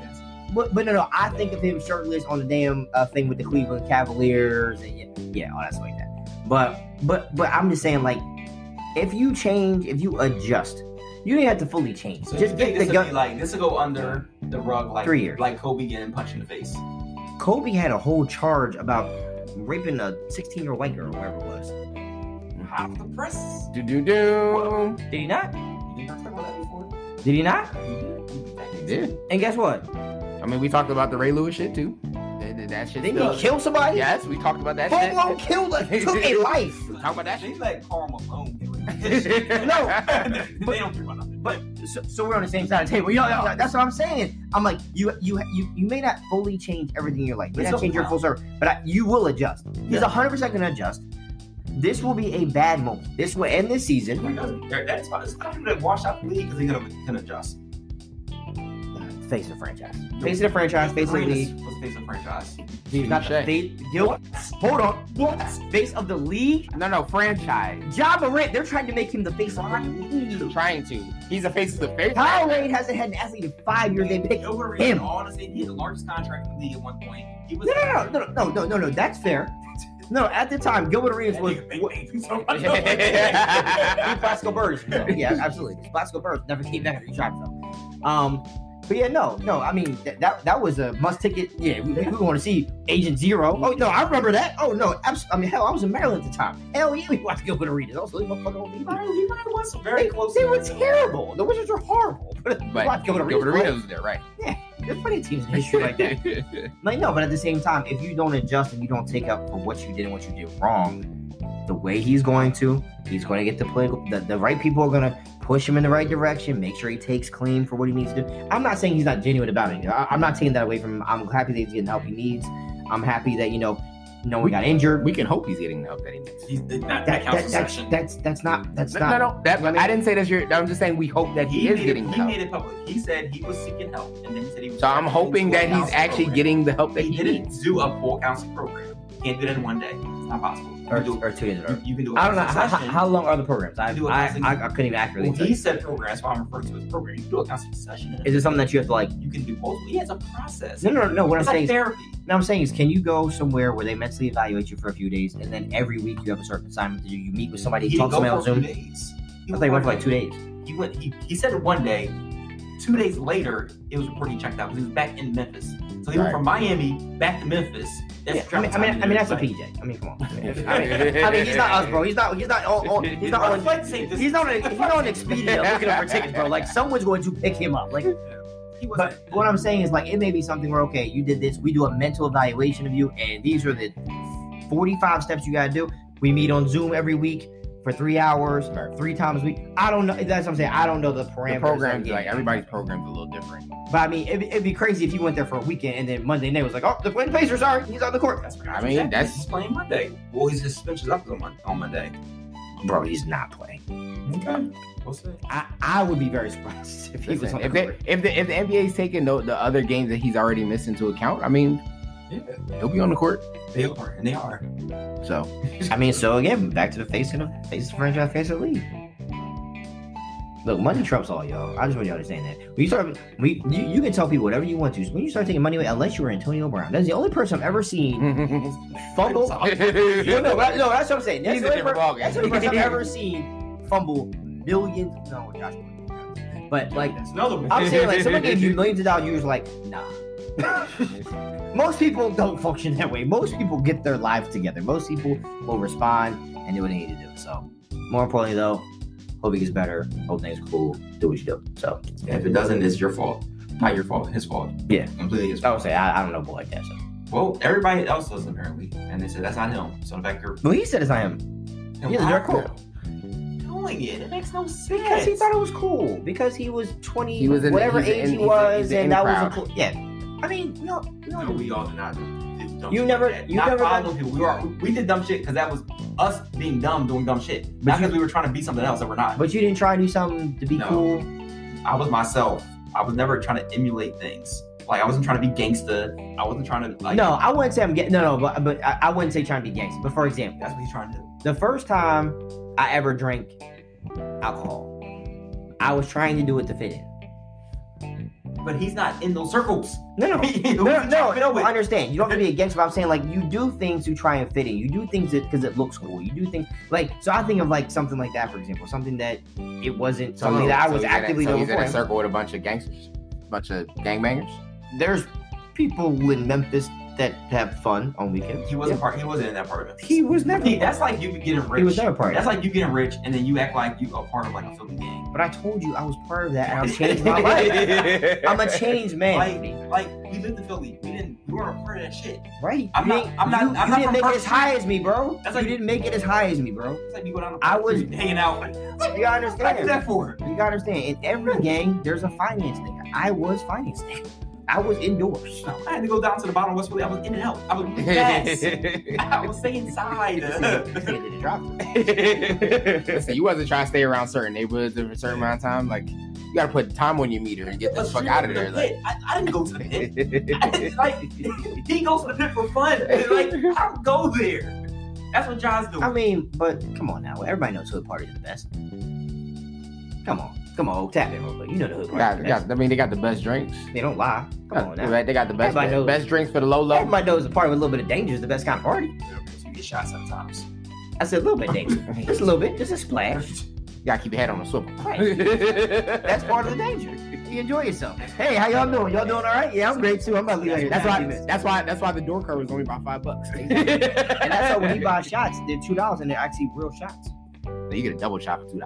but but no, no. I think of him shirtless on the damn uh, thing with the Cleveland Cavaliers and yeah, yeah, all that stuff like that. But but but I'm just saying, like, if you change, if you adjust, you don't have to fully change. So Just get the gun. Like this will go under the rug, like Three years. like Kobe getting punched in the face. Kobe had a whole charge about raping a sixteen-year-old white girl, whatever it was. Hot off the press. Do do do. Did he not? You didn't talk about that before. Did he not? He did. And guess what? I mean, we talked about the Ray Lewis shit too. That, that shit. Didn't still- he kill somebody? Yes, we talked about that. Full shit. blown killed a, took a life. Talk about that They shit. let Karl Malone do it. No, they don't care about nothing. But so, so we're on the same side of the table. You know, that's what I'm saying. I'm like, you, you, you, you may not fully change everything in your life. You may It's not change your okay. full serve, but I, you will adjust. He's Yeah. one hundred percent going to adjust. This will be a bad moment. This will end this season. That's why it's not going to wash out the league because he's going to can adjust. Face of the franchise. Face of the franchise. Face of the league. What's the face of the franchise? He's not the Touche. face. Gil, hold on. What? Face of the league? No, no, franchise. Ja Morant. They're trying to make him the face of the league. Trying to. He's a face of the face. Kyle Wade hasn't had an athlete in five years. They picked Over him. all the same. He had the largest contract in the league at one point. He was No, no, no, no, no, no, no, no. That's fair. No, at the time, Gilbert Arenas was. Plaxico Burrs. Yeah, absolutely. Plaxico Burrs never came back after he tried though. Um, but yeah, no, no. I mean, that that, that was a must ticket. Yeah, we, we want to see Agent Zero. Oh no, I remember that. Oh no, abs- I mean, hell, I was in Maryland at the time. Hell yeah, we watched Gilbert Arenas. Also, they motherfucker on T V. He was very They, close. they to were the- terrible. The Wizards were horrible. But, we But watched Gilbert Arenas. Gilbert play. Arenas was there, right? There's plenty of teams in history like that. Like, no, but at the same time, if you don't adjust and you don't take up for what you did and what you did wrong, the way he's going to, he's going to get the play. The, the right people are going to push him in the right direction, make sure he takes claim for what he needs to do. I'm not saying he's not genuine about it. I, I'm not taking that away from him. I'm happy that he's getting the help he needs. I'm happy that, you know, no one got injured. We can hope he's getting the help that he needs. He's not That, that council that, that's, section. that's, that's not, that's No, not. no, no. That, I didn't say that's your. I'm just saying we hope that he, He, is made getting it, the he help. made it public. He said he was seeking help, and then he said he was. So I'm hoping that he's actually getting the help that He he didn't needs. do a full counseling program. You can't do that in one day. It's not possible. You Or, can do, or two days. you, you can do a I don't know. How, counseling how session. long are the programs? I, Do a I, counseling- I, I couldn't even accurately Well, tell he you. said program. That's why I'm referring to his program. You can do a counseling session. Is it something that you have to like? You can do multiple. Yeah, it's a process. No, no, no. What I'm It's like saying is, therapy. no, I'm saying is, can you go somewhere where they mentally evaluate you for a few days, and then every week you have a certain assignment to do? You meet with somebody, He talk didn't to go somebody on for a Zoom. few days. I thought he went for like two days. He went. He, he said it one day. Two days later, it was reported he checked out because he was back in Memphis. So he Right. went from Miami back to Memphis. That's Yeah, I mean, I mean, I mean, that's a P J. I mean, come on. I mean, I mean, he's not us, bro. He's not. He's not. On, on, he's not on. He's not on. He's not on Expedia looking up for tickets, bro. Like someone's going to pick him up. Like, He was. but what I'm saying is, like, it may be something where okay, you did this. We do a mental evaluation of you, and these are the forty-five steps you gotta do. We meet on Zoom every week for three hours, three times a week. I don't know. That's what I'm saying. I don't know the parameters. The of program's the like game. everybody's program's a little different. But I mean, it'd, it'd be crazy if you went there for a weekend and then Monday night was like, oh, the Twin Pacers are. He's on the court. That's I mean, that's- he's playing Monday. Well, his suspension's up on, Mon- on Monday. Bro, he's not playing. Okay. We'll see. I, I would be very surprised if he was Listen, on the if, they, court. if the if the N B A is taking the, the other games that he's already missed into account, I mean, Yeah, he'll be on the court. they are, and they are. So I mean, so again, back to the face of the face of the franchise, face of the league. Look, money trumps all, y'all. I just want y'all to understand that. When you start, we you, you can tell people whatever you want to. When you start taking money away, unless you're Antonio Brown, that's the only person I've ever seen fumble. no, no, but- no, that's what I'm saying. That's He's the a only different per- ballgame. that's the only person I've ever seen fumble millions. No, Josh, Gordon. But like, That's another one. I'm saying, like, someone gave you millions of dollars, you're just like, nah. Most people don't function that way. Most people get their lives together. Most people will respond and do what they need to do. So, more importantly, though, hope he gets better. Hope things are cool. Do what you do. So, Yeah, if it doesn't, it's your fault. Not your fault. His fault. Yeah. Completely his I fault. would say I, I don't know boy like that. So, Well, everybody else does apparently, and they said that's not him. So in fact, you're well, he said it's not him Yeah, the direct quote. doing it. It makes no sense. because he thought it was cool. Because he was twenty, He was in- whatever he's in- age he he's in- was, he's in and that was a crowd. cool. Yeah. I mean, no, no. No, we all did not. do- Dumb You shit never- like that. you not never following people. We were we did dumb shit because that was us being dumb doing dumb shit. But Not you- because we were trying to be something else that we're not. But you didn't try to do something to be No. cool. I was myself. I was never trying to emulate things. Like I wasn't trying to be gangsta. I wasn't trying to like. No, I wouldn't say I'm getting. No, no, but but I, I wouldn't say trying to be gangster. But for example, That's what he's trying to do. the first time I ever drank alcohol, I was trying to do it to fit in. but he's not in those circles. No, no, Who's no, he no, trying to no. fit in with? I understand. You don't have to be against. But I'm saying like you do things to try and fit in. You do things because it looks cool. You do things like so. I think of like something like that, for example, something that it wasn't something So- that I so was he's in a- actively so doing he's in a before. circle with a bunch of gangsters, bunch of gangbangers. There's people in Memphis that have fun on weekends. He wasn't Yeah. part. He wasn't in that part of it. He was never. See, that's like you getting rich. He was never part of That's it. like you getting rich, and then you act like you are part of like a Philly gang. But I told you I was part of that, and I've changed my life. I'm a changed man, Like, like we lived in Philly. We didn't. We weren't a part of that shit. right? I'm You not- ain't- I'm not- You, I'm you not didn't from make it Park as high Street. as me, bro. That's like- you didn't make it as high as me, bro. It's like you go down. I was- hanging out. Like, You gotta what I do understand. that for? You gotta understand. In every gang, there's a finance nigga. I was finance nigga. I was indoors. I had to go down to the bottom of West Philly. I was in and out. I was moving fast. I was staying inside. Nigga drop. Listen, you wasn't trying to stay around certain neighborhoods for a certain amount of time. Like, you gotta put time on your meter and get the But fuck you out of were there. in the Like, pit. I, I didn't go to the pit. I didn't, like, he goes to the pit for fun. Like, I don't go there. That's what John's doing. I mean, but come on now. Everybody knows hood party is the best. Come on. Come on. Tap in real quick. You know the hood they party got, is they the best. got, I mean, they got the best drinks. They don't lie. Come on now. Right, they got the best, Everybody knows. best drinks for the low low. Everybody knows the party with a little bit of danger is the best kind of party. You get shot sometimes. I said a little bit of danger. Just a little bit. Just a splash. You gotta keep your head on the swivel. Right. That's part of the danger. You enjoy yourself. Hey, how y'all doing? Y'all doing all right? Yeah, I'm great too. I'm about to leave out here. That's in why. fifteen minutes. That's why. That's why the door cover is only about five bucks. And that's how when you buy shots, they're two dollars and they're actually real shots. You get a double shot for two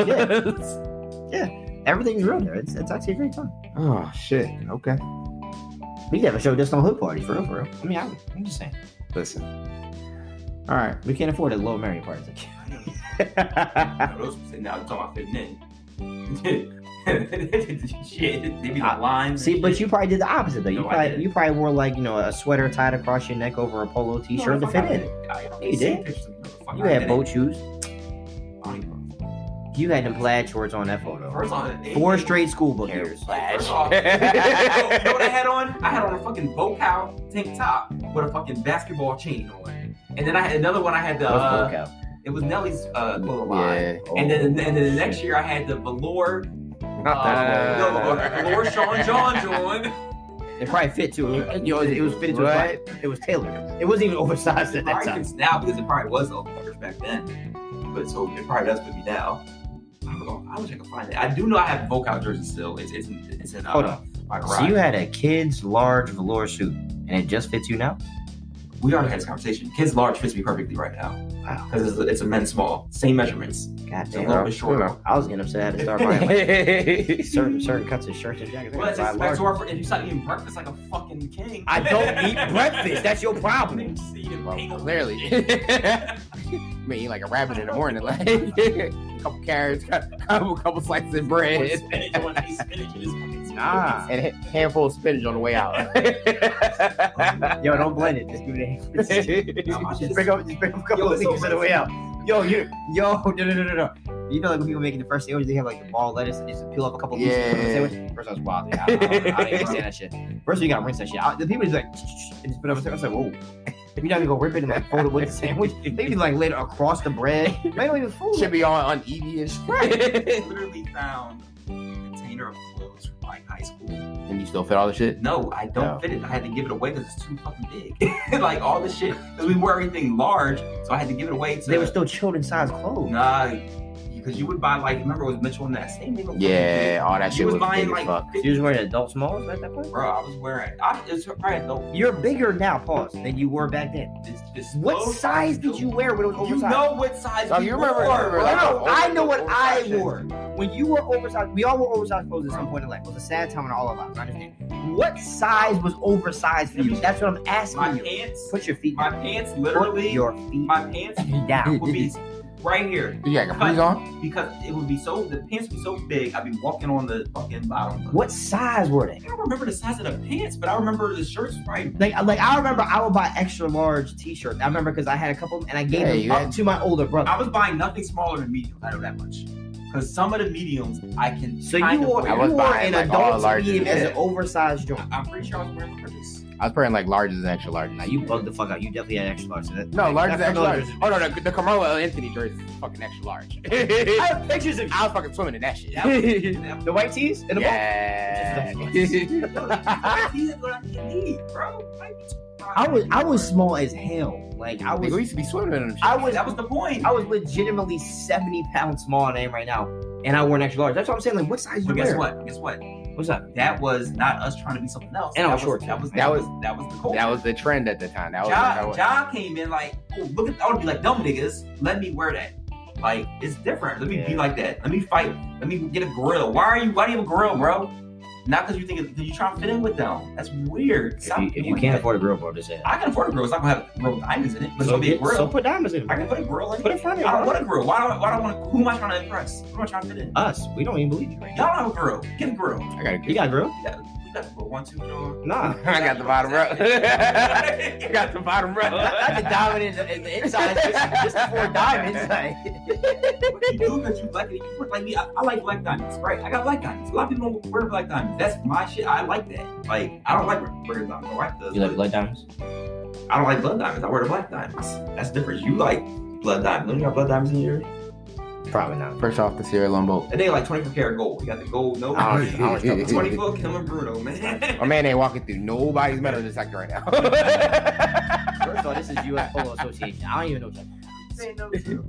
dollars. Everything's real there. It's, it's actually a great time. Oh shit. Okay. We never showed this on hood parties for real, for real. I mean, I'm, I'm just saying. Listen. All right. We can't afford a low Marion parties. Now, those now I'm talking about fitting in. Shit, they be like lines. See, but you probably did the opposite though. You No, I probably didn't. you probably wore like you know a sweater tied across your neck over a polo t-shirt to fit in. You did. You had boat shoes. You had them plaid shorts on that photo. First off, Four straight school book years. First off, you know what I had on? I had on a fucking Bocow tank top with a fucking basketball chain on. And then I had another one. I had the. What's Uh, Bocow? it was Nelly's uh, clothing line. Yeah. And then, and then the next year I had the velour. Not that Uh, one. no, velour Sean John John. It probably fit too. It, you know, it was fitted to his What? body. It was tailored. It wasn't even oversized at that Probably time. fits now because it probably was oversized back then. But so it probably does fit me now. I don't know. I wish I could find it. I do know I have Bocow jersey still. It's it's in, it's in uh, Hold on. my So garage. you had a kid's large velour suit, and it just fits you now? we already had this conversation. Kids large fits me perfectly right now Wow. because it's, a- it's a men's small, same measurements. God It's a damn. little bit shorter. you know. I was getting upset. I had to start buying like certain certain cuts of shirts and jackets. I Well, gotta that's buy back to large. our. If you start eating breakfast like a fucking king. I don't eat breakfast. That's your problem. Well, clearly. I mean, eat like a rabbit in the morning, like a couple carrots, couple couple slices of bread, Nah. and a handful of spinach on the way out. Yo, don't blend it. Just do it. Just pick up, just pick up a couple Yo, of it's so things on the way out. Yo, you, yo, no, no, no, no, no. You know, like when people making the first sandwich, they have like the ball lettuce and they just peel up a couple pieces and put it in the Yeah. sandwich. First, I was wild. Yeah, I, I, I, I didn't understand that shit. First, you gotta rinse that shit out. The people just like, and just put it over. I was like, whoa. If you're not even gonna rip it and like fold it with the sandwich, maybe like laid it across the bread. They don't even fold Should it. be on on Eevee-ish. Literally found a container of clothes from like high school. And you still fit all the shit? No, I don't No. fit it. I had to give it away because it's too fucking big. Like all the shit, because we wear everything large, so I had to give it away to. They were still children sized clothes. Nah, because you would buy like remember it was Mitchell and Ness. Same nigga. Yeah, all that You shit was was buying big as like fuck. You was wearing adult smalls at that point? Bro, I was wearing. I, it's probably adult. You're bigger now, pause, than you were back then. This, this What clothes size are did still- you wear when it was You oversized? know what size Oh, we you remember- wore, remember, bro. like, No, I know what Oversized I shit. wore. When you wore oversized, we all wore oversized clothes at some point in life. It was a sad time in all our lives. I understand. What size was oversized for you? That's what I'm asking My you. pants, Put your feet my down. pants, Put literally, your feet my pants down. would be right here. You got capris on? Because it would be so, the pants would be so big, I'd be walking on the fucking bottom. What size were they? I don't remember the size of the pants, but I remember the shirts right. Like, like I remember I would buy extra large t-shirts. I remember because I had a couple and I gave Yeah, them you up had- to my older brother. I was buying nothing smaller than medium. I know that much. Because some of the mediums I can. So you kind of wore, wear. I you was wore buying, an like, all adult large- medium as yeah. an oversized joint. I'm pretty sure I was wearing the purchase. I was playing like large as extra large. Now you bugged the fuck out. You definitely had extra large. So that, No, like, large that is extra Carmelo large. jersey- Oh no, the, the Carmelo Anthony jersey is fucking extra large. I have pictures of I was fucking swimming in that shit. the white tees and the Yeah. He's gonna be elite, bro. I was I was small as hell. Like I Nigga, we was used to be swimming in them shit. I was That was the point. I was legitimately seventy pounds smaller than I am right now, and I wore an extra large. That's what I'm saying. Like, what size you But guess wear? what? Guess what? What's up? That was not us trying to be something else. And I that was short, That was too. that was that was the culture. That was the trend at the time. That was Ja, that was- Ja came in like, oh, look at, I would be like, dumb niggas, let me wear that. Like, it's different. Let me be Yeah. like that. Let me fight. Let me get a grill. Why are you, why do you have a grill, bro? Not because you think, because you trying to fit in with them. That's weird. If Stop you, if you doing can't that. afford a grill, bro, just say it. I can afford a grill. It's not going to have grill with diamonds in it, but it's So, going to be a get- grill. so put diamonds in it. I can put a grill in it. Put it in front of you. I don't bro. want a grill. Why do I, why do I want to, who am I trying to impress? Who am I trying to fit in? Us. We don't even believe you right Y'all now. don't have a grill. Get a grill. I got a You got a grill? Yeah, we got the grill. One, two, John. Nah. I got the bottom row. I got the bottom row. Not the diamond in the, in the inside, just, just the four diamonds. Like. What you do because you like it. You put like me. I, I like black diamonds, right? I got black diamonds. A lot of people don't wear black diamonds. That's my shit. I like that. Like I don't like wearing diamonds. My wife does. You like but blood diamonds? I don't like blood diamonds. I wear the black diamonds. That's different. You like blood diamonds. Don't you got blood diamonds in your? Probably not. Fresh off the Sierra Leone boat. And they like twenty-four karat gold. You got the gold. No, I don't- I don't- twenty-four Kim Bruno, man. My man ain't walking through nobody's metal detector right now. First of all, this is U S Polo Association. I don't even know what you're Say no to.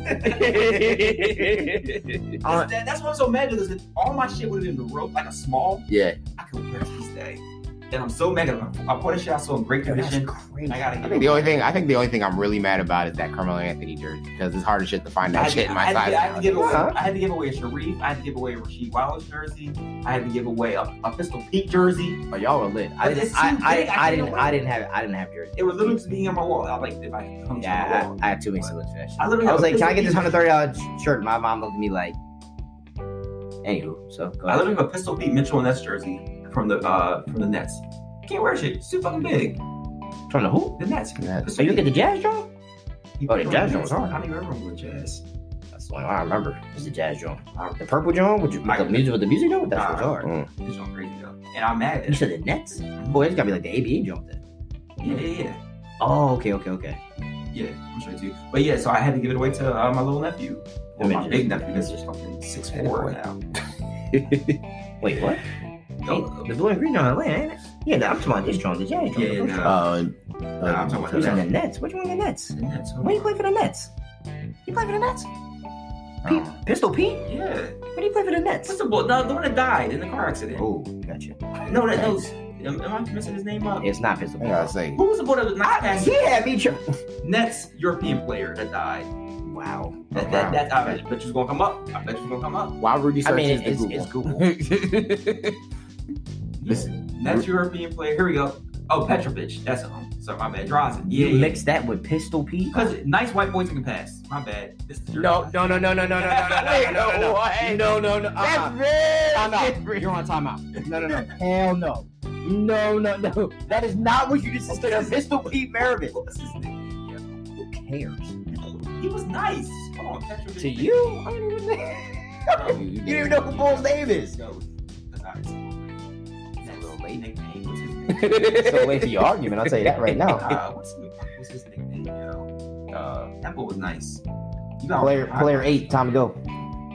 Uh, That- that's why I'm so mad because if all my shit would have been the real, like a small, yeah, I could wear it to this day. And I'm so mad at them. I put a shit out so in great condition. crazy. I gotta I get think the only thing I think the only thing I'm really mad about is that Carmelo Anthony jersey because it's hard as shit to find I that had, shit in I my had, size. to, I had to give away. Huh? I had to give away a Sharif. I had to give away a Rasheed Wallace jersey. I had to give away a, a Pistol Pete jersey. Oh, y'all were lit. I But didn't. it's I, too I, big, I I, can't didn't. wear I it. didn't have. I didn't have jersey. It was literally just being on my wall. I like if I could come to Yeah, my wall. I, I had too many silhouettes for that shit. I literally I was have a like, "Can I get Pistol this Pete- hundred thirty dollar shirt?" My mom looked at me like, "Anywho, so go I ahead." literally have a Pistol Pete Mitchell and Ness jersey from the uh from the Nets. Can't wear shit. It's too fucking big. From the who? The Nets. Nets. So you get the Jazz drum? He Oh, the put Jazz on one was hard. I don't even remember the Jazz. That's the one I remember. It's the Jazz drum. The purple drum with, with the I- music with the music drum. That's Nah. what's hard. Mm. This one crazy though. And I'm mad at You it. said the Nets? Boy, it's gotta be like the A B A drum then. Yeah, yeah, yeah. Oh, okay, okay, okay. Yeah, I'm sure too. But yeah, so I had to give it away to uh, my little nephew. Well, my Images. big nephew that's just fucking six four now. Wait, what? Yo, The blue and green drum, ain't it? Yeah, I'm talking about this drum, the Jazz drum. Yeah, the first nah. drum. Uh, Nah, I'm talking about Who's that. in the Nets? Which one in the Nets? The Nets. Where you play for the Nets? You play for the Nets? Pete, um, Pistol Pete? Yeah. Where do you play for the Nets? What's the boy? The, the one that died in the car accident. Oh, gotcha. No, that no. Am, am I messing his name up? It's not Pistol I Pete. gotta say, Who was the boy that was not passed? He had me. Tr- Nets European player that died. wow. That, that, that, I bet you was gonna come up. I bet you was gonna come up. why Rudy I search mean, is it's, the it's Google? Google. Listen, Nets European player. Here we go. Oh, Petrovic. That's him. So my bad. Drazen. Yeah, You yeah. mix that with Pistol Pete? Because nice white boys can pass. My bad. This is your No, no, no, no, no, no, no, no, no, no, no, Wait, no, no, no. That's Uh-uh. very Time out. different. You're on timeout. No, no, no. Hell no. No, no, no. That is not what you just said. Pistol Pete Maravich. What's his name? Yeah. Who cares? He was nice. Come on, Petrovic. To you? I don't even know. No, You don't even know who Bull's name is. No, that's not his name. That's a little late nickname. What's his name? So wait for your argument. I'll tell you that right now. Uh, what's, his, what's his nickname? Yo? Uh, that boy was nice. You got Player, player eight. Time to go.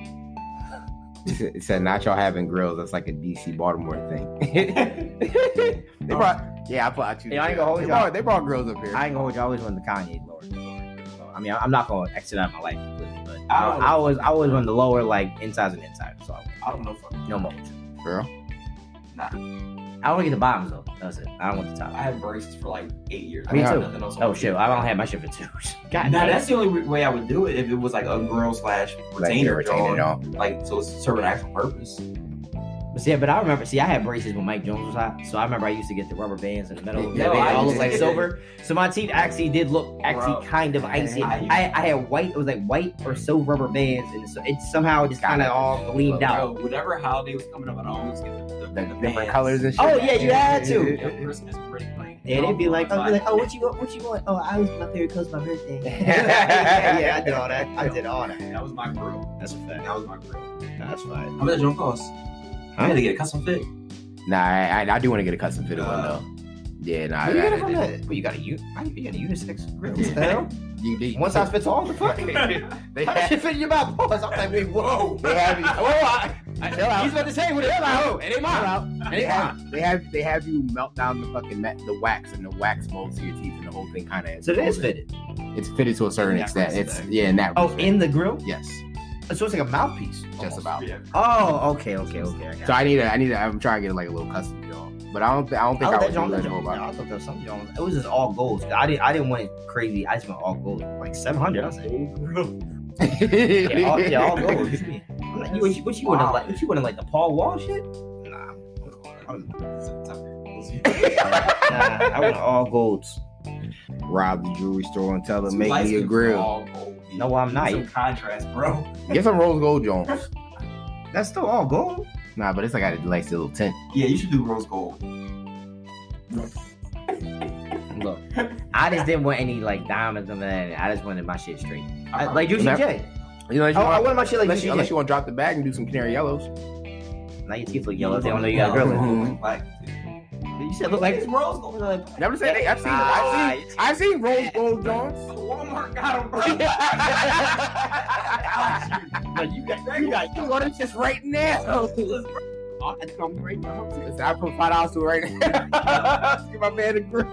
It said not y'all having grills. That's like a D C Baltimore thing. they brought, yeah, I put out you. Yeah, I ain't gonna hold they, y'all. brought, they brought grills up here. I ain't gonna hold you. I always wanted the Kanye lower. lower. So, I mean, I'm not gonna exit out of my life completely, but I, I don't- I was I was on the lower like insides and insides. So I don't know. Fuck. no more. Girl. Nah. I don't get the bottoms though. That's it. I don't want the top. I had braces for like eight years. Me I had too. nothing else on Oh my shit! feet. I don't have my shit for two. God Nah, damn. that's the only way I would do it if it was like a girl slash Like retainer retainer joint. joint. Like so, it's serving an actual purpose. But see, but I remember. See, I had braces when Mike Jones was hot, so I remember I used to get the rubber bands in the middle. Yeah, Yeah, they I all used look like to- silver. So my teeth actually did look actually Bro. kind of icy. I- I, I had white. It was like white or silver rubber bands, and so it somehow just kind of all gleamed out. Bro, whatever holiday was coming up, I'd always get the, the, The the different bands. colors and shit. Oh yeah, you had to. Yeah, Christmas break, like, Yeah, they'd be like, I'd be like, oh, what you want? What you want? Oh, I was my favorite cause my birthday. yeah, yeah, I did all that. I did all that. That was my grill. That's a fact. That was my grill. That's fine. How much that joint cost? I had to get a custom fit. Nah, I, I, I do want to get a custom fitted one Uh, though. Yeah, nah. Where you that- get it from that- that? Well, you got a u- how you got a unisex grill? What the hell? You, they, One size fits all. The fuck? they How that have, shit fit in your mouth? Pause. I'm like, wait, whoa. they have you. Whoa, I, I, Chill out. He's about to say what it is. Whoa, it ain't Chill mine. out. It They ain't have, mine. they have they have you melt down the fucking met, the wax and the wax molds to your teeth and the whole thing kind of. So it is fitted. It's fitted to a certain In that extent. It's respect. yeah, in that. Oh, respect. in the grill? yes, So it's like a mouthpiece. just about. Yeah. Oh, okay, okay, okay. I got So I need a, I need a, I'm trying to get like a little custom job, but I don't, thi- I don't think I, I, would John, do that John, about. I thought there was something John. It was just all gold. I didn't. I didn't want it crazy. I just went all gold, like seven hundred. I was like, yeah, all, yeah, all gold. What you mean? I'm like, you, what you, what you Wow. wanted like? What you wanted like the Paul Wall shit? Nah, I'm, nah, I want all golds. Rob the jewelry store and tell them make me a grill. No, I'm not. Some contrast, bro. Get some rose gold Jones. That's still all gold. Nah, but it's like a nice little tint. Yeah, you should do rose gold. Look, I just didn't want any like diamonds and that. I just wanted my shit straight. I, I- like Juicy Never- J. You know, I, unless you, I want, wanted my shit like unless, Juicy you, unless J. you want to drop the bag and do some canary yellows. Now your teeth look yellow. They don't know you got a grill. Mhm. Like, You said look like it's rose gold. Never said it. I've seen, Ah, I've seen, I've seen rose gold Jones. Walmart got him, bro. No, you got, you got, You want it just right now. I come right now. Listen, I put five dollars to it right now. Give my man a grill.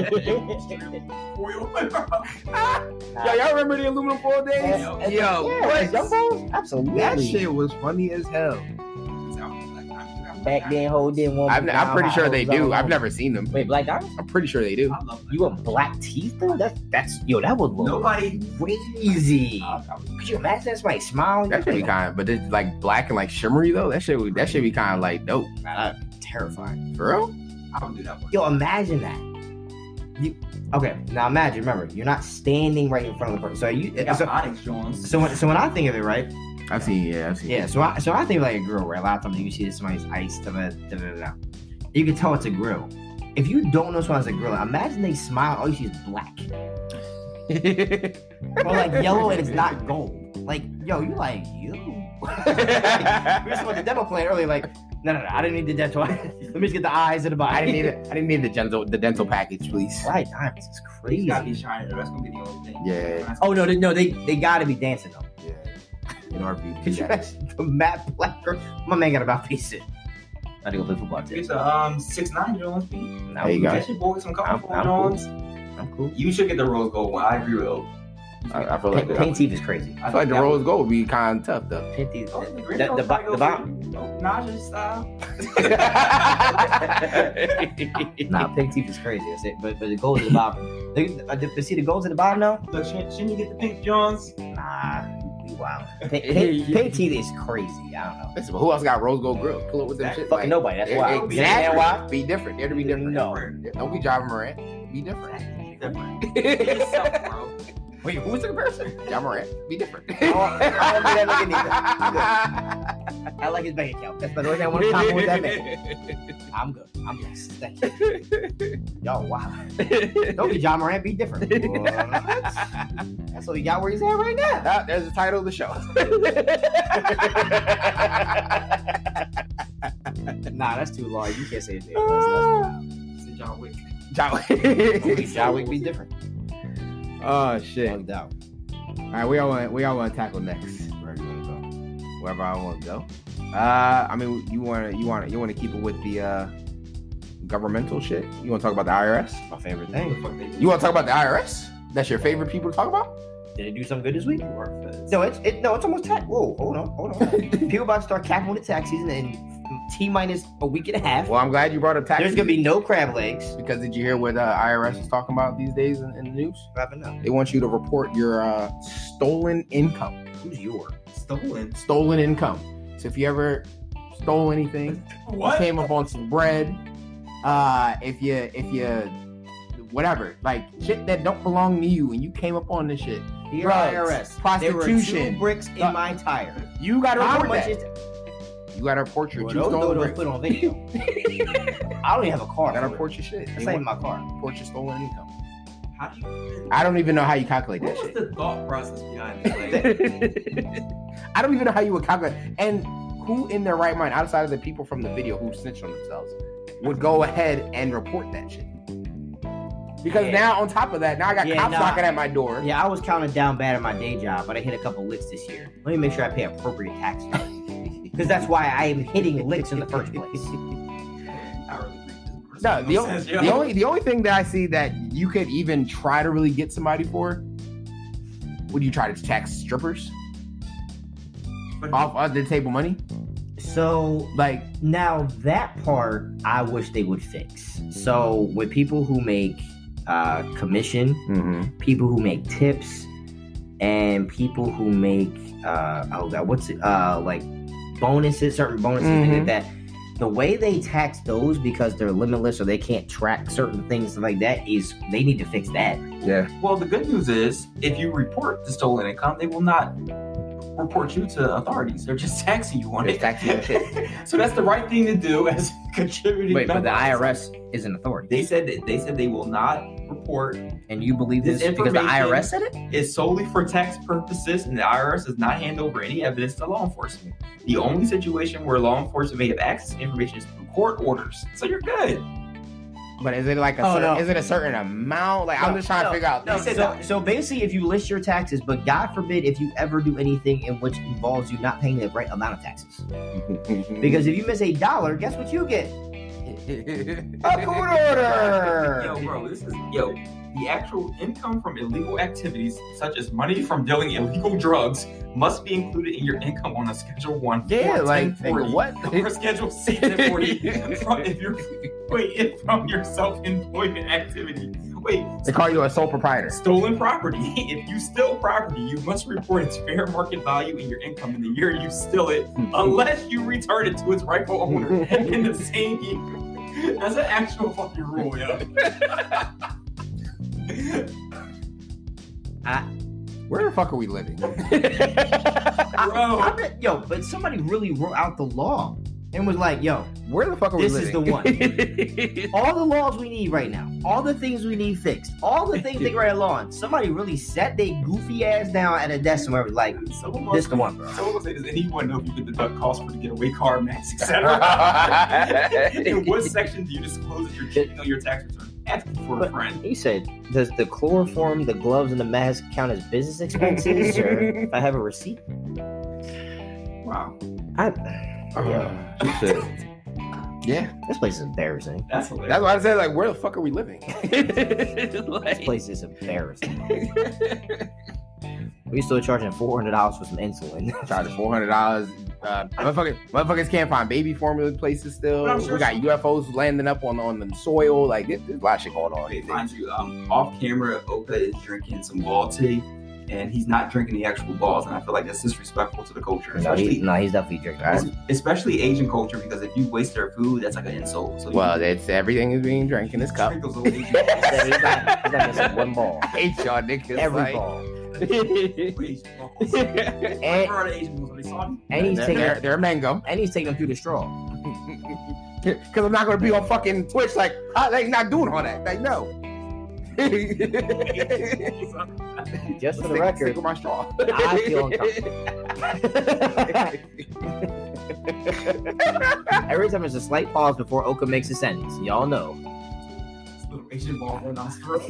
Yo, y'all remember the aluminum foil days? Yeah. Yo, Yeah, what? Jumbo? Absolutely. That shit was funny as hell. Back then, hold didn't want. I'm, I'm pretty sure they do. I've never seen them. Wait, Black Diamond? I'm pretty sure they do. I love that. You want black teeth though? That's that's yo. That would look Nobody. crazy. Could you imagine that somebody smile? That should be kind of, but it's like black and like shimmery though. That shit, would- that should be kind of like dope. terrifying. For real? I would do that one. Yo, imagine that. You okay? Now imagine. Remember, you're not standing right in front of the person. So you. They got So, Onyx Jones. so when so when I think of it, right? I've seen, yeah, I've seen. Yeah. So I so I think of like a grill, right? A lot of times you see somebody's ice. Da, da, da, da, da. You can tell it's a grill. If you don't know someone's a grill, imagine they smile. All you see is black. Or like yellow and it's not gold. Like, yo, you like you. We just went to demo plan earlier, like, no, no, no, I didn't need the dental. Let me just get the eyes and the body. I didn't need it. I didn't need the dental, the dental package, please. Black diamonds is He's crazy. gotta be shining. That's gonna be the only thing. Yeah. Oh no, they, no, they they gotta be dancing though. Yeah. In order for you to Could do you that. imagine the matte black girl? My man got about face it. I to go play football Get today. the um six nine Jones. Pete. Now There you go. Get your boy some I'm, colorful I'm cool. Jones. I'm cool. You should get the rose gold one. I agree with you. I, I feel like Paint, paint teeth is crazy. I feel like the rose gold would be kind of tough though. Paint teeth. Oh, The, the green the, Jones the, probably bo- the go bottom. for Najee style. Nah, pink teeth is crazy. That's it. But but the gold at the bottom. They, uh, they see the golds at the bottom now? Look, shouldn't, shouldn't you get the pink Jones? Nah, we wild. Pink, pink, pink teeth is crazy. I don't know. Listen, but who else got rose gold grill? Pull up with them shit. Fucking nobody. That's why. Exactly. You understand why? Be different. They have to be different. No. Don't be John Morant. Be different. Different. Be yourself, bro. Wait, who's the comparison? John Morant. Be different. I don't- I don't do that looking either. I like his bank account. That's the only thing I want to compliment that man. I'm good. I'm blessed. Thank you. Yo, wow. Don't be John Morant. Be different. What? That's what he got where he's at right now. Ah, there's the title of the show. Nah, that's too long. You can't say it. That's, that's wild. Say John Wick. John John Wick be different. Oh shit. No doubt. All right, we all want we all want to tackle next. Where you want to go? Wherever I want to go. Uh, I mean, you want to you want to you want to keep it with the uh governmental shit. You want to talk about the I R S? My favorite What the thing. fuck they do? You want to talk about the I R S? That's your favorite people to talk about? Did it do something good this week? Or feds. No, it's it. No, it's almost tax. Whoa, hold on, hold on. People about to start capping with the tax season in T minus a week and a half. Well, I'm glad you brought up tax. There's gonna be no crab legs. because did you hear what uh, I R S is talking about these days in, in the news? Wrapping up. They want you to report your uh, stolen income. Who's your? Stolen. Stolen income. So if you ever stole anything, What? came up on some bread, uh, if you if you whatever, like shit that don't belong to you, and you came up on this shit, Dear Drugs, I R S. There were prostitution. two bricks in Uh, my tire. you gotta How report much that. is? You gotta report your Well, two those stolen those bricks. put on video. I don't even have a car. You gotta for it. report your shit. That's They not even want- my car. report your stolen income. How do you? I don't even know how you calculate What that was shit. the thought process behind it? Like, I don't even know how you would calculate. And who in their right mind, outside of the people from the video who snitched on themselves, would go ahead and report that shit? Because Yeah. now, on top of that, now I got Yeah, cops nah. knocking at my door. Yeah, I was counting down bad at my day job, but I hit a couple licks this year. Let me make sure I pay appropriate taxes. Because that's why I am hitting licks in the first place. I really think this No, the, o- sense, yo. the only the only thing that I see that you could even try to really get somebody for, would you try to tax strippers But- off of the table money? So, Like, now that part, I wish they would fix. So, with people who make uh, commission, mm-hmm. people who make tips, and people who make uh, oh god, what's it? Uh, like bonuses, certain bonuses, things Mhm. like that. The way they tax those because they're limitless or they can't track certain things like that is they need to fix that. yeah, Well, the good news is, if you report the stolen income, they will not report you to authorities. They're just taxing you on They're it. taxing you shit. So that's the right thing to do as a contributing. Wait, but the member. I R S is an authority, They said that they said they will not report. and you believe this, This because the I R S information- said it? It's solely for tax purposes, and the I R S does not hand over any evidence to law enforcement. The only situation where law enforcement may have access to information is through court orders. So you're good. but is it like a Oh, certain, no. is it a certain amount? Like, I'm No, just trying no, to figure out. no. They said So, that- so basically, if you list your taxes, but God forbid if you ever do anything in which involves you not paying the right amount of taxes. Because if you miss a dollar, guess what you get? A court order. Yo, bro, this is yo. The actual income from illegal activities, such as money from dealing illegal drugs, must be included in your income on a Schedule One. yeah, or like, ten forty, nigga, what? or Schedule C ten forty from if you're wait if from your self-employment activity. Wait, They call you a sole proprietor. stolen property. If you steal property, you must report its fair market value in your income in the year you steal it, unless you return it to its rightful owner in the same year. That's an actual fucking rule, yo. Where the fuck are we living? Bro. I bet, yo, but somebody really wrote out the law and was like, yo, Where the fuck are This we is living? all the laws we need right now, all the things we need fixed, all the things they write a law on. Somebody really sat their goofy ass down at a desk somewhere was like, Someone this must, the one, bro. someone will say, does anyone know if you could deduct costs for the getaway car, max, et cetera? In what section do you disclose that you're cheating on your tax return? Ask for a friend. He said, does the chloroform, the gloves, and the mask count as business expenses? Or if I have a receipt? Wow. I, Oh, shit. Yeah, this place is embarrassing. That's hilarious. that's why I said, like, where the fuck are we living? This Like- place is embarrassing. We still charging four hundred dollars for some insulin. Charging four hundred dollars. Uh, motherfuckers, motherfuckers can't find baby formula places still. But I'm sure We got some- U F Os landing up on on the soil. Like, there's, there's a lot of shit going on. They find you um, off camera. Oka is drinking some ball tea, and he's not drinking the actual balls. And I feel like that's disrespectful to the culture, No, he, especially no, he's definitely drinking. Right. especially Asian culture. Because if you waste their food, that's like an insult. So you Well, it's everything is being drank in this cup. drink those little Asian He balls. said he's not, he's not missing one ball. I hate y'all niggas. Every like- ball. Asian balls. What And, are the Asian balls? Are they salty? and he's they're, taking they're, they're mango. and he's taking them through the straw. Because I'm not going to be on fucking Twitch like, I like not doing all that. Like, no. Just for the Stick- record, stick with my straw. I feel every time there's a slight pause before Oka makes a sentence, y'all know. This little Asian ball in our throat.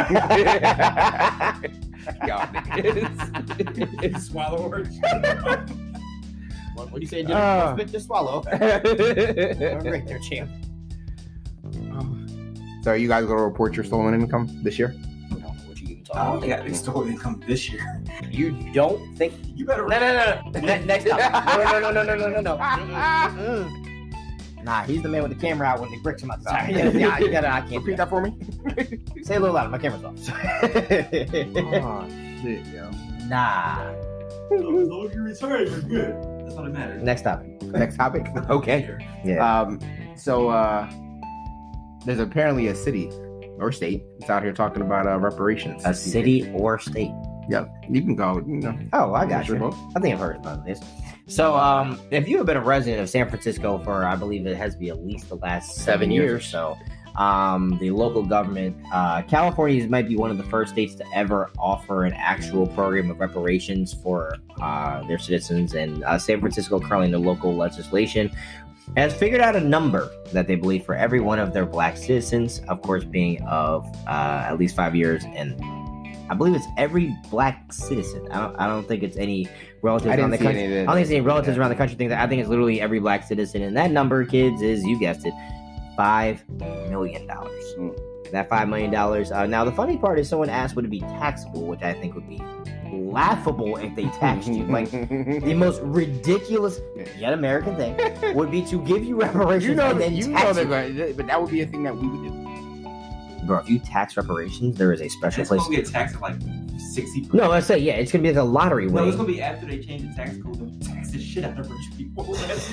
Y'all niggas. Swallow words. What do you say? Uh. Spit to swallow. Right there, champ. So, are you guys going to report your stolen income this year? I don't know what you even I talking don't think I think stolen income this year. about. You don't think? You better. No, no, no, no. Ne- next time. No, no, no, no, no, no, no, no. Mm-mm, mm-mm. Nah, he's the man with the camera out when the bricks come out. Sorry, yeah, yeah, you gotta. I can't. Repeat that for me. Say a little louder. My camera's off. Oh, shit, yo. Nah. As long as you return, you're good. That's all that matters. Next topic. Next topic. Okay. Yeah. Um. So, uh, there's apparently a city or state that's out here talking about uh, reparations. A city or state. Yep. You can go. You know. Oh, I got Sure, you. both. I think I've heard about this. So, um, if you have been a resident of San Francisco for, I believe it has to be at least the last seven, Seven years, years. or so, Um, the local government, uh, California might be one of the first states to ever offer an actual program of reparations for uh, their citizens. And uh, San Francisco, currently in the local legislation, has figured out a number that they believe for every one of their black citizens, of course, being of uh, at least five years. And I believe it's every black citizen. I don't, I don't think it's any relatives around the country. I don't think it's any relatives around the country think that. I think it's literally every black citizen. And that number, kids, is, you guessed it, five million dollars. Mm. That five million dollars. Uh, now, the funny part is someone asked would it be taxable, which I think would be laughable if they taxed you. Like, the most ridiculous, yet American thing would be to give you reparations you know, and then you tax know you. that, but that would be a thing that we would do. Bro, if you tax reparations, there is a special It's place. gonna get taxed at like sixty percent. No, let's say, yeah, it's gonna be like a lottery No, way. it's gonna be after they change the tax code. They'll tax the shit out of rich people.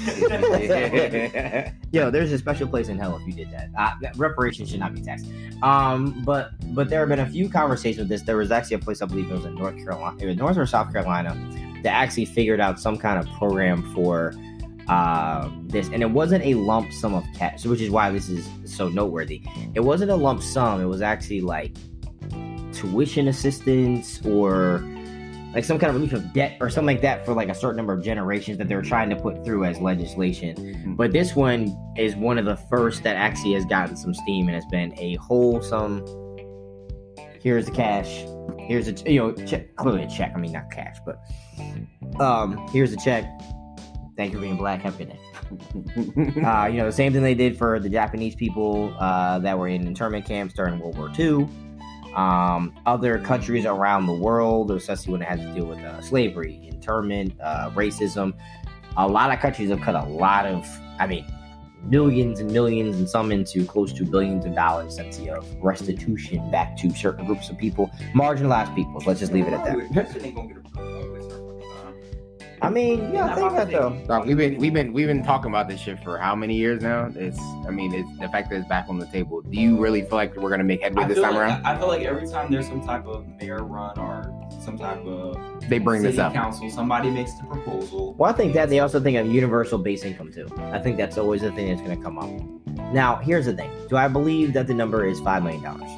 Yo, there's a special place in hell if you did that. Uh, reparations should not be taxed. Um, but but there have been a few conversations with this. There was actually a place, I believe it was in North Carolina, it was North or South Carolina, that actually figured out some kind of program for uh, this, and it wasn't a lump sum of cash, which is why this is so noteworthy. It wasn't a lump sum. It was actually like tuition assistance or like some kind of relief of debt or something like that for like a certain number of generations that they were trying to put through as legislation. But this one is one of the first that actually has gotten some steam and has been a wholesome, here's the cash, here's a, you know, check, clearly a check. I mean, not cash, but um, here's the check. Thank you for being black. Have a good day. uh, you know, the same thing they did for the Japanese people uh, that were in internment camps during World War Two. Um, other countries around the world, especially when it has to deal with uh, slavery, internment, uh, racism. A lot of countries have cut a lot of, I mean, millions and millions and some into close to billions of dollars since of restitution back to certain groups of people, marginalized peoples. Let's just leave it at that. That shit ain't gonna get approved. I mean, yeah, I think that though. Dog, we've been we've been we've been talking about this shit for how many years now? It's I mean, it's the fact that it's back on the table. Do you really feel like we're gonna make headway I this feel time like, around? I feel like every time there's some type of mayor run or some type of They bring city this up. council, somebody makes the proposal. Well, I think that they also think of universal base income too. I think that's always the thing that's going to come up. Now, here's the thing: do I believe that the number is five million dollars?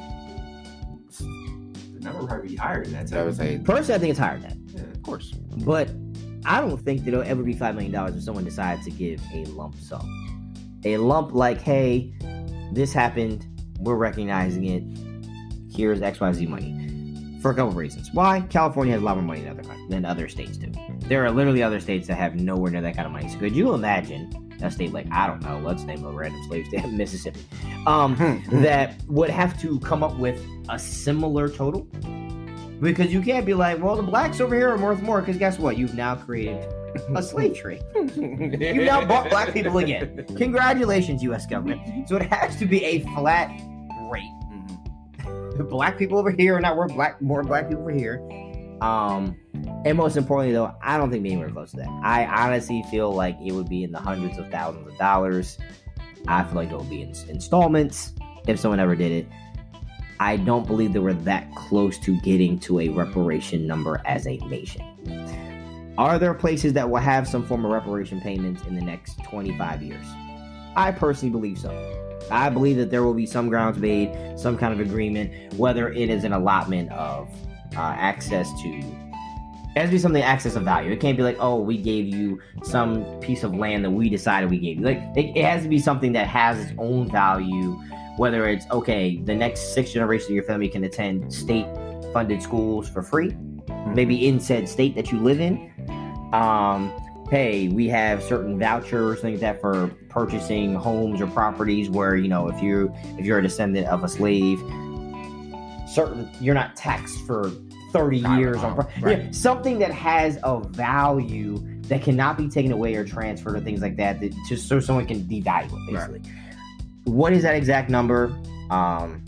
The number would probably be higher than that. So I would say, Personally, I think it's higher than that. Yeah. of course. But I don't think that it'll ever be five million dollars if someone decides to give a lump sum. A lump like, hey, this happened, we're recognizing it, here's X Y Z money. For a couple of reasons. Why? California has a lot more money than other, than other states do. There are literally other states that have nowhere near that kind of money. So could you imagine a state like, I don't know, let's name a random slave state, Mississippi, um, that would have to come up with a similar total? Because you can't be like, well, the blacks over here are worth more, because guess what? You've now created a slave trade. You've now bought black people again. Congratulations, U S government. So it has to be a flat rate. Mm-hmm. Black people over here are not worth black more black people over here. Um, and most importantly, though, I don't think we're anywhere close to that. I honestly feel like it would be in the hundreds of thousands of dollars. I feel like it would be in installments if someone ever did it. I don't believe that we're that close to getting to a reparation number as a nation. Are there places that will have some form of reparation payments in the next twenty-five years? I personally believe so. I believe that there will be some grounds made, some kind of agreement, whether it is an allotment of uh, access to, it has to be something access of value. It can't be like, oh, we gave you some piece of land that we decided we gave you. Like, it, it has to be something that has its own value, whether it's, okay, the next six generations of your family can attend state-funded schools for free, maybe in said state that you live in. Um, hey, we have certain vouchers, things like that for purchasing homes or properties where, you know, if you if you're a descendant of a slave, certain you're not taxed for thirty years on pro- right. yeah, something that has a value that cannot be taken away or transferred or things like that, that just so someone can devalue it, basically. Right. What is that exact number? Um,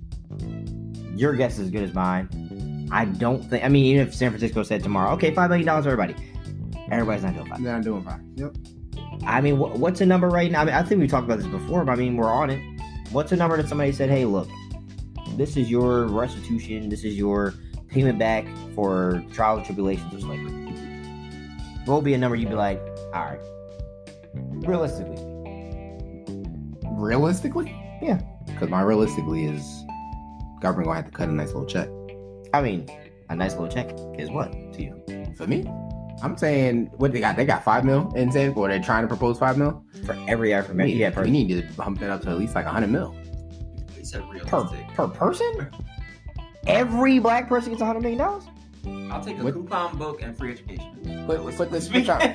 your guess is as good as mine. I don't think. I mean, even if San Francisco said tomorrow, okay, five million dollars, everybody. Everybody's not doing fine. They're not doing fine. Yep. I mean, wh- what's a number right now? I mean, I think we talked about this before, but I mean, we're on it. What's a number that somebody said, hey, look, this is your restitution, this is your payment back for trials and tribulations of slavery? What would be a number you'd be like, all right, realistically? Realistically? Yeah. Because my realistically is government gonna have to cut a nice little check. I mean, a nice little check is what to you? For me, I'm saying what they got. They got five mil in savings, or they're trying to propose five mil For every African We, American. Yeah, we need to bump that up to at least like a hundred mil. He said per, realistic. per person? Every black person gets a hundred million dollars? I'll take a What- coupon book and free education. Put, put this switch on.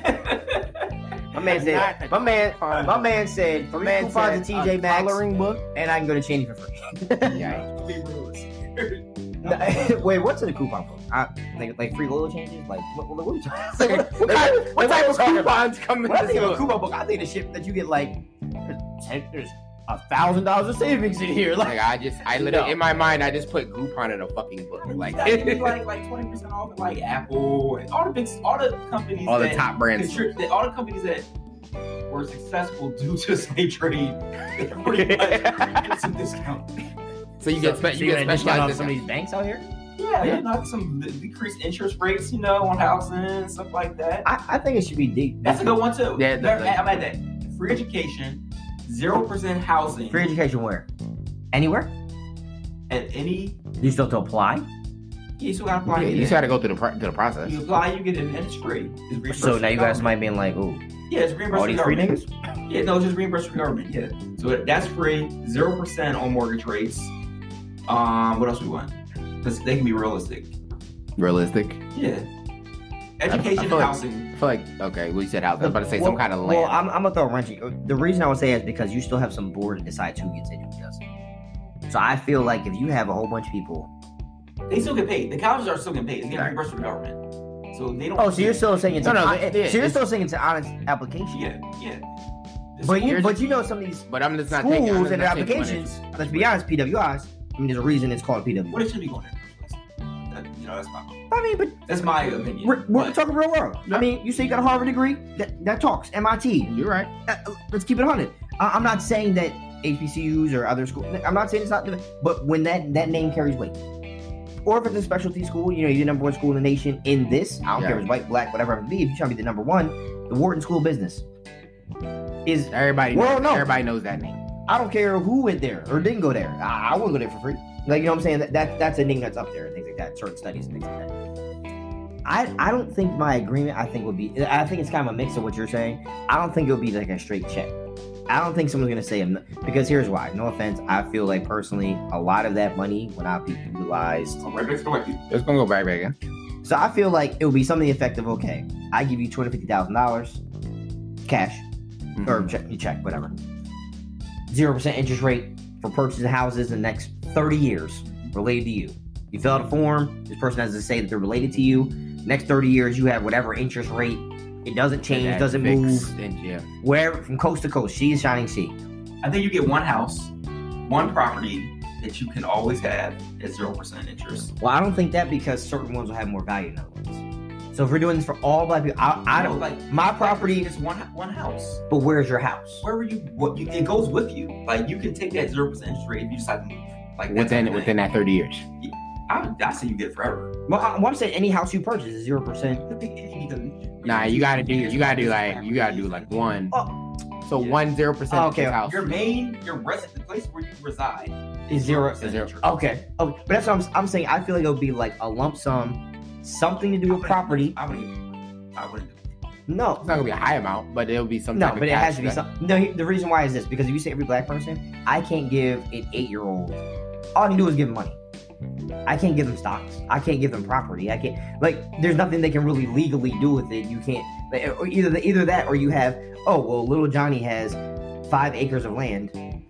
My man said, my man, my man said, three Man coupons said at T J a Maxx, coloring book. and I can go to Cheney for free. Yeah. Be realistic. Wait, what's in the coupon book? I, like, like free oil changes? Like, what, what, what, are you talking What, what, kind- what type of coupons come in When I this think of a book? coupon book, I think the shit that you get like, there's there's a thousand dollars of savings in here. Like, Like I just, I literally No. in my mind, I just put Groupon in a fucking book. Like like like like twenty percent off at like Apple and all the big all the companies all the that top brands. contrib- that- all the companies that were successful due to slave trade they pretty much get some discount. So you get, so, spe- so you you're get gonna discount specialized off some of discounts. these banks out here? Yeah, yeah, not some decreased interest rates, you know, on housing and stuff like that. I, I think it should be deep. That's a good one too. Yeah, There- the- I'm at that. Free education, zero percent housing Free education where? Anywhere? at any. You still have to apply? You still gotta apply. Yeah, you just got to go through the pro- through the process. You apply, you get it, and it's free. It's reimbursed So from now you the got government. somebody being like, ooh, Yeah, it's reimbursed all from these the free government. niggas? Yeah, no, it's just reimbursed from the government. Yeah, so that's free. Zero percent on mortgage rates. Um, what else we want? Because they can be realistic. Realistic. Yeah, education, I feel like- housing. I feel like okay, we said house. I was about to say well, some kind of land. Well, I'm, I'm gonna throw a wrench. in- The reason I would say is because you still have some board that decides who gets in and who doesn't. So I feel like if you have a whole bunch of people. They still get paid. The colleges are still getting paid. It's getting Right. reimbursed from the government. So they don't. Oh, so you're still saying it's No, a, no, hon- it- so yeah, you're it's- still saying it's an honest application. Yeah, yeah. The But you, Here's- but you know some of these but I'm just not taking. I'm schools just and their not taking one applications. interest. Let's be honest, P W Is. I mean, there's a reason it's called P W. What it should be going in the first place. That, you know, that's my I mean, but that's my opinion. we're, we're But- talking real world. I mean, you say you got a Harvard degree. That that talks. M I T. You're right. Uh, let's keep it one hundred. I, I'm not saying that H B C Us or other schools. I'm not saying it's not. But when that that name carries weight, or if it's a specialty school, you know, you're the number one school in the nation in this. I don't Yeah. care if it's white, black, whatever it may be. If you're trying to be the number one, the Wharton School of Business is. Everybody. Well, knows, no. Everybody knows that name. I don't care who went there or didn't go there. I, I wouldn't go there for free. Like, you know what I'm saying? That, that that's a name that's up there and things like that. Certain studies and things like that. I I don't think my agreement. I think would be. I think it's kind of a mix of what you're saying. I don't think it would be like a straight check. I don't think someone's gonna say I'm not- because here's why. No offense. I feel like personally, a lot of that money will not be utilized. Oh, right back to the white people. It's gonna go back back again. So I feel like it would be something effective. Okay, I give you two hundred fifty thousand dollars cash or Mhm. check, you check whatever. Zero percent interest rate for purchasing houses in the next thirty years related to you. You fill out a form. This person has to say that they're related to you. Next thirty years, you have whatever interest rate. It doesn't change, That doesn't fixed, move. and yeah. Wherever from coast to coast, she is shining sea. I think you get one house, one property that you can always have at zero percent interest. Well, I don't think that because certain ones will have more value than other ones. So if we're doing this for all black people, I, I No, don't like my property. is one one house. But where's your house? Where were you? What you? It goes with you. Like you can take that zero percent interest rate if you decide to move. Like that type Within of within thing. that thirty years. I, I say you get it forever. Well, I, well, I'm saying any house you purchase is zero percent. Nah, you gotta do. You gotta do like. You gotta do like one. Oh, So Yeah. one zero percent Oh, okay. house. Your main, your resident, the place where you reside is zero. percent zero. interest. Okay. Oh, but that's what I'm, I'm saying. I feel like it would be like a lump sum, something to do with property. I wouldn't. even- I wouldn't. No, It's not gonna be a high amount, but it'll be some. no, type of but it cash has to be that- some. No, he- the reason why is this because if you say every black person, I can't give an eight-year-old. All I can do is give them money. I can't give them stocks. I can't give them property. I can't like. There's nothing they can really legally do with it. You can't. Like, or either the, either that or you have. Oh well, little Johnny has five acres of land.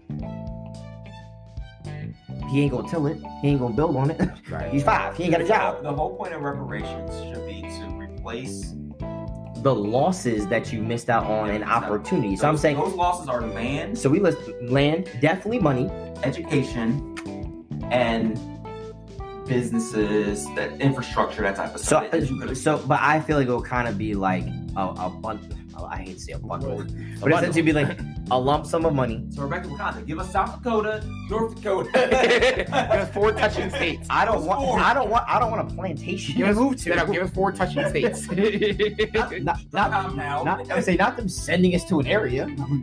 He ain't gonna till it. He ain't gonna build on it. Right. He's five. He ain't got a job. The whole point of reparations should be to replace The losses that you missed out on and opportunity. So I'm those- saying. those losses are land, So we list land, definitely money. education, and businesses, that infrastructure, that type of So, stuff. that you could- so, but I feel like it'll kind of be like a, a bundle. I hate to say a bundle, but bundle. essentially be like a lump sum of money. So Rebecca Wakanda, give us South Dakota, North Dakota. Give us four touching states. I don't Those want. four. I don't want. I don't want a plantation Give to us, move to. no, give us four touching states. not, not, not, compound. not, I would say not them sending us to an area.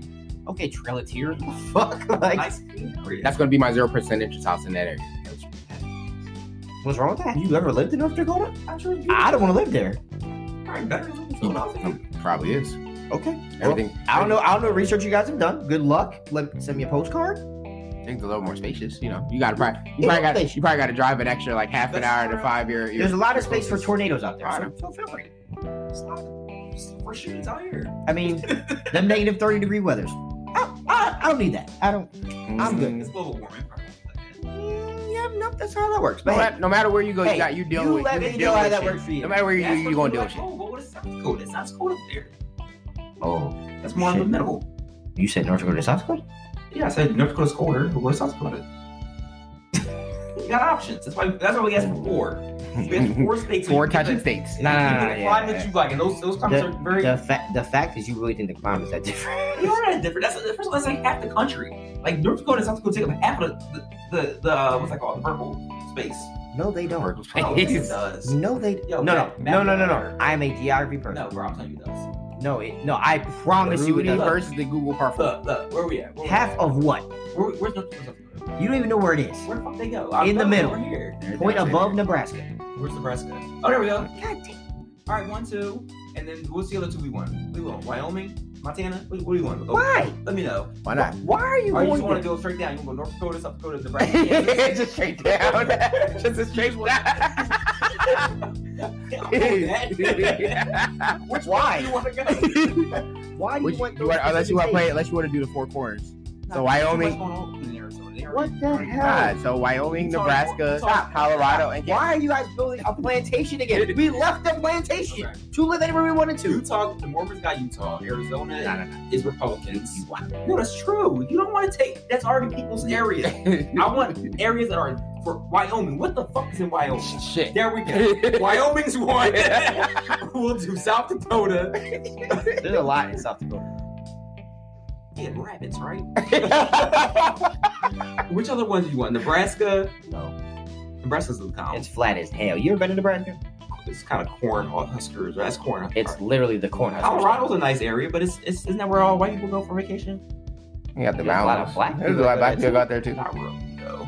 Okay, Trail of Tears. What the fuck? Like, Nice area. That's gonna be my zero percent interest house in that area. what's wrong with that? Have you ever lived in North Dakota? I'm sure it's I don't want to live there. Probably better than Philadelphia. Um, Probably is. Okay. Everything. Well, I don't know. I don't know what research you guys have done. Good luck. Let send me a postcard. I think it's a little more spacious. You know, you gotta probably you Yeah, probably got spacious. you probably got to drive an extra like half an That's hour to true. five year. There's a lot of space for tornadoes out there. I So, know. so feel free. It's not for shoots out here. I mean, them negative thirty degree weathers. I, I, I don't need that. I don't. I'm good. It's global warming. Probably like that. Mm, yeah, no, that's how that works. No, But matter, no matter where you go, hey, you got you dealing you with. let you me dealing know how with that shit. works for you. No matter where you That's you, what you gonna deal like, with shit. Oh, but what is South Dakota? It's not South Dakota up there. oh, That's more in the Shit. middle. you said North Dakota, South Dakota? Yeah, I said North Dakota's colder, but what's South Dakota? We got options. That's why. That's why we asked for four. We asked for four states. Four so you can touching pick states. the- Nah, nah, you nah, can pick the yeah, climate yeah. you like, and those those climates are very. The fact, the fact is, you really think the climate is that different. They are that different. That's first of all, that's like half the country. Like North Dakota and South Dakota take up half of the the, the, the uh, what's that called? The purple space. No, they don't. Purple Oh, yes, it space. does. No, they. Yo, no, no, map- no, no, no, map- no. I'm a geography person. No, bro, I'm telling you it does. No, it, no. I promise you it Rudy does. versus the Google purple. Look, look, where we at? Where we Half at? of what? Where, where's North Dakota? South Dakota? You don't even know where it is. Where the fuck they go? In the middle. Over here. Point Down above there. Nebraska. Where's Nebraska? Oh, there we go. God damn. All right, one, two, and then what's the other two we want? We want Wyoming, Montana. What, what do you want? Go- Why? Let me know. Why not? Why are you Or you going just want to there? go straight down? You want to go North Dakota, South Dakota, Nebraska, Kansas? Just straight down. Just a straight Which Why? one do you want to go? Why do Which, you want you want, those unless you want to specific play, states? unless you want to do the four corners. Nah, So what's Wyoming. going on in Arizona? They already- What the already- hell? God, so Wyoming, Utah, Nebraska, Utah, Colorado, and Why are you guys building a plantation again? We left the plantation Okay. to live anywhere we wanted to. Utah, the Mormons got Utah. Arizona No, no, no. is Republicans. No, that's true. You don't want to take. That's already people's area. I want areas that are for Wyoming. What the fuck is in Wyoming? Shit. There we go. Wyoming's one. We'll do South Dakota. There's a lot in South Dakota. Yeah, rabbits, right? Which other ones do you want? Nebraska. No, Nebraska's the town. it's flat as hell. You ever been to Nebraska? It's kind of corn huskers. That's corn. It's literally the corner. Colorado's a nice area, but it's, it's isn't that where all white people go for vacation? You got the There's a lot mountains. of black There's a people lot of black out there, people out there too. Not really, though.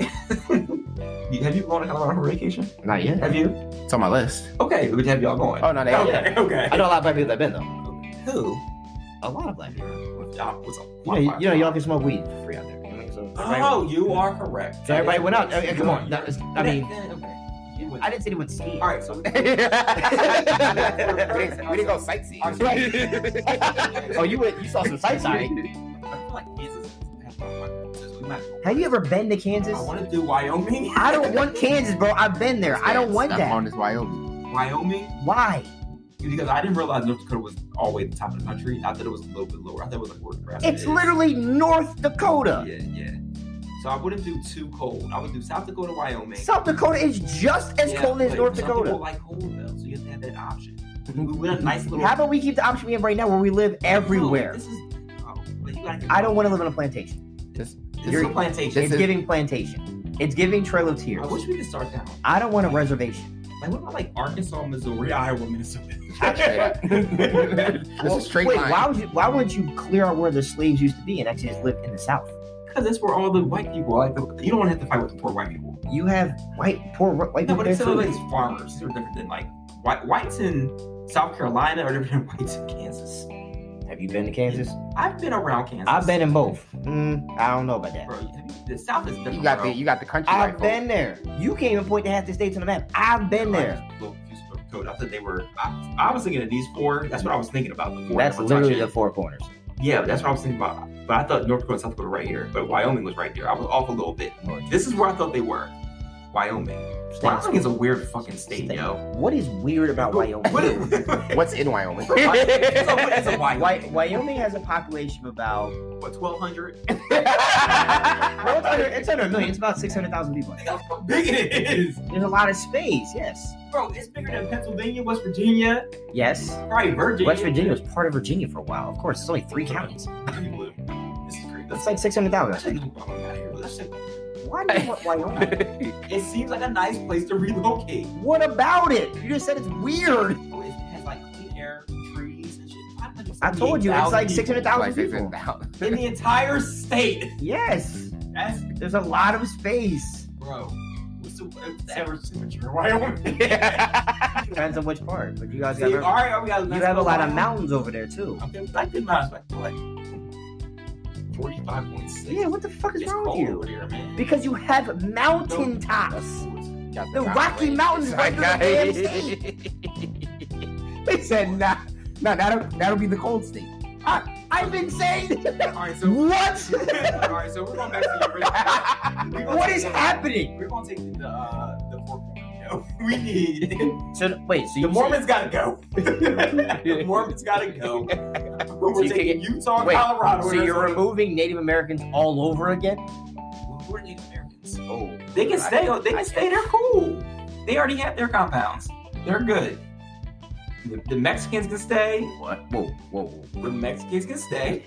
You- Have you gone to Colorado for vacation? Not yet. Have you? It's on my list. Okay, we can have y'all going. Oh no, they Okay, okay. I know a lot of black people that have been though. Who? A lot of black people. What's up? What's up? You know, you, you know, y'all can smoke weed for free out there. You know, so everybody- Oh, you are correct. So everybody went out. Okay, come on. That was- I mean, okay. You went- I didn't say they went skiing. All right, so we didn't we didn't go sightseeing. Oh, you went. You saw some sightseeing. I feel like Kansas has more fun. We might- Have you ever been to Kansas? I want to do Wyoming. I don't want Kansas, bro. I've been there. I don't want Stuff that. on this Wyoming. Wyoming Why? because I didn't realize North Dakota was all the way at the top of the country. I thought it was a little bit lower. I thought it was like where Nebraska It's is. literally North Dakota. Yeah, yeah. So I wouldn't do too cold. I would do South Dakota, Wyoming. South Dakota is just as Yeah, cold as but North some Dakota. People like cold though, so you have to have that option. We went a nice little. How about we keep the option we have right now where we live everywhere? No, this is. Oh, but you gotta I don't want to live on a plantation. This you're- is a plantation. This It's is- giving plantation. It's giving Trail of Tears. I wish we could start down. I don't want a reservation. Like what about like Arkansas, Missouri, Iowa, Minnesota? Straight up. This Well, is straight wait, line. why would you? Why would you clear out where the slaves used to be and actually just live in the South? Because that's where all the white people like. The, you don't want to have to fight with the poor white people. You have white, poor white No, people but there it's still too. like these farmers. These are different than like white whites in South Carolina are different than whites in Kansas. Have you been to Kansas? I've been around Kansas. I've been in both. Mm, I don't know about that. Bro, have you- the South is different. You got bro. the you got the country. I've life, been there. You can't even point to half the states on the map. I've been I there. just blew a few sort of code. I thought they were. I, I was thinking of these four. That's what I was thinking about. The four. That's that were literally touching. the four corners. Yeah, that's what I was thinking about. But I thought North Dakota and South Dakota were right here. But Wyoming was right there. I was off a little bit. This is where I thought they were. Wyoming. Wyoming is a weird fucking state, yo. What is weird about Wyoming? What is, What's in Wyoming? So what is a Wyoming? Wy- Wyoming has a population of about. What, twelve hundred? No, it's, under, it's under a million. It's about six hundred thousand people. That's how big it is. There's a lot of space. Yes. Bro, it's bigger than Pennsylvania, West Virginia, Yes. probably Virginia. West Virginia was part of Virginia for a while. Of course, it's only three counties. This is great. That's like six hundred That's thousand. like, I'm out of here, but that's like, Why do you want Wyoming? it seems like a nice place to relocate. What about it? You just said it's weird. It has like clean air, trees, and shit. five hundred I told you, it's like six hundred thousand people. in the entire state. Yes. That's, There's a lot of space. bro. What's the, what's the average temperature in Wyoming? Depends on which part. But you guys See, got all right, all right, we got you have a lot of mountains over there too. Okay, I did not expect like forty-five point six. Yeah, what the fuck is It's wrong with cold you? over here, man. Because you have mountain tops. The Rocky Mountains right through the damn state. They said, nah, nah, that'll, that'll be the cold state. I, I've been saying. All right, so What? all right, so we're going back to the original. What is happening? We're gonna take the uh, the four point. We need. So wait, so The you Mormons gotta go. The Mormons gotta go. We're So you taking can Utah, wait, Colorado. So you're Arizona. removing Native Americans all over again? We're Native Americans. Oh, They can I stay. get- They I can stay. They're cool. They already have their compounds. They're good. The, the Mexicans can stay. What? Whoa, whoa, whoa. The Mexicans can stay.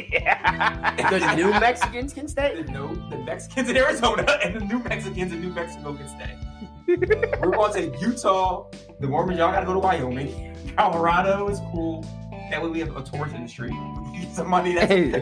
The new Mexicans can stay? The, no, the Mexicans in Arizona and the new Mexicans in New Mexico can stay. We're going to take Utah. The Mormons, y'all gotta go to Wyoming. Colorado is cool. That way we have a tourist industry. We need some money that's we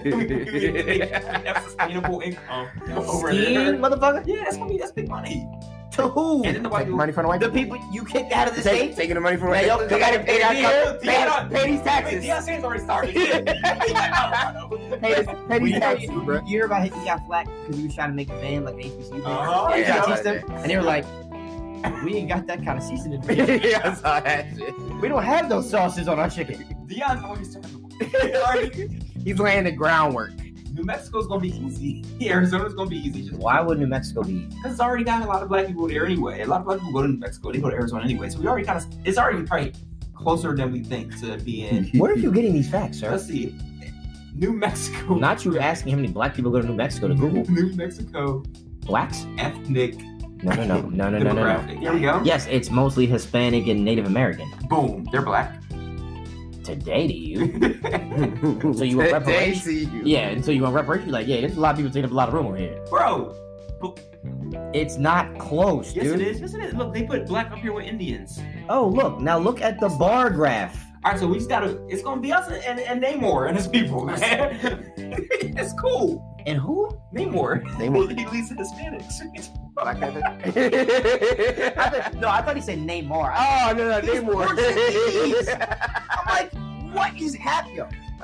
have sustainable income over Steam, there. motherfucker? Yeah, that's gonna be that's big money. To who? And then the white Take people. money from the white The people you kicked out of the Take, state? taking the money from Man, the y'all- they gotta they they gotta Deion- pay, Deion- pay these Wait, taxes. Deion Sanders already started. He got Colorado. Pay this- pay We these know taxes, you, bro. you hear about it, he got flack because he was trying to make a band like H B C. Uh-huh. And, Yeah, I saw them, and they were like, we ain't got that kind of seasoning. Yeah, I saw that shit. We don't have those sauces on our chicken. Deion's already started. Already. He's laying the groundwork. New Mexico's gonna be easy. Arizona's gonna be easy. Just Why would New Mexico be? because it's already got a lot of black people there anyway. A lot of black people go to New Mexico. They go to Arizona anyway. So we already kind of. It's already probably closer than we think to being. Where are you getting these facts, sir? Let's see. New Mexico. Not you asking how many black people go to New Mexico to Google. New Mexico Blacks? ethnic No, no, no, no, no, no, no, no. demographic. There we go. Yes, it's mostly Hispanic and Native American. Boom. They're black. Today to you. So you want They reparations? see you. Yeah, and so you want reparations? Like, yeah, there's a lot of people taking up a lot of room over here. Bro. It's not close, Yes, dude. it is. Yes, it is. Look, they put black up here with Indians. Oh, look. Now look at the bar graph. All right, so we just gotta. It's gonna be us and, and Namor and his people, man. It's cool. And who? Namor. Namor. He leads the Hispanics. Black Panther. I thought, no, I thought he said Neymar. I- Oh no no He's Namor. Portuguese. I'm like, what is happening?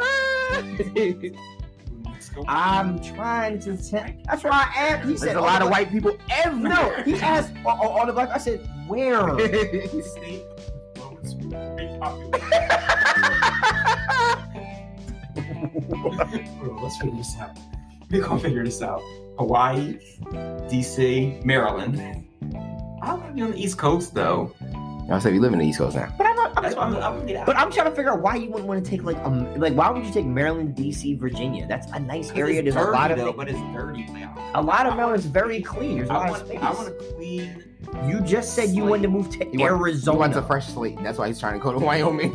I'm trying to tell. That's why I asked. He There's said a lot oh, of white people everywhere. No, he asked all, all, all the black. I said, where? State. Well, it's pretty popular. Bro, let's figure this out. We're gonna figure this out. Hawaii, D C, Maryland. I want to be on the East Coast though. I said we live in the East Coast now. But I'm, not, That's why I'm, I'm gonna get out. but I'm trying to figure out why you wouldn't want to take like um like why would you take Maryland, D C, Virginia? That's a nice area. It's There's a lot of dirty, though, thi- but it's dirty now. a lot of Maryland's very clean. There's a I lot want, of space. I want to clean. You just said you wanted to move to He want- Arizona. He wants a fresh slate. That's why he's trying to go to Wyoming.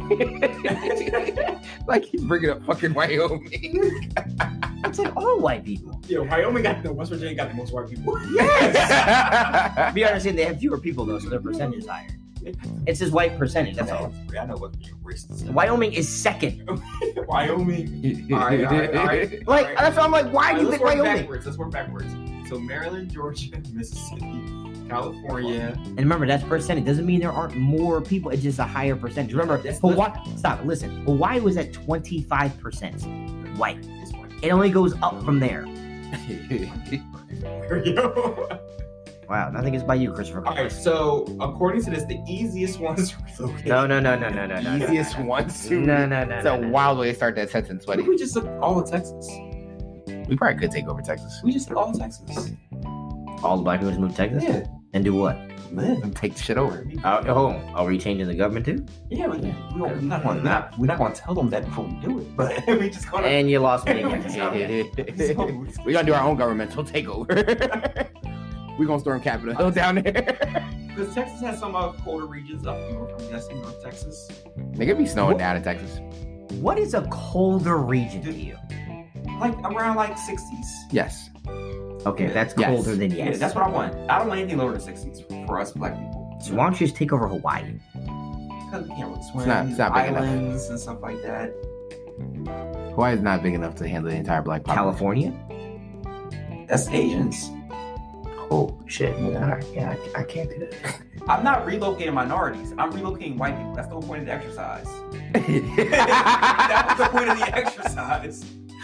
Like he's bringing up fucking Wyoming. It's like all white people. Yo, Wyoming got the West Virginia got the most white people. Yes. Be understand they have fewer people though, so their percentage is higher. It's his white percentage. That's all. I know what you're racist. Wyoming is second. Wyoming. All right, all right, all right. Like all right. that's why I'm like, why All do you right, pick let's work Wyoming? backwards. Let's work backwards. So Maryland, Georgia, Mississippi, California. And remember, that's percentage. Doesn't mean there aren't more people. It's just a higher percentage. Remember, That's- Hawaii. Stop. Listen. Hawaii was at twenty-five percent white. This one. It only goes up from there. There we go. Wow. I think it's by you, Christopher. All right. So according to this, the easiest ones to relocate. No, no, no, no, no, no, no. Easiest ones to. No, no, no. It's no, a no. wild way to start that sentence, What buddy. if we just took all of Texas? We probably could take over Texas. We just took all of Texas. All the black people just move to Texas Yeah. and do what? Live. And take the shit over. Uh, oh, are we changing the government too? Yeah, but we don't, we're not going to we're not going to tell them that before we do it, but we just going to. And you lost me again. We're gonna do our own governmental takeover. We're gonna storm Capitol Hill down there. Because Texas has some uh, colder regions up north. I'm guessing North Texas. They could be snowing down in Texas. What is a colder region to you? Like around like sixties. Yes. Okay, Yeah. that's Yes. colder than Yeah, yes. that's what I want. I don't want anything lower than sixties for, for us black people. So why don't you just take over Hawaii? Because we can't really swim. It's not- it's not big enough. islands and stuff like that. Hawaii is not big enough to handle the entire black population. California? That's Asians. Oh, shit. All right. Yeah, I, I can't do that. I'm not relocating minorities. I'm relocating white people. That's the whole point of the exercise. That was the point of the exercise.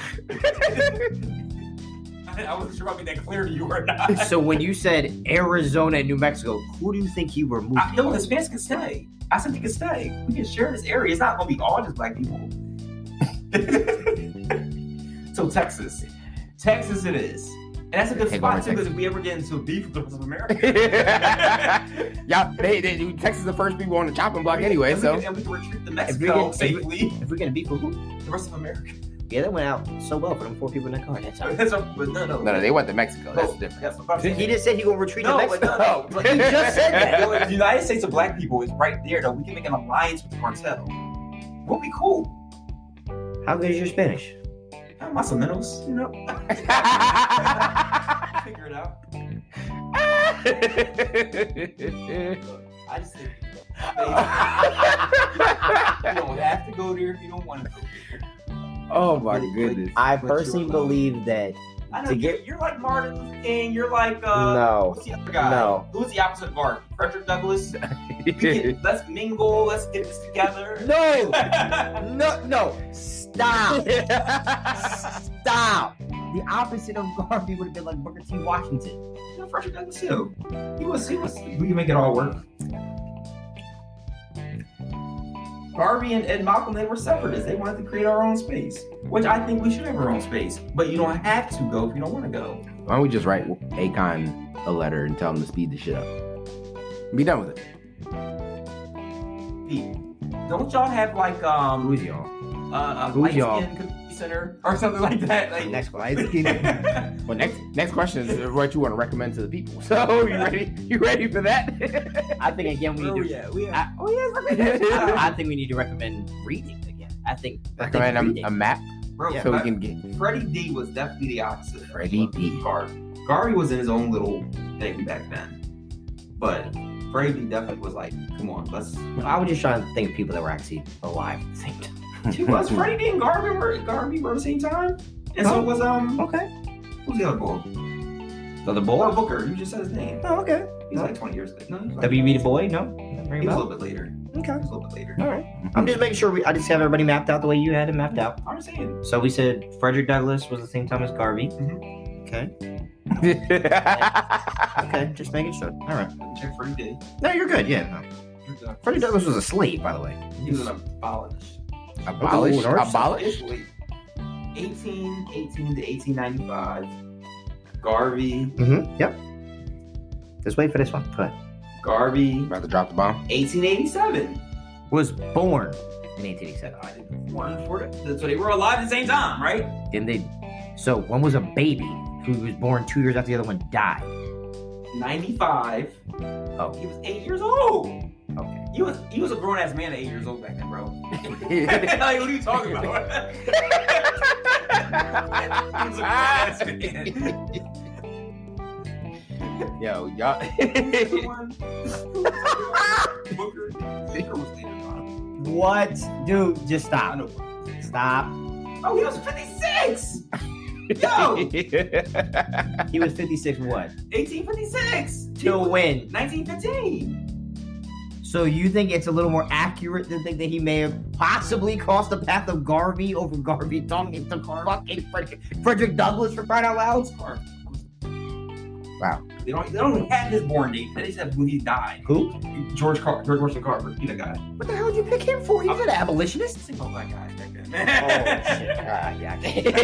I wasn't sure if I made that clear to you or not. So when you said Arizona and New Mexico, who do you think you were moving? I, no, Hispanics can stay. I said they can stay. We can share this area. It's not going to be all just black people. So Texas. Texas it is. And that's a good Hey, spot go too, over because if we ever get into a beef with the rest of America. Y'all, they, they, Texas is the first people on the chopping block anyway, and so. We can, and we can retreat to If we Mexico get- if we- safely. If we're gonna beef with who? The rest of America. Yeah, that went out so well for them four people in that car. That's how. That's a, but no, no. No, no, they went to Mexico. That's No, different. That's what I'm He saying. just said he gonna retreat No, to but Mexico. no, no. But He just said that. Yo, the United States of black people is right there, though. We can make an alliance with the cartel. We'll be cool. How good is your Spanish? Uh, Más o menos, you know. Figure it out. I just think you don't have to go there if you don't want to go there. Oh my goodness. I But personally you're- believe that I know To you're, get- you're like Martin Luther King. You're like uh, no, who's the other guy? no. Who's the opposite of Garvey? Frederick Douglass. We can, let's mingle. Let's get this together. No, no, no. Stop. Stop. The opposite of Garvey would have been like Booker T. Washington. You know, Frederick Douglass too. He was. He was. We can make it all work. Garvey and, and Malcolm, they were separatists. They wanted to create our own space, which I think we should have our own space. But you don't have to go if you don't want to go. Why don't we just write Akon a letter and tell him to speed the shit up? Be done with it. Pete, don't y'all have like um Who's y'all? uh, a Who's light y'all? skin community center or something like that? Like, Next Light question. skin. Well, next next question is what you want to recommend to the people. So you ready? You ready for that? I think again we Where need we to. at? We I, at? oh yes, I, I think we need to recommend reading again. I think I think Recommend reading. a, a map Bro, so we but can get. Freddie D was definitely the opposite. of Freddie D. Garvey. Garvey was in his own little thing back then, but Freddie D definitely was like, "Come on, let's." I was just trying to think of people that were actually alive at the same time. He was Freddie D and Garvey were Garvey were at the same time, and so Oh. was um. Okay. Who's the other boy? So the Boy boy. Booker. You just said his name. Oh, okay. He's like twenty years later. No, he's like, W B the boy? No. Ring he a was a bell? little bit later. Okay. He was a little bit later. All right. I'm just making sure we. I just have everybody mapped out the way you had it mapped out. I'm just saying. So we said Frederick Douglass was the same time as Garvey. Mhm. Okay. Okay. Just making sure. All right. Check Freddie D. No, you're good. Yeah. No. Frederick Douglass was a slave, by the way. He was an abolished. Abolish, Oh, Lord. abolish. eighteen eighteen to eighteen ninety-five. Garvey. Mm-hmm. Yep. Just wait for this one. Go ahead. Garvey. About to drop the bomb. eighteen eighty-seven. Was born in eighteen eighty-seven. I didn't born for it. So they were alive at the same time, right? Didn't they? So one was a baby who was born two years after the other one died. ninety-five. Oh. He was eight years old. Okay. He was he was a grown ass man at eight years old back then, bro. Like, what are you talking about? He was a grown ass man. Yo, y'all. Booker. Booker was later on. What? Dude, just I stop. know. Stop. Oh, he was fifty-six. Yo, He was fifty-six what? eighteen fifty-six. To win. nineteen fifteen. So you think it's a little more accurate to think that he may have possibly crossed the path of Garvey over Garvey talking to fucking Frederick, Frederick Douglass for crying out loud? Wow. They don't. They don't have his born date. They just have when he died. Who? George Car- George Washington Carver. He the guy. What the hell did you pick him for? He's an abolitionist. Single black guy back then. Oh shit! Ah, yeah.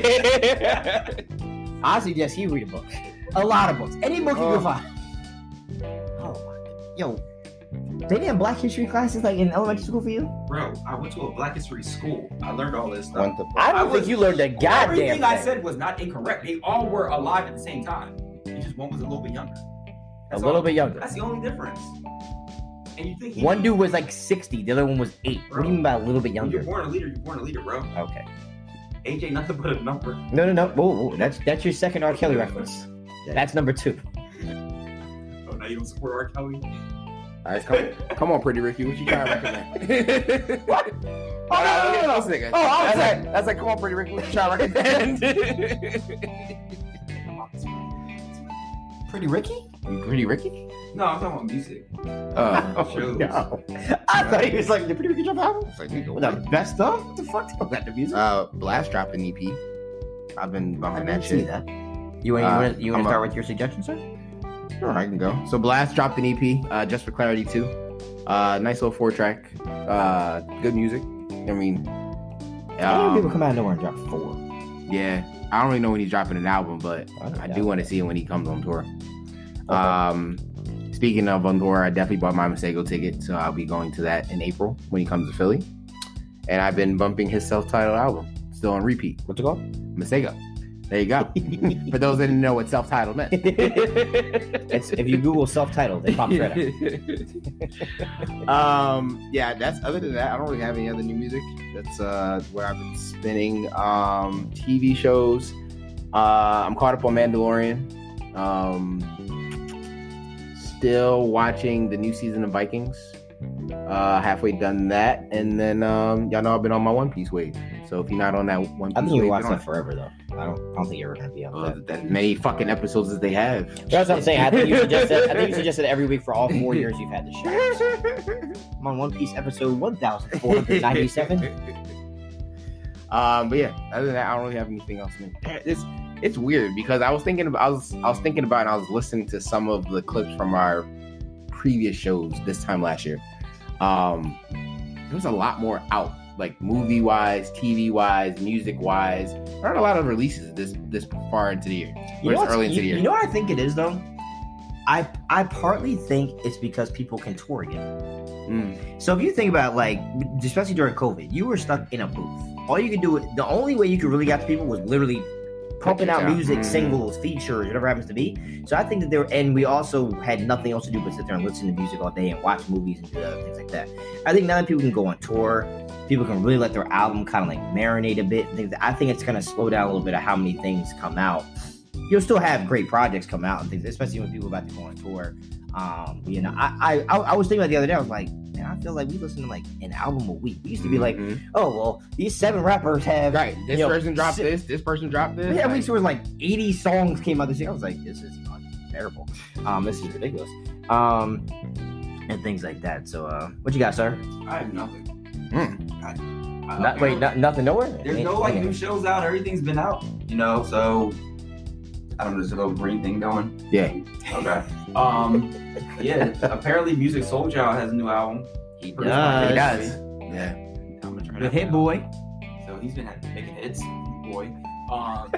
I suggest you read a book. A lot of books. Any book you Oh. can find. Oh my god. Yo. They didn't have black history classes like in elementary school for you? Bro, I went to a black history school. I learned all this stuff. Went to- I don't I think was- you learned a goddamn Everything thing. I said was not incorrect. They all were alive at the same time. It's just one was a little bit younger. a That's little all- bit younger. That's the only difference. And you think he, One dude was like sixty, the other one was eight. What do you mean by a little bit when younger? you're born a leader, you're born a leader, bro. Okay. Age ain't nothing but a number. No, no, no. Whoa, whoa. That's that's your second R. Kelly reference. That's number two. Oh, now you don't support R. Kelly? All right, come, come on, Pretty Ricky. What you trying to recommend? Oh, no, no, no, no. This nigga. Oh, I was That's like, that's like, come on, Pretty Ricky, we can try right then. Pretty Ricky? Pretty Ricky? No, I'm talking about music. Uh, Shows. No. I thought he was like the Pretty Ricky drop album. it's like, nigga, What, the best stuff? What the fuck? Talking about the music? Uh, Blast dropped an E P. I've been bumping that see shit. that. You want Uh, you want you want I'm to start a- with your suggestion, sir? Sure, I can go. So Blast dropped an E P, uh, Just for Clarity too. Uh, nice little four track. Uh, good music. I mean, A lot of people um, come out of nowhere and drop four. yeah. I don't really know when he's dropping an album, but I do want to see him when he comes on tour. Um, speaking of on tour, I definitely bought my Masego ticket, so I'll be going to that in April when he comes to Philly. And I've been bumping his self-titled album, still on repeat. What's it called? Masego. There you go. For those that didn't know what self-titled meant. It's if you Google self-titled, it pops right up. um, yeah, that's other than that, I don't really have any other new music. That's uh where I've been spinning. Um, T V shows. Uh, I'm caught up on Mandalorian. Um, still watching the new season of Vikings. Uh, halfway done that, and then um, y'all know I've been on my One Piece wave. So if you're not on that One Piece I think wave, you watch get on that forever though. I don't. I don't think you're ever gonna be on Uh, that. as many fucking episodes as they have. That's what I'm saying. I think you suggested. I think you suggested every week for all four years you've had the show. I'm on One Piece episode one thousand four hundred ninety-seven. Um, but yeah, other than that, I don't really have anything else. Man. It's it's weird because I was thinking about I was I was thinking about and I was listening to some of the clips from our previous shows this time last year. Um, there was a lot more out, like movie wise, T V wise, music wise. There aren't a lot of releases this this far into the year. You Or know, it's what's- early into you, the year. you know what I think it is though. I I partly think it's because people can tour again. Mm. So if you think about like, especially during COVID, you were stuck in a booth. All you could do, the only way you could really get to people was literally pumping out Yeah. music, Mhm. singles, features, whatever happens to be. So I think that there, and we also had nothing else to do but sit there and listen to music all day and watch movies and do other things like that. I think now that people can go on tour, people can really let their album kind of like marinate a bit. Things I think it's gonna slow down a little bit of how many things come out. You'll still have great projects come out and things, especially when people are about to go on tour. Um, you know, I, I I was thinking about it the other day. I was like, man, I feel like we listen to like an album a week. We used to be like, Mhm. oh well, these seven rappers have right, this you know, person dropped si- this, this person dropped this. Yeah, like- we saw like eighty songs came out this year. I was like, this is unbearable. Um, this is ridiculous. Um, and things like that. So, uh, what you got, sir? I have nothing. Mm. I, I, Not, wait, not, nothing, nowhere. There's no like new shows out. Everything's been out, you know. So I don't know. There's a little green thing going. Yeah. Okay. Um. Yeah. Apparently, Music Soulchild has a new album. He produced does. my He does. Yeah. I'm gonna try The that Hit out. Boy. So he's been making hits, boy. Um.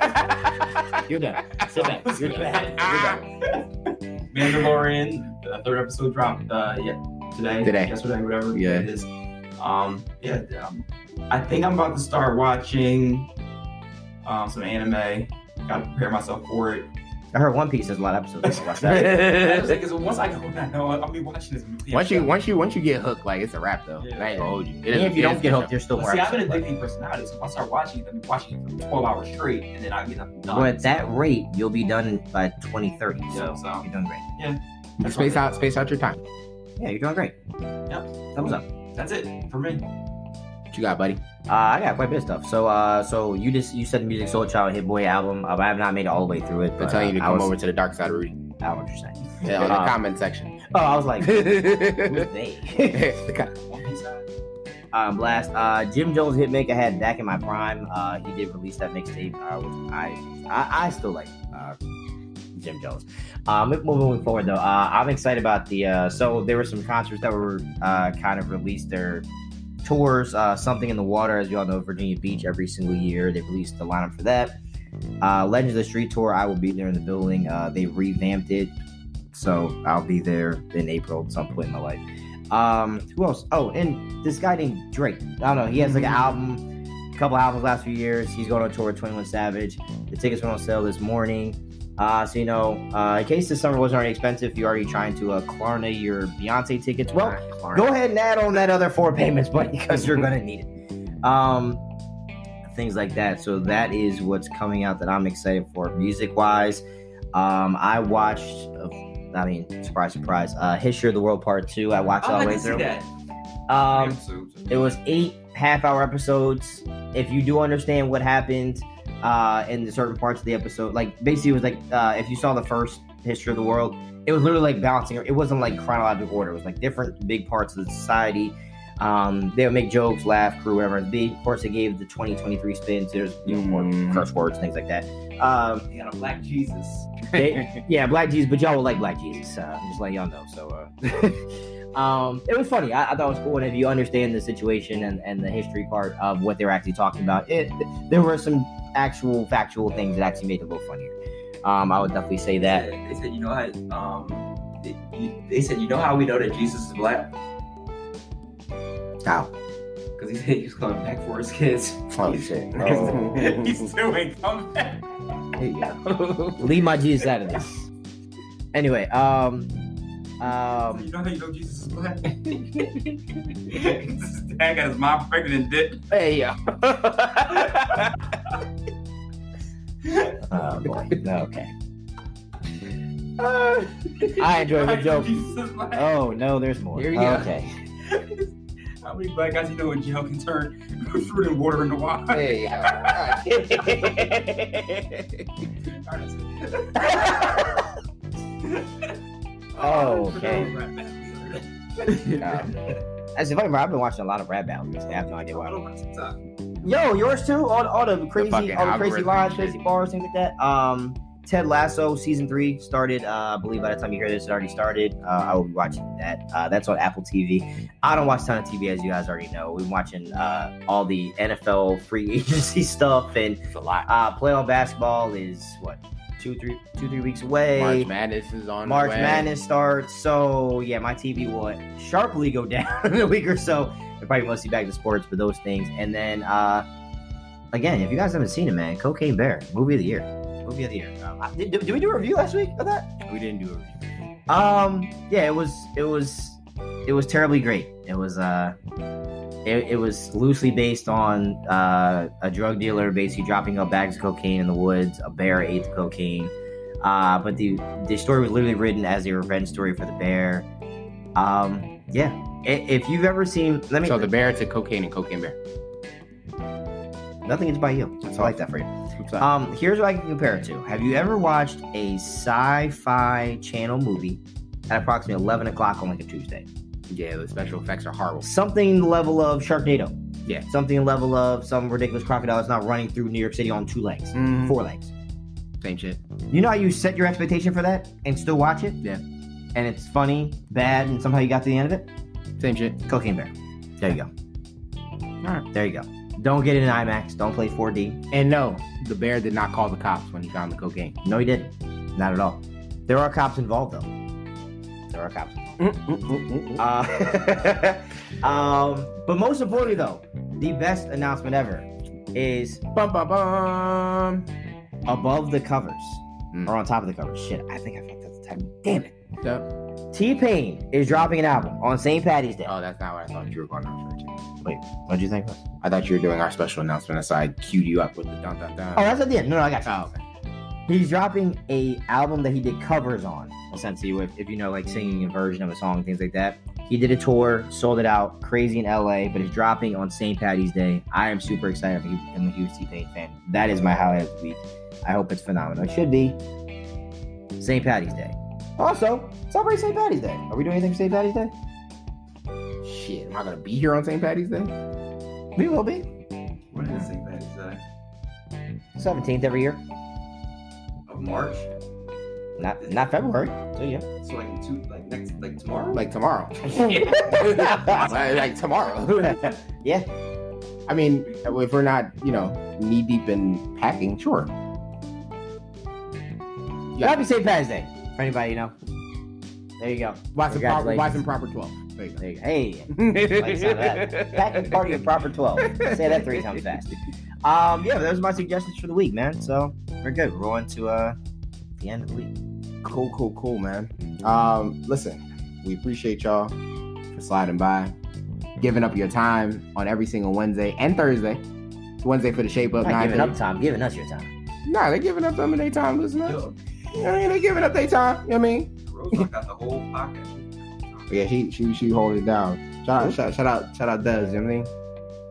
You're done. Sit back. You're done. You're done. Mandalorian, the third episode dropped uh, yeah, today, Today. yesterday, whatever Yeah. it is. Um, yeah, um, I think I'm about to start watching um, some anime. Got to prepare myself for it. I heard One Piece has a lot of episodes. Let's watch that. Because once I go, I know I'll be watching this movie. Once you once you once you get hooked, like it's a wrap though. Yeah. I ain't gonna hold you. It And is- if you it don't is get good hooked, there's still Well, more see, I have an episodes. addicting personality, so if I start watching it, I'll be watching it for twelve hours straight, and then I get up and done. Well, at that rate, you'll be done by twenty thirty. So, Yeah, so- you're doing great. You space out space out your time. Yeah, you're doing great. Yep. Thumbs up. That's it for me. What you got, buddy? Uh, I got quite a bit of stuff. So, uh, so you just you said the Music Soul Child Hit Boy album. Uh, I have not made it all the way through it. I'm But, telling you to uh, I come was- over to the dark side of Rudy. I don't know what you're saying. Yeah, on the Uh, comment section. Oh, I was like, who's The they? co- One Piece side. uh, blast. Uh, Jim Jones Hitmaker had Back in My Prime. Uh, he did release that mixtape, uh, which I, I I still like. Uh, Jim Jones. Um, moving forward though, uh, I'm excited about the. Uh, so there were some concerts that were uh, kind of released their tours. Uh, Something in the Water, as you all know, Virginia Beach every single year. They released the lineup for that. Uh, Legends of the Street Tour, I will be there in the building. Uh, they revamped it, so I'll be there in April at some point in my life. Um, who else? Oh, and this guy named Drake. I don't know. He has like an album, a couple albums last few years. He's going on tour with twenty-one Savage. The tickets went on sale this morning. Uh, so you know, uh, in case this summer wasn't already expensive, you're already trying to uh, Klarna your Beyonce tickets. Well, go ahead and add on that other four payments, buddy, because you're gonna need it. Um, things like that. So that is what's coming out that I'm excited for, music wise. Um, I watched. Uh, I mean, surprise, surprise. Uh, History of the World Part Two. I watched it all I the like way to see through. that. Um, Episodes. it was eight half hour episodes. If you do understand what happened uh, in the certain parts of the episode, like basically it was like uh, if you saw the first history of the world, it was literally like balancing. It wasn't like chronological order. It was like different big parts of the society. Um, they would make jokes, laugh, crew, whatever. Of course, they gave the twenty twenty-three spin. So there's you know more Mm. curse words, things like that. Um, You got a black Jesus. they, yeah, Black Jesus, but y'all will like Black Jesus. Uh, I'm just letting y'all know. So, uh, um, it was funny. I, I thought it was cool. And if you understand the situation and, and the history part of what they were actually talking about, it there were some actual factual things that actually made it a little funnier. Um, I would definitely say that. They said, you know how, um, they, you- they said, you know how we know that Jesus is black? How? Because he said he was coming back for his kids. Oh, shit. Oh. He still ain't coming back. Leave my Jesus out of this. Anyway, um, So um, you know how you know Jesus is black? His dad got his mom pregnant and dick. hey, yo. Oh, boy. Okay. I enjoy the joke. Jesus is black. Oh, no, there's more. Here we go. Okay. How many black guys you know in jail can turn fruit and water into wine? Hey, Oh, okay. As if I remember, I've been watching a lot of rap battles. I have no idea why. Yo, yours too? All, all the crazy, fucking all the crazy algorithm lines, shit. crazy bars, things like that. Um, Ted Lasso season three started. Uh, I believe by the time you hear this, it already started. Uh, I will be watching that. Uh, that's on Apple T V. I don't watch a ton of T V, as you guys already know. We're watching uh, all the N F L free agency stuff, and It's a lot. uh, playoff basketball is what two, three, two, three weeks away. March Madness is on. March the way. Madness starts, so yeah, my T V will sharply go down in a week or so. They're probably mostly back to sports for those things, and then uh, again, if you guys haven't seen it, man, Cocaine Bear, movie of the year, movie of the year. Um, I- did, did we do a review last week of that? We didn't do a review. Um, yeah, it was, it was, it was terribly great. It was, uh, it, it was loosely based on uh, a drug dealer basically dropping up bags of cocaine in the woods. A bear ate the cocaine. Uh, but the the story was literally written as a revenge story for the bear. Um, yeah, I- if you've ever seen, let me. So the bear took cocaine and Cocaine Bear. Nothing is by you. That's I like that for you. Oops, sorry. Um, here's what I can compare it to. Have you ever watched a sci-fi channel movie at approximately eleven o'clock on like a Tuesday? yeah, the special effects are horrible. Something level of Sharknado. Yeah. Something level of some ridiculous crocodile that's not running through New York City on two legs, Mhm. four legs. Same shit. You know how you set your expectation for that and still watch it? Yeah. And it's funny, bad, and somehow you got to the end of it? Same shit. Cocaine Bear. There you go. Alright. There you go. Don't get it in IMAX. Don't play four D. And no, the bear did not call the cops when he found the cocaine. No, he didn't. Not at all. There are cops involved, though. There are cops involved. Uh, um, but most importantly, though, the best announcement ever is Bum, bum, bum. above the covers. Mm. Or on top of the covers. Shit, I think I fucked up the title. Damn it. So- T-Pain is dropping an album on Saint Patty's Day. oh, that's not what I thought you were going to refer to. Wait, what did you think? I thought you were doing our special announcement, so I queued you up with the dun dun dun. Oh, that's at the end. No, no, I got you. Oh, okay. He's dropping a album that he did covers on, essentially, with, if you know, like singing a version of a song, things like that. He did a tour, sold it out, crazy in L A, but it's dropping on Saint Patty's Day. I am super excited. I'm a- I'm a huge T-Pain fan. That is my highlight of the week. I hope it's phenomenal. It should be Saint Patty's Day. Also, celebrate Saint Patty's Day. Are we doing anything for Saint Patty's Day? Shit, am I gonna be here on Saint Patty's Day? We will be. What is Saint Patty's Day? seventeenth every year. Of March? Not not February. So yeah. So like in two, like next, like tomorrow? Like tomorrow. like, like tomorrow. Yeah. I mean, if we're not, you know, knee deep in packing, sure. Yeah. Happy Saint Patty's Day for anybody you know. There you go. Watson proper, Congratulations. Watson proper twelve. There you go. There you go. Hey. Like the sound of that. Packing party of proper twelve. Say that three times fast. Um, yeah, those are my suggestions for the week, man. So we're good. We're going to uh the end of the week. Cool, cool, cool, man. Um, listen, we appreciate y'all for sliding by, giving up your time on every single Wednesday and Thursday. It's Wednesday for the shape up Not nine giving up thirty. time, giving us your time. Nah, they're giving up some of their time, listeners. Yo, You know what I mean? They're giving up their time. You know what I mean? Rosa got the whole pocket. Yeah, she she she holding it down. Shout out, shout, shout out, shout out, Dez. You know what I mean?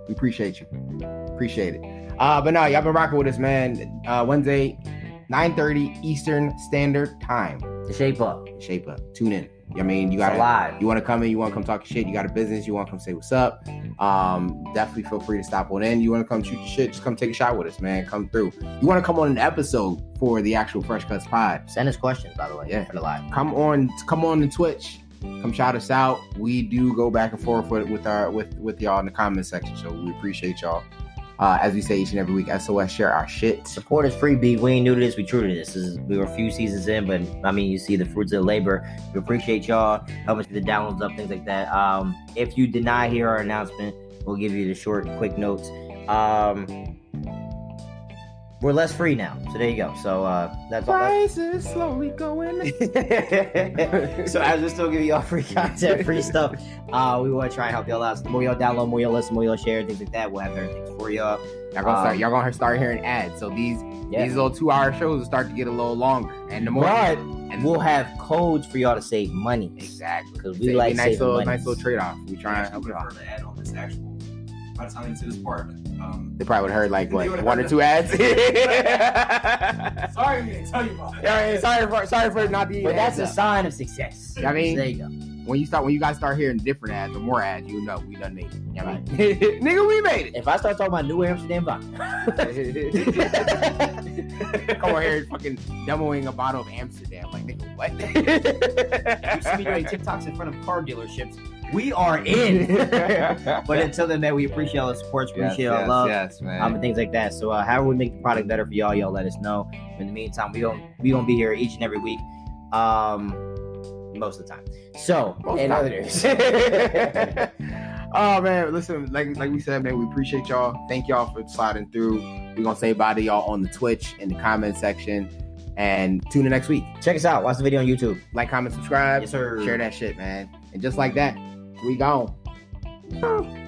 We appreciate you. Appreciate it. Uh, but no, y'all been rocking with us, man. Uh, Wednesday, nine thirty Eastern Standard Time. The Shape Up. Shape Up. Tune in. I mean, you It's got live. You want to come in, you want to come talk shit, you got a business, you want to come say what's up. Um, definitely feel free to stop on in. You want to come shoot your shit, just come take a shot with us, man. Come through. You want to come on an episode for the actual Fresh Cuts Pod. Send us questions, by the way, Yeah. for the live. Come on, come on the Twitch. Come shout us out. We do go back and forth with, with our with with y'all in the comment section, so we appreciate y'all. Uh, as we say each and every week, S O S, share our shit. Support is free, B. We ain't new to this. We true to this. This is, we were a few seasons in, but I mean, you see the fruits of the labor. We appreciate y'all helping us get the downloads up, things like that. Um, if you did not hear our announcement, we'll give you the short, quick notes. Um, we're less free now, so there you go. So uh, that's all. Prices slowly going. So as we still give y'all free content, free stuff, uh, we want to try and help y'all out. So the more y'all download, the more y'all listen, the more y'all share, things like that. We'll have everything for y'all. Y'all gonna start. Um, Y'all gonna start hearing ads. So these Yeah. these little two hour shows will start to get a little longer. And the more, But and we'll have codes for y'all to save money. exactly Because So we it'd like be nice saving little money. nice little trade off. We try and I help would you out. prefer to add on this actual. By the time you see this part, um, They probably would have heard like They what would've one heard or two ads. sorry, I didn't tell you about it. Yeah, sorry for sorry for not the. But that's a ads up. sign of success. I mean- there you go. When you start when you guys start hearing different ads or more ads, you know we done made it. You know what I mean? Nigga, we made If I start talking about New Amsterdam vodka, it. Come on here and fucking demoing a bottle of Amsterdam. Like nigga, what? you see me doing TikToks in front of car dealerships, we are in. But until then, man, we appreciate all the support, appreciate all the love, yes, man. um, and things like that. So, uh, however we make the product better for y'all, y'all let us know. In the meantime, we don't we gonna be here each and every week, um, most of the time. So, Most in of other the news, Oh man, listen, like like we said, man, we appreciate y'all. Thank y'all for sliding through. We're gonna say bye to y'all on the Twitch in the comment section. And tune in next week. check us out. Watch the video on YouTube. Like, comment, subscribe, Yes, sir. share that shit, man. And just like that, we gone.